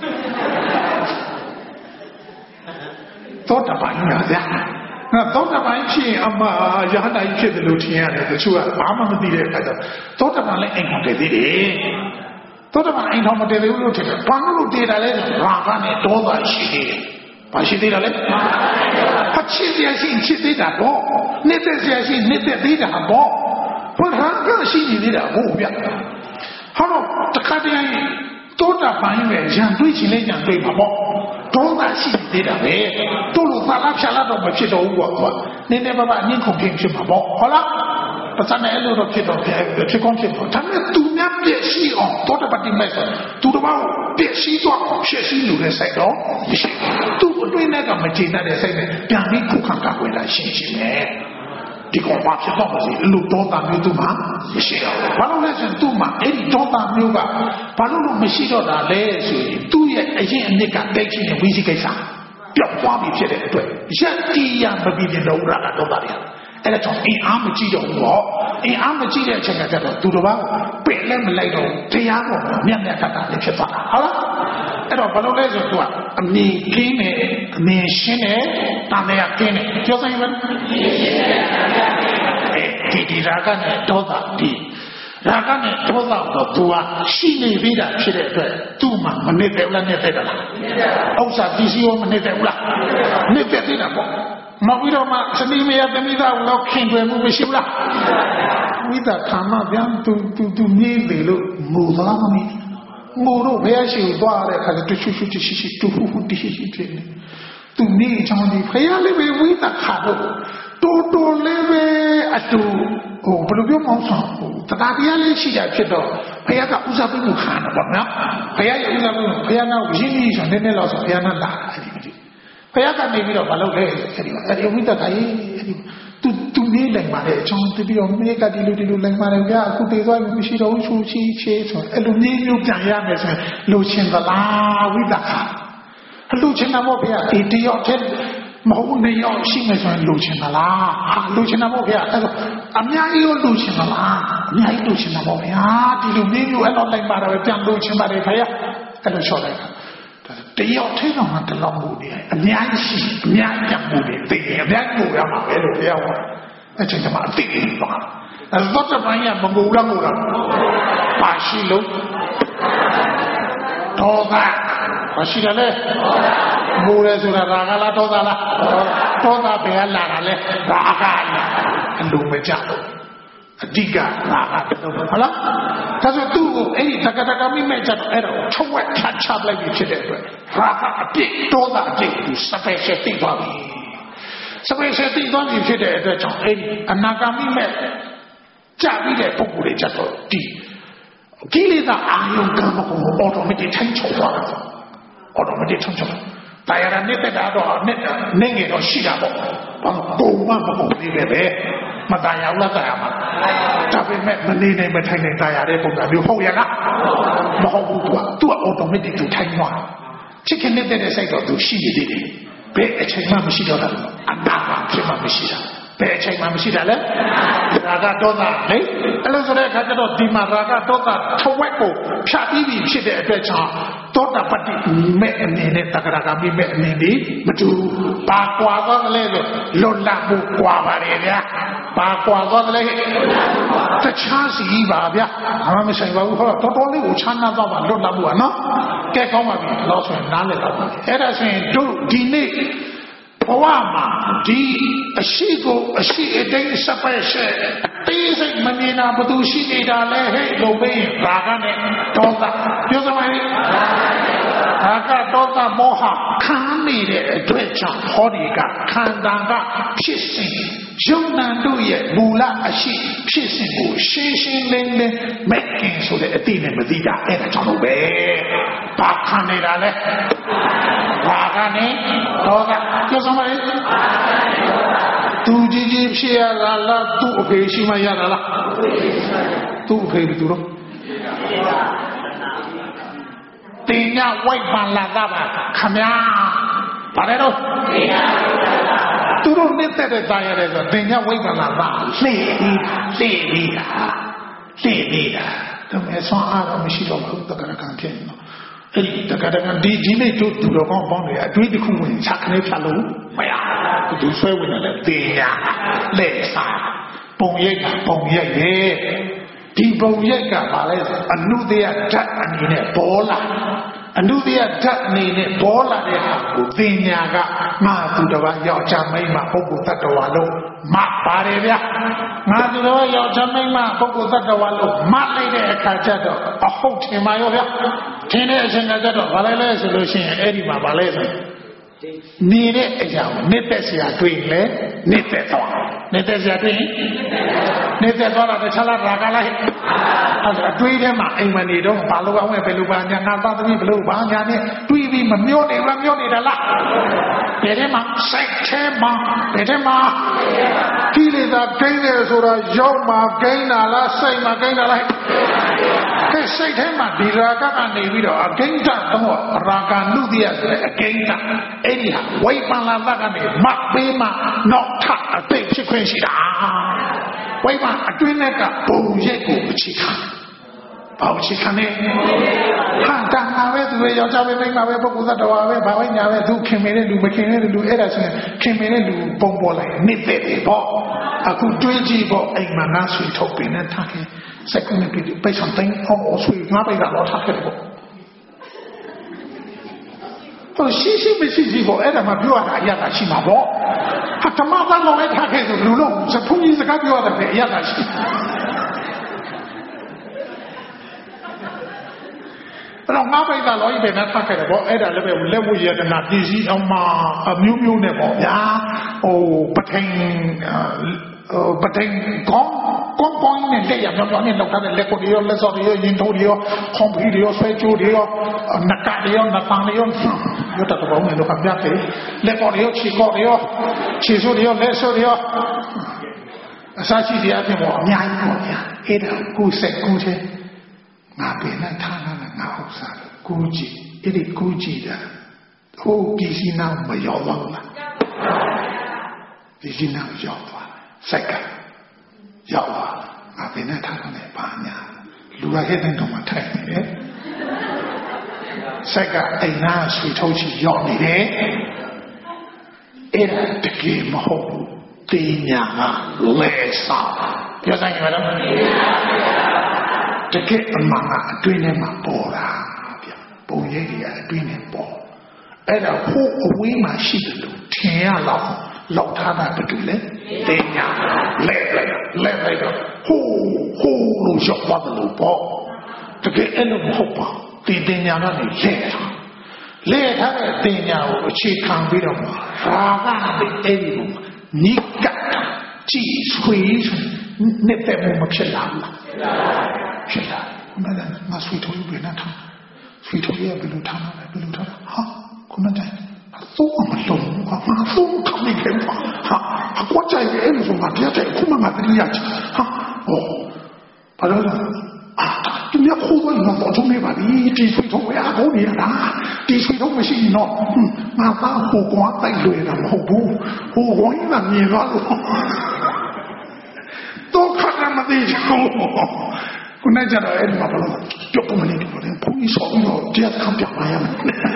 သောတပန်ကြီးများဗျာနော်သောတပန်ဖြစ်ရင်အမရဟန္တာကြီးဖြစ်တယ်လို့ထင်ရတယ်တချို့ကဘာမှမသိတဲ့အခါကျသောတပန်လည်းအိမ်ကောင်တည်သေးတယ်သောတပန်အိမ်ထောင်မတည်သေးဘူးလို့ထင်တယ်ဘာလို့တည်တာလဲရာဂနဲ့ဒေါသရှိသေးတယ်ဘာရှိသေးတာလဲအချစ်ရရှိချစ်သေးတာပေါ့နှစ်သက်ရရှိနှစ်သက်သေးတာပေါ့ဘုရားကရှိနေသေးတာဟုတ်ဗျဟောတော့တခါတည်းသောတပန်ရဲ့ရံတွေးချင်လဲရံတွေးမှာပေါ့ဒေါသရှိသေးတာပဲတို့လိုသာလားဖြာလားတော့မဖြစ်တော့ဘူးကွာနည်းနည်းပါးပါအငင်းခုန်ဖြစ်ဖြစ်မှာပေါ့ဟုတ်လားပစံနဲ့အဲ့လိုတော့ဖြစ်တော့ဖြစ်ကောင်းဖြစ်တော့ဒါပေမဲ့သူများပြည့်ရှိအောင်သောတပတ္တိမဲ့ဆိုသူတော်ဘာပြည့်ရှိသွားအောင်ရှေ့ရှိလို့လည်းစိုက်တော့မရှိသူ့အတွင်းနဲ့ကမကျေနပ်တဲ့စိတ်နဲ့ပြန်ပြီးခုခံကာကွယ်လာရှင်းရှင်းနဲ့ဒီကောင်ဘာဖြစ်တော့မလဲလူတော်တာမျိုးသူမှမရှိတော့ဘာလို့လဲဆိုရင်သူ့မှာအဲ့ဒီတော်တာမျိုးကဘာလို့လို့မရှိတော့တာလဲဆိုရင်သူ့ရဲ့အရင်အနှစ်ကတိတ်ချင်းဝိသိကိစ္စပြောက်သွားပြီဖြစ်တဲ့အတွက်ရက်တီးရမပြီးတဲ့လောကကတော့တာတယ်အဲ့ဒါကြောင့်အင်အားမကြည့်တော့ဘူးပေါ့အင်အားမကြည့်တဲ့အချိန်ကကျတော့သူတော်ဘာပင်လည်းမလိုက်တော့တရားပေါ်မှာမြတ်မြတ်တတ်တာလည်းဖြစ်သွားတာဟုတ်လားအဲ့တော့ဘယ်လိုလဲဆိုတော့အမြင်ကင်းတယ်အမြင်ရှင်းတယ်တန်တရားကင်းတယ်ပြောဆိုင်မလားဒီဒီရာဂနဲ့ဒေါသဒီရာဂနဲ့ဒေါသတော့သူကရှိနေပြီးတာဖြစ်တဲ့အတွက်သူ့မှာမနစ်တယ်လားနစ်တယ်လားဥစ္စာပစ္စည်းရောမနစ်တယ်လားနစ်တယ်တာပေါ့မပြီးတော့မှစတိမယသမီးသားကိုတော့ခင်တွယ်မှုမရှိဘူးလားဝိသကာမပြန်သူသူသူမြည်တယ်လို့ငိုသားမနေငိုတော့ဘယ်ရှိသွားတဲ့အခါကျတူချူချူချီချီတူဟူဟူတီချီချီဖြစ်နေသူမြည်ချောင်းဒီဖယားလေးပဲဝိသခါတော့တိုးတိုးလေးပဲအတူဟိုဘယ်လိုပြောမအောင်ဆိုတရားတရားလေးရှိတာဖြစ်တော့ဖယားကဥစားပေးမှုခံတော့ဗောနော်ဖယားရဲ့ဥစားပေးမှုဖယားနောက်ရင်းကြီးဆိုနည်းနည်းလောက်ဆိုဖယားနဲ့လာအဲ့ဒီမကြည့်ဖယားကနေပြီးတော့မလုပ်လဲအဲ့ဒီမှာအဲ့ဒီဝိသခါကြီးအဲ့ဒီသူသူလေးလိုက်ပါလေအချောင်းတပြီးတော့မြေကဒီလိုဒီလိုလိုက်ပါလေဗျာအခုတည်သွားပြီမရှိတော့ဘူးချူချီချေဆိုအဲ့လိုမျိုးမျိုးပြန်ရမယ်ဆိုရင်လိုချင်သလားဝိသခါအလူချင်တာပေါ့ဗျာဒီတယောက်တည်းမဟုတ်နေရောရှိမယ်ဆိုရင်လူချင်သလားဟာလူချင်တာပေါ့ဗျာအဲ့တော့အများကြီးရောလူချင်သလားအများကြီးလူချင်တာပေါ့ဗျာဒီလိုမျိုးမျိုးအဲ့တော့လိုက်ပါတော့ပြန်လူချင်ပါတယ်ခင်ဗျာအဲ့လိုလျှော့လိုက်တာတယောက်ထိတော့မှတလောက်မှုနေအများကြီးရှိအများကြီးမှုနေသိတယ်အများကြီးမှုရမှာပဲလို့ပြောရအဲ့ချိန်မှာအသိတယ်ပါအဲ့တော့တပိုင်းကမငူလားငူလားပါရှိလို့တော့ကဘာရှိတယ်လဲငူရဲဆိုတာရာဂလားဒေါသလားဒေါသဘယ်ကလာတာလဲရာဂလားအလုံးမကြတော့အဓိကရာဂတော့ဟုတ်လားဒါဆိုသူ့ကိုအဲ့ဒီတက္ကတကမိမဲ့ကြတော့အဲ့တော့ချုပ်ဝက်ချချပလိုက်ပြီးဖြစ်တဲ့အတွက်ရာဂအပြည့်ဒေါသအပြည့်သူစပယ်ရှယ်သိသွားပြီစပယ်ရှယ်သိသွားပြီဖြစ်တဲ့အတွက်ကြောင့်အဲ့ဒီအနာဂါမိမဲ့ကြပြီးတဲ့ပုဂ္ဂိုလ်တွေကြတော့ဒီကိလေသာအာယုံကံမကုန်အော်တိုမက်တစ်ထိုင်ချုပ်သွားတာအော်တိုမက်တစ်ထိုင်ချုပ်တရားရနေတဲ့တာတော့နဲ့နေငယ်တော့ရှိတာပေါ့ဘာကုန်မှမကုန်သေးပဲပဲမတရားလားတရားမှာဒါပေမဲ့မနေနိုင်မထိုင်နိုင်တရားတဲ့ပုံစံမျိုးဟုတ်ရလားမဟုတ်ဘူးသူကသူကအော်တိုမက်တစ်သူထိုင်သွားချစ်ခင်နေတဲ့စိတ်တော့သူရှိနေသေးတယ်ဘယ်အချိန်မှမရှိတော့တာအနာကဖြစ်မှမရှိတာဘယ်အချိန်မှမရှိတာလဲရာဂဒေါသလေအဲ့လိုဆိုတဲ့အခါကျတော့ဒီမှာရာဂဒေါသထဝက်ကိုဖြတ်ပြီးပြီဖြစ်တဲ့အတွက်ကြောင့်သောတာပတ္တိမဲ့အနေနဲ့တက္ကရာဂမိမဲ့အနေနဲ့မတူပါကွာသွားတယ်လို့လွတ်လပ်မှုကွာပါတယ်ဗျာပါကွာသွားတယ်တခြားစီပါဗျာဘာမှမဆိုင်ပါဘူးဟောတော်တော်လေးကိုချမ်းသာသွားပါလွတ်လပ်မှုကနော်ကဲကောင်းပါပြီတော့ဆိုရင်နားလည်တော့အဲ့ဒါဆိုရင်တို့ဒီနေ့ဘဝမှာဒီအရှိကိုအရှိအတိုင်းစပယ်ရှယ်အသေးစိတ်မမြင်တာဘသူရှိနေတာလဲဟဲ့လို့ပဲရာဂနဲ့ဒေါသပြောစမ်းပါလေရာဂဒေါသမောဟခံနေတဲ့အတွက်ကြောင့်ဟောဒီကခန္ဓာကဖြစ်စဉ်ယုံနာတို့ရဲ့မူလအရှိဖြစ်စဉ်ကိုရှင်းရှင်းလင်းလင်းမကင်ဆိုတဲ့အတိနဲ့မသိတာအဲ့ဒါကြောင့်လို့ပဲဘာခံနေတာလဲရာဂနဲ့ဒေါသပြောစမ်းပါလေသူကြီးကြီးဖြစ်ရတာလားသူ့အဖေရှိမှရတာလားသူ့အဖေဘယ်သူတော့တင်ညဝိုက်ပန်လာတာပါခမညာဘာလဲတော့သူတို့နေတဲ့တဲ့သားရတယ်ဆိုတင်ညဝိုက်ပန်လာတာလှည့်ပြီးလှည့်ပြီးတာလှည့်ပြီးတာတော့အဆွမ်းအားတော့မရှိတော့ဘူးတက္ကရာကံဖြစ်နေတော့အဲ့ဒီတက္ကရာကံဒီဒီနေ့တို့သူတော်ကောင်းပေါင်းတွေအတွေးတစ်ခုဝင်ချက်ခနဲ့ဖြတ်လို့မရဘူးသူဆွဲဝင်တယ်တင်ညလက်စားပုံရိပ်ကပုံရိပ်ရဲ့ဒီပုံရိပ်ကပါလဲအနုတ္တယဓာတ်အနေနဲ့ပေါ်လာအနုတ္တယဓာတ်အနေနဲ့ပေါ်လာတဲ့ဟာကိုသင်ညာကငါသူတော်ဘာယောက်ျားမိန်းမပုဂ္ဂိုလ်တ attva လို့မပါတယ်ဗျာငါသူတော်ယောက်ျားမိန်းမပုဂ္ဂိုလ်တ attva လို့မလိုက်တဲ့အခါကျတော့အဟုတ်ထင်ပါရောဗျာထင်တဲ့အချိန်ကကျတော့ဘာလဲလဲဆိုလို့ရှိရင်အဲ့ဒီမှာဘာလဲဆိုနေတဲ့အရာကိုနေတဲ့ဆရာတွေ့ရင်လည်းနေတဲ့သွားနေတဲ့ဆရာတွေ့ရင်နေတဲ့သွားတာတခြားလားရာဂလားအဲ့ဒါအတွေးထဲမှာအိမ်မနေတော့ဘာလို့အောင်ဘယ်လိုပါညာငါသားသမီးဘယ်လိုပါညာနဲ့တွေးပြီးမမျောနေလားမျောနေတာလားဘယ်ထဲမှာစိတ်ထဲမှာဘယ်ထဲမှာကိလေသာကိန်းတယ်ဆိုတာရောက်မှာကိန်းတာလားစိတ်မှာကိန်းတာလားကဲစိတ်ထဲမှာဒီရာဂကနေပြီးတော့အကိန်းတာတော့ရာဂနုတ္တိယဆိုတဲ့အကိန်းတာအဲ့ဒီဟာဝိပန္နသကနေမပေးမှနောက်ထပ်အသိဖြစ်ခွင့်ရှိတာဝိပန္နအတွင်းကပုံရိပ်ကိုအခြေခံဘာအခြေခံလဲဟာတန်ခါပဲသူရဲ့ယောက်ျားပဲမိန်းမပဲပုဂ္ဂိုလ်သတ္တဝါပဲဘာပဲညာပဲသူခင်မင်းတဲ့လူမခင်တဲ့လူအဲ့ဒါဆိုရင်ခင်မင်းတဲ့လူပုံပေါ်လိုက်နေတဲ့တယ်ပေါ့အခုတွေးကြည့်ပေါ့အိမ်မှာငါဆွေထုတ်ပင်နဲ့ထားခဲ့စက္ကူနဲ့ပြည်ပိတ်ဆောင်တိုင်းအောင်ဆွေငါပိတ်ကတော့ထားခဲ့တယ်ပေါ့တော့ရှိရှိမရှိရှိပေါ့အဲ့ဒါမှပြောရတာအရသာရှိမှာပေါ့ဟာဓမ္မသားလုံးလိုက်ထားခဲ့ဆိုလူလုံးစဖုန်ကြီးစကားပြောရတယ်အရသာရှိအဲ့တော့ငါပိတ်တာလောကြီးပဲနဲ့ထားခဲ့တယ်ပေါ့အဲ့ဒါလည်းပဲလက်ဝတ်ရတနာပြည်စည်းအောင်မှာအမျိုးမျိုးနဲ့ပေါ့ဗျာဟိုပထိန်ပထိန်ကောင်းကောင်းကောင်းနဲ့လက်ရမြောက်မြောက်နဲ့လောက်ထားတဲ့လက်ကိုရောလက်စော်ရောရင်ထိုးရောခုံဖီရောဆွဲကြိုးရောနကရောနပန်းရောရတတော့ဘုံနဲ့လောကပြတ်တယ်လက်ကိုရောခြေကိုရောခြေစိုးရောလက်စိုးရောအစားရှိတဲ့အပြင်ပေါ့အများကြီးပေါ့ဗျာအဲ့ဒါကိုယ်စက်ကိုယ်ချင်းငါပင်နဲ့ထားလာငါဥစ္စာကိုကြည့်အဲ့ဒီကိုကြည့်တာဟိုပြည်စီနာမရောက်တော့လားဒီကြီးနာရောက်သွားစိုက်ကရောက်သွားငါဘယ်နဲ့ထားတော့လဲဘာညာလူရခဲ့တဲ့တော့မှထိုင်နေတယ်စိုက်ကအိမ်သားဆွေထုတ်ချီရောက်နေတယ်အဲ့ဒါတကယ်မဟုတ်ဘူးတင်ညာကလဲစားပြောဆိုင်ကြတော့တကယ်အမှန်ကအတွင်းထဲမှာပေါ်တာဗျပုံရိပ်တွေကအတွင်းထဲပေါ်အဲ့ဒါဟိုအဝေးမှာရှိတယ်လို့ထင်ရတော့လောက်ထားတာတူလေတင်ညာလဲလဲလဲလဲတော့ဟိုဟိုလို့ရောက်သွားတယ်လို့ပေါ့တကယ်အဲ့လိုမဟုတ်ပါဒီတင်ညာကနေလဲထားလဲထားတဲ့တင်ညာကိုအခြေခံပြီးတော့ရာဂနဲ့အဲ့ဒီကိုနိကကြည်ဆွေးနေတဲ့ဘုံမဖြစ်လာဘူးဖြစ်လာခုနကငါဆွေးထုတ်ပြီးပြန်ထားဆွေးထုတ်ရဘယ်လိုထားမှာလဲဘယ်လိုထားဟာခုနကတော့မလုံးဘာမှသုံးခမိခဲ့ပါဟာအကွာကြိုက်ရဲ့လို့ဆိုတာပြတဲ့ခုမှငါတည်းရချဟာဟောဘာလို့လဲအာသူများခိုးသွားရင်တော့ထုံးနေပါပြီဒီဆွေးထုတ်ရအောင်နေရတာဒီဆွေးထုတ်မရှိရင်တော့ငါသားဟိုကွာတိုက်လွယ်တာမဟုတ်ဘူးဟိုကွာင်းကမြင်သွားလို့တော့ခါမသိချင်ဘူးခုနကကျတော့အဲ့ဒီမှာဘာလို့ကြောက်မနေတယ်ဘုန်းကြီးဆောင်းတော့တရားခံပြပါရမယ်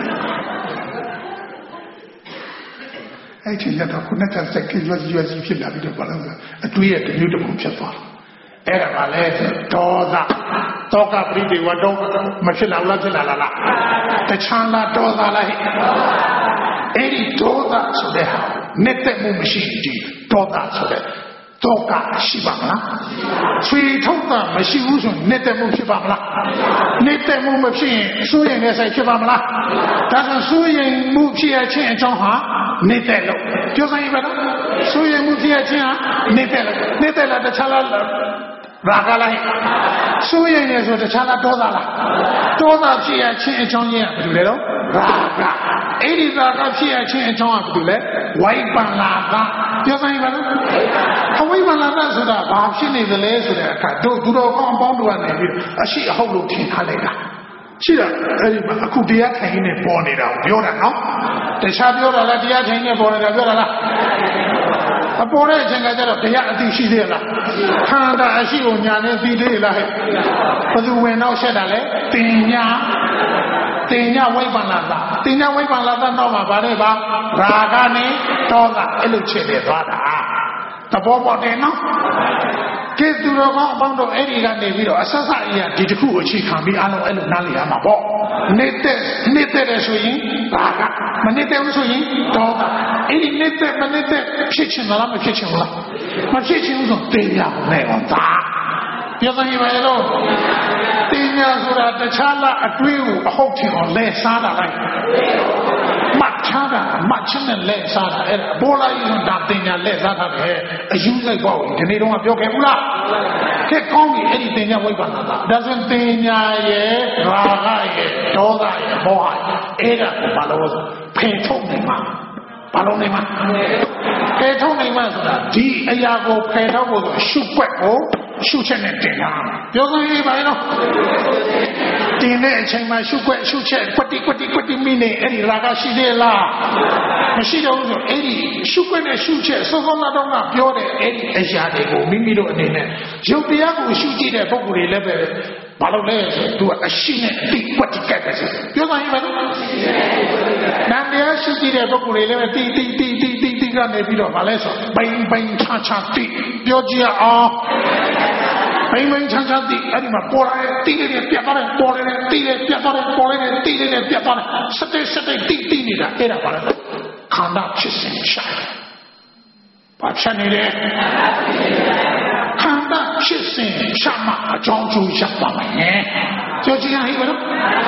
အဲ့ဒီကတော့ခုနကစက်ကရွက်ရွက်ကြီးဖြစ်လာပြီးတော့ဘာလို့လဲအတွေးရဲ့တမျိုးတစ်ခုဖြစ်သွားတယ်အဲ့ဒါကလည်းဒေါသတောကပရိဒေဝတော့မဖြစ်လာလားဖြစ်လာလားတခြားလားဒေါသလားအဲ့ဒီဒေါသဆိုတဲ့ဟာနေတဲ့မှုမရှိဘူးဒေါသဆိုတဲ့တော့ကရှိပါမလားဆွေထုတ်တာမရှိဘူးဆိုနေတဲ့မှုဖြစ်ပါမလားနေတဲ့မှုမဖြစ်ရင်စိုးရင်လည်းဆိုင်ဖြစ်ပါမလားဒါဆိုစိုးရင်မှုဖြစ်ရခြင်းအကြောင်းဟာနေတဲ့လို့ပြောစမ်းရပါတော့စိုးရင်မှုဖြစ်ရခြင်းဟာနေတဲ့လို့နေတဲ့လားတခြားလားရာဂလားစိုးရင်လည်းဆိုတခြားလားဒေါသလားဒေါသဖြစ်ရခြင်းအကြောင်းရင်းကဘယ်လိုလဲတော့ရာဂအဲ့ဒီရာဂဖြစ်ရခြင်းအကြောင်းကဘယ်လိုလဲဝိပန္နာကပြောစမ်းရပါတော့အဝိပန္နာကဆိုတာဘာဖြစ်နေသလဲဆိုတဲ့အခါတို့သူတော်ကောင်းအပေါင်းတို့ကနေပြီးအရှိအဟုတ်လို့ထင်ထားလိုက်တာရှိတာအဲ့ဒီမှာအခုတရားထိုင်နေပေါ်နေတာကိုပြောတာနော်တခြားပြောတာလားတရားထိုင်နေပေါ်နေတာပြောတာလားအပေါ်တဲ့အချိန်ကကျတော့တရားအသိရှိသေးလားခန္ဓာအရှိကိုညာနဲ့သိသေးလားဟဲ့ဘယ်သူဝင်တော့ဆက်တာလဲတင်ညာတင်ညာဝိပန္နာတာတင်ညာဝိပန္နာတာတော့မှာဗါလဲပါရာဂနဲ့ဒေါသအဲ့လိုချက်နေသွားတာသဘောပေါက်တယ်နော်ကဲသူတော်ကောင်းအပေါင်းတို့အဲ့ဒီကနေပြီးတော့အဆက်ဆက်အရာဒီတစ်ခုကိုအခြေခံပြီးအားလုံးအဲ့လိုနားလည်ရမှာပေါ့နေတဲ့နေတဲ့ဆိုရင်ဒါကမနေတဲ့ဘူးဆိုရင်ဒေါသအဲ့ဒီနေတဲ့မနေတဲ့ဖြစ်ချင်လားမဖြစ်ချင်ဘူးလားမဖြစ်ချင်ဘူးဆိုတင်ရမယ်ဟောဒါပြောစမ်းရပါရဲ့လို့တင်ညာဆိုတာတခြားလားအတွေးကိုအဟုတ်ထင်အောင်လဲစားတာလိုက်မှတ်ထားတာမှတ်ချင်းနဲ့လဲစားတာအဲ့ဒါအပေါ်လိုက်ရင်ဒါတင်ညာလဲစားတာပဲအယူလိုက်ပေါ့ဒီနေ့တော့ပြောခဲ့ဘူးလားကဲကောင်းပြီအဲ့ဒီတင်ညာဝိပဿနာဒါဆိုတင်ညာရဲ့ရာဂရဲ့ဒေါသရဲ့မောဟအဲ့ဒါကိုဘာလို့ဖယ်ထုတ်နေမှာဘာလို့နေမှာဖယ်ထုတ်နေမှာဆိုတာဒီအရာကိုဖယ်ထုတ်ဖို့ဆိုရှုွက်ကိုရှုချက်နဲ့တင်လာပြောစမ်းရေးပါနော်တင်တဲ့အချိန်မှာရှုွက်ရှုချက်ကွတိကွတိကွတိမိနေအဲ့ဒီရာဂရှိသေးလားမရှိတော့ဘူးဆိုအဲ့ဒီရှုွက်နဲ့ရှုချက်စောစောနာတော့ကပြောတဲ့အဲ့ဒီအရာတွေကိုမိမိတို့အနေနဲ့ရုပ်တရားကိုရှုကြည့်တဲ့ပုဂ္ဂိုလ်တွေလည်းပဲဘာလို့လဲဆိုသူကအရှိနဲ့တိကွတိကတ်တယ်ဆိုပြောစမ်းရေးပါနော်နာမ်တရားရှုကြည့်တဲ့ပုဂ္ဂိုလ်တွေလည်းပဲတိတိတိတိတိတိကနေပြီးတော့ဗာလဲဆိုဘိုင်ဘိုင်ချာချာတိပြောကြည့်အောင်ဘိုင်ဘိုင်ချာချာတိအဲ့ဒီမှာပေါ်လာတဲ့တိလေးတွေပြတ်သွားတယ်ပေါ်လာတဲ့တိလေးပြတ်သွားတယ်ပေါ်လာတဲ့တိလေးတွေပြတ်သွားတယ်စတဲ့စတဲ့တိတိနေတာအဲ့ဒါဗာလဲခန္ဓာဖြစ်စဉ်ရှာဘာဖြစ်နေလဲခန္ဓာဖြစ်စဉ်ရှာမှအကြောင်းကျိုးရပါမယ်ကြောကြည့်ရဟိမလို့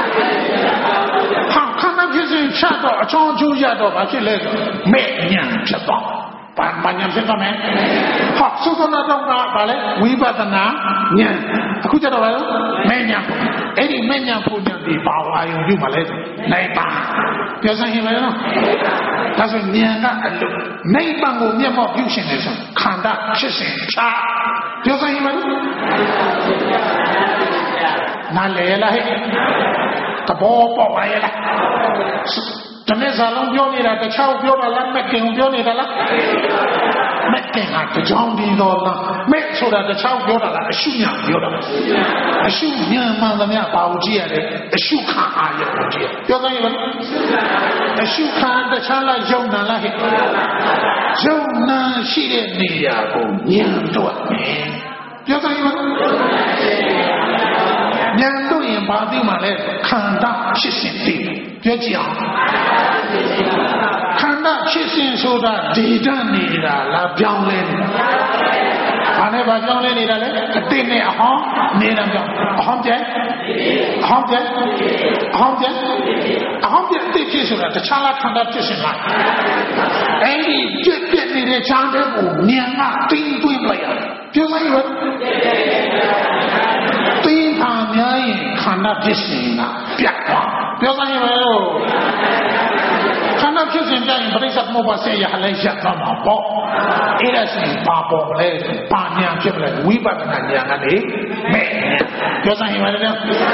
ဟာခန္ဓာဖြစ်စဉ်ရှာတော့အကြောင်းကျိုးရတော့ဘာဖြစ်လဲမဲ့ညာဖြစ်တော့ဘာမှညာဖြစ်တော့မယ်ဟာသုဒ္ဓနာတော့ကဘာလဲဝိပဿနာဉာဏ်အခုကျတော့ဘာလဲမဲ့ညာအဲ့ဒီမဲ့ညာဖို့ညာဒီဘာဝအာယုံပြုမှလဲနိုင်ပါပြောစမ်းဟိမလို့ဒါဆိုဉာဏ်ကအလုပ်နိဗ္ဗာန်ကိုမျက်မှောက်ပြုရှင်တယ်ဆိုခန္ဓာဖြစ်စဉ်ရှာပြောစမ်းဟိမလို့နားလေလားဟဲ့တဘောပေါက်ပါရဲ့လားတနေ့စာလုံးပြောနေတာတခြားပြောတာလားမကင်ပြောနေတာလားခင်ဟာတကြောင်ဒီတော်လားမဲ့ဆိုတာတခြားပြောတာလားအရှုညာပြောတာအရှုညာမှန်သမျှဘာကိုကြည့်ရလဲအရှုခံအားရကိုကြည့်ရပြောတိုင်းပါအရှုခံတခြားလားယုံနာလားဟဲ့ယုံနာရှိတဲ့နေရာကိုဉာဏ်တော့မယ်ပြောတိုင်းပါဉာဏ်တော့ရင်ဘာသိမှလဲခန္ဓာဖြစ်စဉ်သိပြောကြည့်အောင်ခန္ဓာဖြစ်စဉ်ဆိုတာဒေတာနေတာလားပြောင်းလဲနေတာဘာနဲ့ဘာပြောင်းလဲနေတာလဲအတိတ်နဲ့အဟောင်းနေတာပြောင်းအဟောင်းပြန်အဟောင်းပြန်အဟောင်းပြန်အဟောင်းပြန်အတိတ်ဖြစ်ဆိုတာတခြားလားခန္ဓာဖြစ်စဉ်လားအဲ့ဒီပြက်ပြက်နေတဲ့ချမ်းတဲ့ကိုဉာဏ်ကတင်းသွင်းလိုက်ရတယ်ပြောလိုက်ရောတင်းပါများရင်ခန္ဓာဖြစ်စဉ်ကပြတ်သွားပြောလိုက်ရောခန္ဓာဖြစ်စဉ်ပြရင်ပရိစ္ဆေသမုပ္ပါစေရဟလဲရပ်သွားမှာပေါ့အဲ့ဒါဆိုရင်ဘာပေါ်လဲပါဉာဏ်ဖြစ်လဲဝိပဿနာဉာဏ်ကနေမဲ့ပြောဆိုင်ပါလေဒါ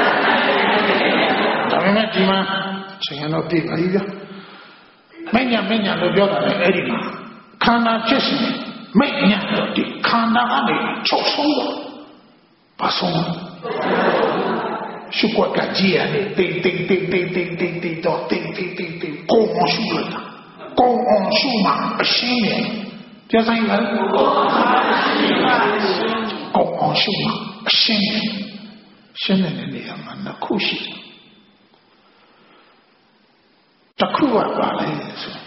ပေမဲ့ဒီမှာချိန်ရတော့ပြပါပြီဗျမဲ့ဉာဏ်မဲ့ဉာဏ်လို့ပြောတာလေအဲ့ဒီမှာခန္ဓာဖြစ်စဉ်မဲ့ဉာဏ်တော့ဒီခန္ဓာကနေချုပ်ဆုံးတော့ဘာဆုံးရှုွက်ကကြည့်ရတယ်တိတ်တိတ်တိတ်တိတ်တိတ်တိတ်တိတ်တော့တိတ်တိတ်တိတ်တိတ်ကိုယ်အောင်ရှုလိုက်တာကိုယ်အောင်ရှုမှအရှင်းတယ်ပြောဆိုင်လားကိုယ်အောင်ရှုမှအရှင်းတယ်ရှင်းတဲ့နေရာမှာနှစ်ခုရှိတယ်တစ်ခုကပါလေဆို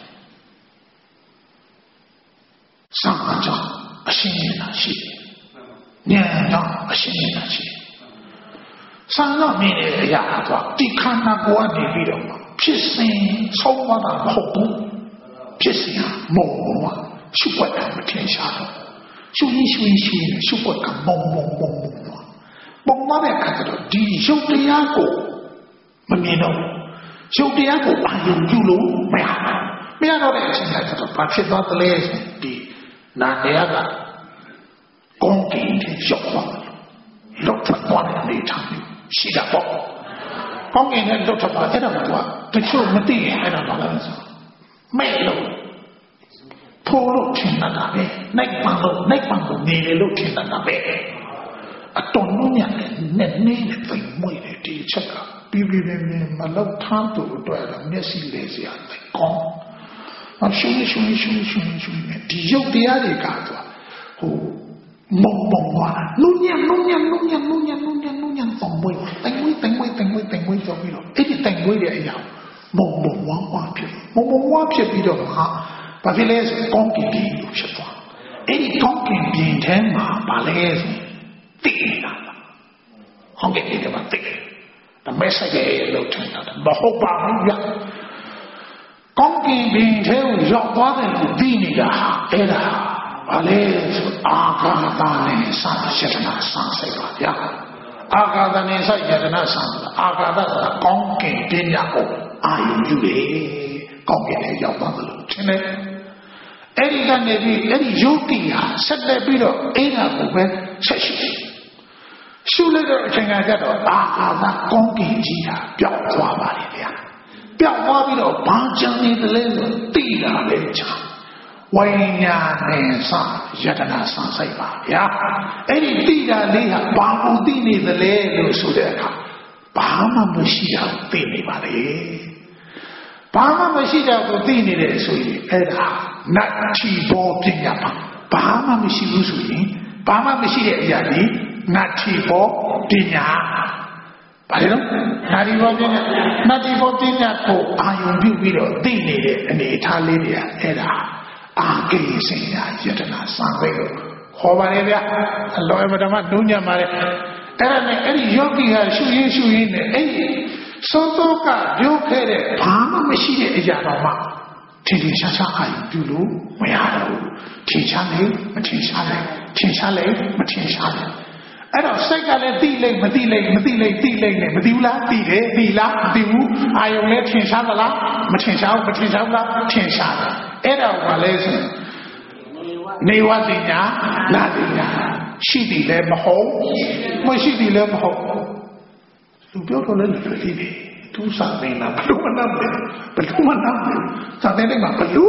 စံကြောင့်အရှင်းနေတာရှိတယ်ဉာဏ်ကြောင့်အရှင်းနေတာရှိတယ်ဆံတော့မြင်တဲ့အရာတော့ဒီခန္ဓာကိုယ်ကနေပြီးတော့ဖြစ်စဉ်ဆုံးသွားတာမဟုတ်ဘူးဖြစ်စဉ်မုံမုံရှုပ်ွက်ကမထင်ရှားတော့ရှုပ်ရင်းရှုပ်ရင်းရှုပ်ရင်းရှုပ်ွက်ကမုံမုံမုံမုံမုံမတဲ့အခါကျတော့ဒီရုပ်တရားကိုမမြင်တော့ရုပ်တရားကိုအာရုံပြုလို့မရဘူးမရတော့တဲ့အချိန်ကျတော့ဘာဖြစ်သွားသလဲဒီနာတရားကကောင်းကင်ထဲရောက်သွားတယ်လောက်ထွက်သွားတဲ့အနေထားမျိုးရှိတာပေါ့ကောင်းကင်နဲ့လောက်ထွက်သွားအဲ့ဒါကတော့တချို့မသိရင်အဲ့ဒါဘာလဲဆိုမဲ့လို့ထိုးလို့ထင်တာပဲနိုင်ပန်လို့နိုင်ပန်လို့နေလေလို့ထင်တာပဲအတော်လုံးညနဲ့နဲ့နေတဲ့ပိတ်မွေးတဲ့ဒီချက်ကပြီးပြီးနေနေမလောက်ထမ်းသူအတွက်မျက်စိလေးစရာတိတ်ကောင်းအရှုံးရှုံးရှုံးရှုံးရှုံးဒီရုပ်တရားတွေကတော့ဟိုမုံမုံသွားနုညံနုညံနုညံနုညံနုညံနုညံပုံမွေးတိုင်မွေးတိုင်မွေးတိုင်မွေးတိုင်မွေးဆိုပြီးတော့အဲ့ဒီတိုင်မွေးတဲ့အရာမုံမုံဝါဝါဖြစ်မုံမုံဝါဖြစ်ပြီးတော့ဟာဘာဖြစ်လဲဆိုကောင်းကင်ကြီးလို့ဖြစ်သွားအဲ့ဒီကောင်းကင်ပြင်ထဲမှာဘာလဲဆိုတိနေတာကောင်းကင်ပြင်ထဲမှာတိဒါမဲ့ဆိုင်ရဲ့လို့ထင်တာမဟုတ်ပါဘူးဗျကောင်းကင်ပြင်ထဲကိုရောက်သွားတယ်လို့သိနေတာအဲ့ဒါဘာလဲဆိုအာဂါသနဲ့စယတနာစံစိတ်ပါဗျာအာဂါသနဲ့စယတနာစံအာဂါသဆိုတာကောင်းကင်ပညာကိုအာရုံပြုတယ်ကောင်းကင်ထဲရောက်သွားတယ်လို့ထင်တယ်အဲ့ဒီကနေပြီးအဲ့ဒီယုတ်တိဟာဆက်လက်ပြီးတော့အဲ့ဒါကိုပဲဆက်ရှိတယ်ရှုလိုက်တဲ့အချိန်ကကြတော့အာဂါသကောင်းကင်ကြီးဟာပျောက်သွားပါလေဗျာပျောက်သွားပြီးတော့ဘာကြံနေတယ်လဲဆိုသိတာပဲချာဝိညာဉ်နဲ့စယတနာစံစိတ်ပါဗျာအဲ့ဒီသိတာလေးဟာဘာလို့သိနေသလဲလို့ဆိုတဲ့အခါဘာမှမရှိတာသိနေပါလေဘာမှမရှိတာကိုသိနေတယ်ဆိုရင်အဲ့ဒါနတ္ထိဘောပညာပါဘာမှမရှိဘူးဆိုရင်ဘာမှမရှိတဲ့အရာကြီးနတ္ထိဘောပညာဘာလဲနော်နတ္ထိဘောပညာနတ္ထိဘောပညာကိုအာရုံပြုပြီးတော့သိနေတဲ့အနေအထားလေးတွေကအဲ့ဒါအာကိစင်ညာယတနာစံပဲလို့ခေါ်ပါလေဗျာအလောမဓမ္မနုညံ့ပါလေအဲ့ဒါနဲ့အဲ့ဒီယောဂီဟာရှုရင်းရှုရင်းနဲ့အဲ့ဒီသောသောကပြောခဲ့တဲ့ဘာမှမရှိတဲ့အရာတော်မှထင်ထင်ရှားရှားအာရုံပြုလို့မရတော့ဘူးထင်ရှားလေမထင်ရှားလေထင်ရှားလေမထင်ရှားလေအဲ့တော့စိတ်ကလည်းသိလိမ့်မသိလိမ့်မသိလိမ့်သိလိမ့်နဲ့မသိဘူးလားသိတယ်သိလားမသိဘူးအာယုံလည်းထင်ရှားသလားမထင်ရှားဘူးမထင်ရှားဘူးလားထင်ရှားတယ်အဲ့ဒါကလည်းဆိုနေဝတိညာနာတိညာရှိတယ်လည်းမဟုတ်မရှိတယ်လည်းမဟုတ်လူပြောတော့လည်းလူတွေဒီသူစားနေတာဘလို့မနာဘူးဘလို့မနာဘူးစားတဲ့နေမှာဘလို့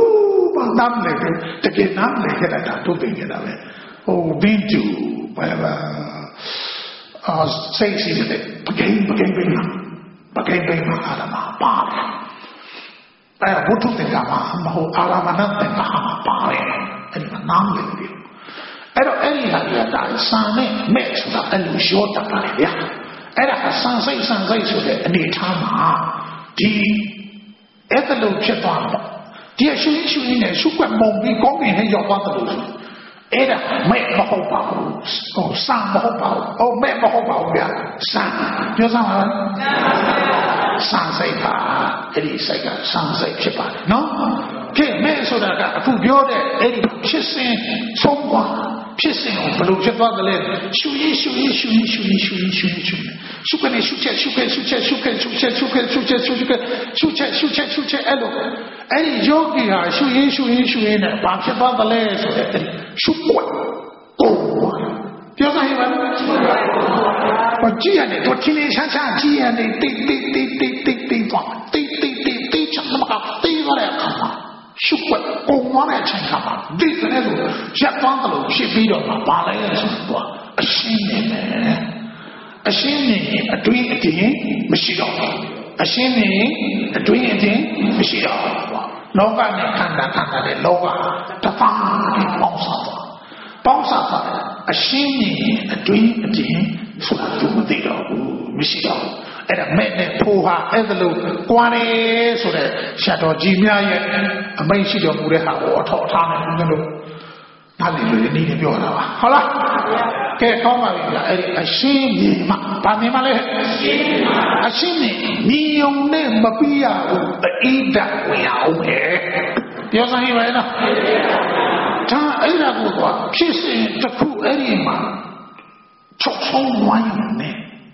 ဘာနားမလဲတကယ်နားမလဲခဲ့တာတို့သိနေတာပဲဟိုဘင်းကျူဘာဘာအာစိတ်ရှိတယ်ပကိန်းပကိန်းပကိန်းပကိန်းပကိန်းအာရမပါတယ်အဲဘုထုတင်ကမှာမဟုတ်အာရမဏတင်ကမှာပါတယ်အဲ့ဒီမှာနားမလဲဘူးအဲ့တော့အဲ့ဒီဟာကဒါစံနဲ့မဲ့ဆိုတာအဲ့လိုရောတတ်ပါလေဗျာအဲ့ဒါစံစိတ်စံစိတ်ဆိုတဲ့အနေထားမှာဒီအဲ့ဒါလို့ဖြစ်သွားတော့ဒီအရှင်ရှင်နဲ့ရှုပ်ကမုံပြီးကောင်းကင်နဲ့ရောက်သွားတယ်လို့အဲ့ဒါမဲ့မဟုတ်ပါဘူးဟိုစံမဟုတ်ပါဘူးဟိုမဲ့မဟုတ်ပါဘူးဗျာစံပြောစမ်းပါလားစံစိတ်ပါအဲ့ဒီစိတ်ကစံစိတ်ဖြစ်ပါတယ်နော်ကဲမဲ့ဆိုတာကအခုပြောတဲ့အဲ့ဒီဖြစ်စဉ်ဆုံးသွားဖြစ်စဉ်ကိုဘယ်လိုဖြစ်သွားသလဲရှုရင်ရှုရင်ရှုရင်ရှုရင်ရှုရင်ရှုရင်ရှုရင်ရှုကနေရှုချက်ရှုခဲ့ရှုချက်ရှုခဲ့ရှုချက်ရှုခဲ့ရှုချက်ရှုခဲ့ရှုချက်ရှုချက်ရှုချက်အဲ့လိုအဲ့ဒီယောဂီဟာရှုရင်ရှုရင်ရှုရင်နဲ့ဘာဖြစ်သွားသလဲဆိုတဲ့ရှုပွက်ကိုပြောကြရင်ဘာဘာကြည့်ရတယ်တော့ချင်းလေးဆန်းဆန်းကြည့်ရတယ်တိတ်တိတ်တိတ်တိတ်တိတ်တိတ်သွားတိတ်တိတ်တိတ်တိတ်ချမ်းမကတိတ်ရတဲ့အခါမှာရှုပ်ွက်ပုံဝါတဲ့အချိန်ခါမှာဒီကနေ့လိုရက်သွားတယ်လို့ဖြစ်ပြီးတော့ပါလဲဆိုတော့အရှင်းနေတယ်အရှင်းနေအတွင်းအတင်းမရှိတော့အရှင်းနေအတွင်းအတင်းမရှိတော့လောကနဲ့ခန္ဓာခန္ဓာတဲ့လောကတပါးပြီးပေါင်းစားသွားပေါင်းစားသွားအရှင်းနေအတွင်းအတင်းဆိုတာသူမသိတော့ဘူးမရှိတော့အဲ့ဒါမဲ့နဲ့ဖိုးဟာအဲ့ဒါလို့ကွာတယ်ဆိုတဲ့ရှာတော်ကြီးများရဲ့အမိန့်ရှိတော်မူတဲ့ဟာကိုအထောက်အထားနဲ့ဦးဇင်းတို့နားလည်လို့ဒီနေ့ပြောတာပါဟုတ်လားကဲကောင်းပါပြီလားအဲ့ဒီအရှင်းမြင်မှဗာမြင်မှလဲအရှင်းမြင်မြင်ုံနဲ့မပြီးရဘူးအိဒတ်ဝင်အောင်ပဲပြောစမ်းရပါလားဒါအဲ့ဒါကိုကဖြစ်စဉ်တစ်ခုအဲ့ဒီမှာချုပ်ဆုံးဝိုင်းနေ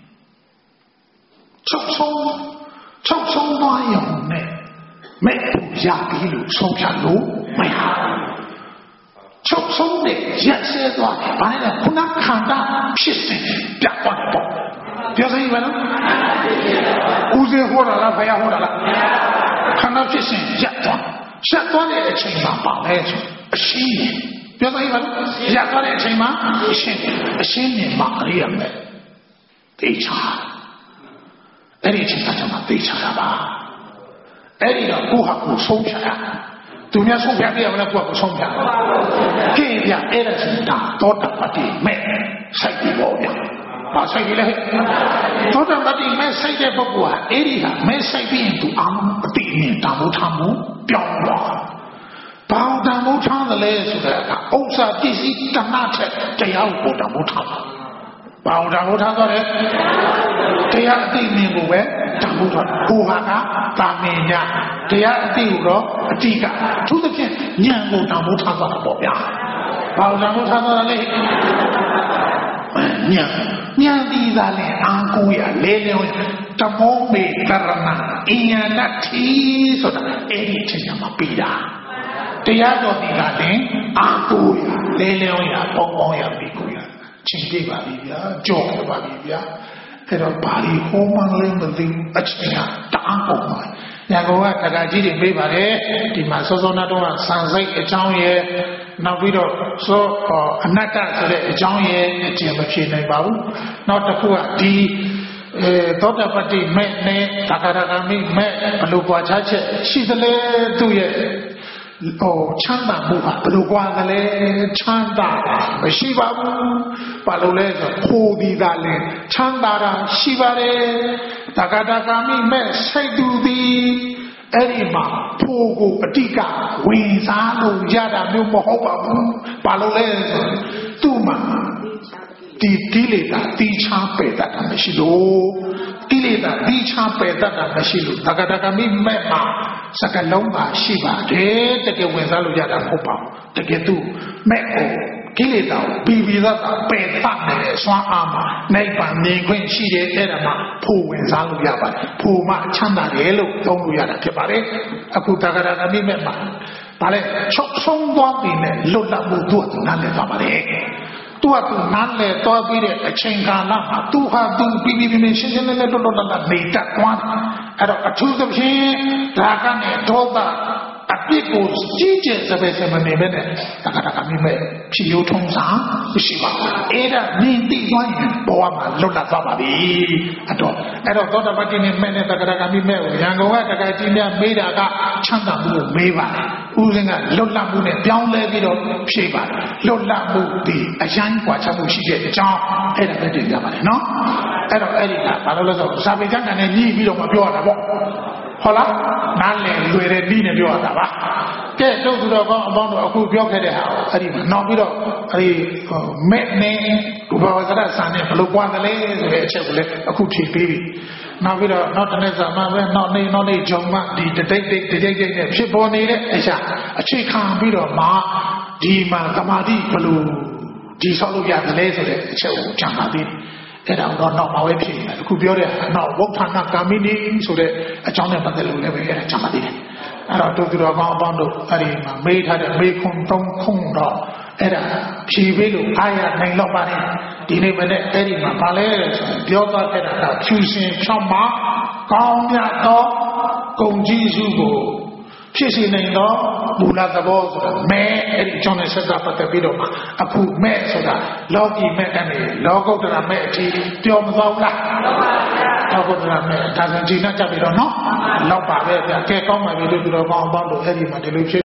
ချုပ်ဆုံးချုပ်ဆုံးသွားရုံနဲ့မဲ့ရပြီလို့ဆုံးဖြတ်လို့မရချုပ်ဆုံးနဲ့ရက်စဲသွားတယ်ဘာလဲခုနခန္ဓာဖြစ်စဉ်ပြတ်သွားတယ်ပေါ့ပြောစမ်းပါနော်ဦးစေဟောတာလားဖယားဟောတာလားခန္ဓာဖြစ်စဉ်ရက်သွားရက်သွားတဲ့အချိန်မှာပါလဲဆိုအရှင်းနေပြောစမ်းပါနော်ရက်သွားတဲ့အချိန်မှာအရှင်းအရှင်းနေမှာအရိယာမဲ့တေချာအဲ့ဒီအချိန်ကကျွန်တော်သိချတာပါအဲ့ဒီတော့ကိုဟာကိုဆုံးဖြတ်တာသူများဆုံးဖြတ်ပြရမလားကိုဟာကိုဆုံးဖြတ်ကဲပြအဲ့ဒါဆိုတာသောတာပတိမဲ့စိုက်ပြီးပေါ့ဗျာဘာစိုက်ပြီးလဲသောတာပတိမဲ့စိုက်တဲ့ပုဂ္ဂိုလ်ဟာအဲ့ဒီဟာမဲ့စိုက်ပြီးရင်သူအာအတိအမြင်တာမို့ထားမှုပြောင်းသွားဘာဝတံမို့ထားတယ်လဲဆိုတာကဥစ္စာပစ္စည်းတဏှထက်တရားကိုတံမို့ထားတာဘာဝတံမို့ထားသွားတယ်တရားအသိမြင်ကိုပဲတံမို့ထားတာကိုဟာကတာမင်ညာတရားအသိကိုတော့အတိကသူသဖြင့်ဉာဏ်ကိုတံမို့ထားသွားတာပေါ့ဗျာဘာဝတံမို့ထားသွားတယ်လေဉာဏ်ဉာဏ်ဒီသာလဲအာကိုရလဲလဲတမောမေတရဏအဉာဏတိဆိုတာအဲ့ဒီအချိန်မှာပြီးတာတရားတော်ဒီကလည်းအာကိုရလဲလဲရပေါင်းပေါင်းရပြီးကိုရချင်းပြပါပြီဗျာကြောက်ပါပြီဗျာအဲ့တော့ဘာလို့ဟောမှလည်းမသိအချင်းကတအားပုံပါညာကောကတက္ကကြီးတွေပြေးပါတယ်ဒီမှာစောစောနာတော့ဆန်စိတ်အကြောင်းရဲ့နောက်ပြီးတော့စောအနတ္တဆိုတဲ့အကြောင်းရဲ့အကျဉ်းမဖြေနိုင်ပါဘူးနောက်တစ်ခုကဒီအဲသောတာပတိမဲ့နဲ့သက္ကရာဂမိမဲ့ဘလို့ပွားချချက်ရှိသလဲသူ့ရဲ့ဟိုချမ်းသာမှုဟာဘယ်လိုကွာကလေးချမ်းသာမရှိပါဘူးဘာလို့လဲဆိုခိုးပြီးသားလဲချမ်းသာတာရှိပါတယ်တက္ကတာကာမိမဲ့စိတ်တူသည်အဲ့ဒီမှာဖို့ကိုအတိကဝင်စားလို့ရတာမျိုးမဟုတ်ပါဘူးဘာလို့လဲဆိုသူ့မှာဒီကိလေသာတိချာပယ်တတ်တာမရှိလို့ကိလေသာတိချာပယ်တတ်တာမရှိလို့တက္ကတာကာမိမဲ့မှာစကလုံးပါရှိပါတယ်တကယ်ဝင်စားလို့ရတာမဟုတ်ပါဘူးတကယ်သူမဲ့ကိုကိလေသာကိုပြီးပြီးသားပယ်တတ်တယ်စွမ်းအားမှာနိဗ္ဗာန်မြင်ခွင့်ရှိတယ်အဲ့ဒါမှဖို့ဝင်စားလို့ရပါတယ်ဖို့မှချမ်းသာတယ်လို့သုံးလို့ရတာဖြစ်ပါတယ်အခုတက္ကရာဂမိမဲ့မှာဗါလဲချုပ်ဆုံးသွားပြီနဲ့လွတ်လပ်မှုသူ့နားလည်သွားပါတယ်သူကသူနားလည်သွားပြီးတဲ့အချိန်ကာလမှာသူဟာသူပြီးပြီးပြီးရှင်းရှင်းလင်းလင်းလွတ်လွတ်လပ်လပ်နေတတ်သွားတယ်အဲ့တော့အထူးသဖြင့်ဒါကနဲ့ဒေါသအပြစ်ကိုကြီးကျယ်စပယ်စမနေပဲနဲ့တခါတခါမိမဲ့ဖြစ်ရိုးထုံးစာမရှိပါဘူးအဲ့ဒါမြင်သိသွားရင်ဘဝမှာလွတ်လပ်သွားပါပြီအဲ့တော့အဲ့တော့သောတာပတိနဲ့မဲ့နဲ့တခါတခါမိမဲ့ကိုရန်ကုန်ကတခါကြီးများမေးတာကချမ်းသာမှုကိုမေးပါတယ်ဦးစင်းကလွတ်လပ်မှုနဲ့ပြောင်းလဲပြီးတော့ဖြေပါတယ်လွတ်လပ်မှုဒီအရန်กว่าချက်မှုရှိတဲ့အကြောင်းအဲ့ဒါပဲတင်ကြပါတယ်နော်အဲ့တော့အဲ့ဒီကဘာလို့လဲဆိုတော့ဇာပေကျမ်းနဲ့ညှိပြီးတော့မပြောရတာပေါ့ဟုတ်လားနားလည်လွယ်တဲ့ဤနဲ့ပြောရတာပါကဲတို့သူတော်ကောင်းအပေါင်းတို့အခုပြောခဲ့တဲ့ဟာအဲ့ဒီမှာနောက်ပြီးတော့အဲ့ဒီမဲ့နေဘုရားဝဇ္ဇရဆန်နဲ့ဘလို့ပွားတယ်လဲဆိုတဲ့အချက်ကိုလည်းအခုဖြေပေးပြီနောက်ပြီးတော့နောက်တစ်နေ့ဇာမပဲနောက်နေ့နောက်နေ့ဂျုံမဒီတိတ်တိတ်တိတ်တိတ်နဲ့ဖြစ်ပေါ်နေတဲ့အရာအခြေခံပြီးတော့မှဒီမှာသမာဓိဘလို့ဒီဆောက်လို့ရတယ်လဲဆိုတဲ့အချက်ကိုကြံပါသေးတယ်အဲ့ဒါတော့နောက်မှာပဲဖြစ်နေတယ်အခုပြောတဲ့နောက်ဝဋ္ဌာဏကာမိနီဆိုတဲ့အကြောင်းနဲ့ပတ်သက်လို့လည်းပဲအဲ့ဒါကြံပါသေးတယ်အဲ့တော့တို့သူတော်ကောင်းအပေါင်းတို့အဲ့ဒီမှာမေးထားတဲ့မေးခွန်းသုံးခုတော့အဲ့ဒါဖြေပေးလို့အားရနိုင်တော့ပါတယ်ဒီနေ့မနေ့အဲ့ဒီမှာဗာလဲဆိုပြောသွားခဲ့တာကဖြူစင်ဖြောင်းမှာကောင်းမြတ်သောဂုဏ်ကြီးစုကိုဖြစ်စေနိုင်သောမူလသဘောဆိုတာမဲအဲ့ဒီအကြောင်းနဲ့ဆက်တာပတ်သက်ပြီးတော့အခုမဲဆိုတာလောကီမဲကနေလောကုတ္တရာမဲအထိပြောမသွားဘူးလားလောကုတ္တရာမဲဒါဆိုဒီနောက်ကြပြီတော့နော်လောက်ပါပဲဗျာကဲကောင်းပါပြီလို့ပြောတော့ကောင်းအောင်ပေါ့လို့အဲ့ဒီမှာဒီလိုဖြစ်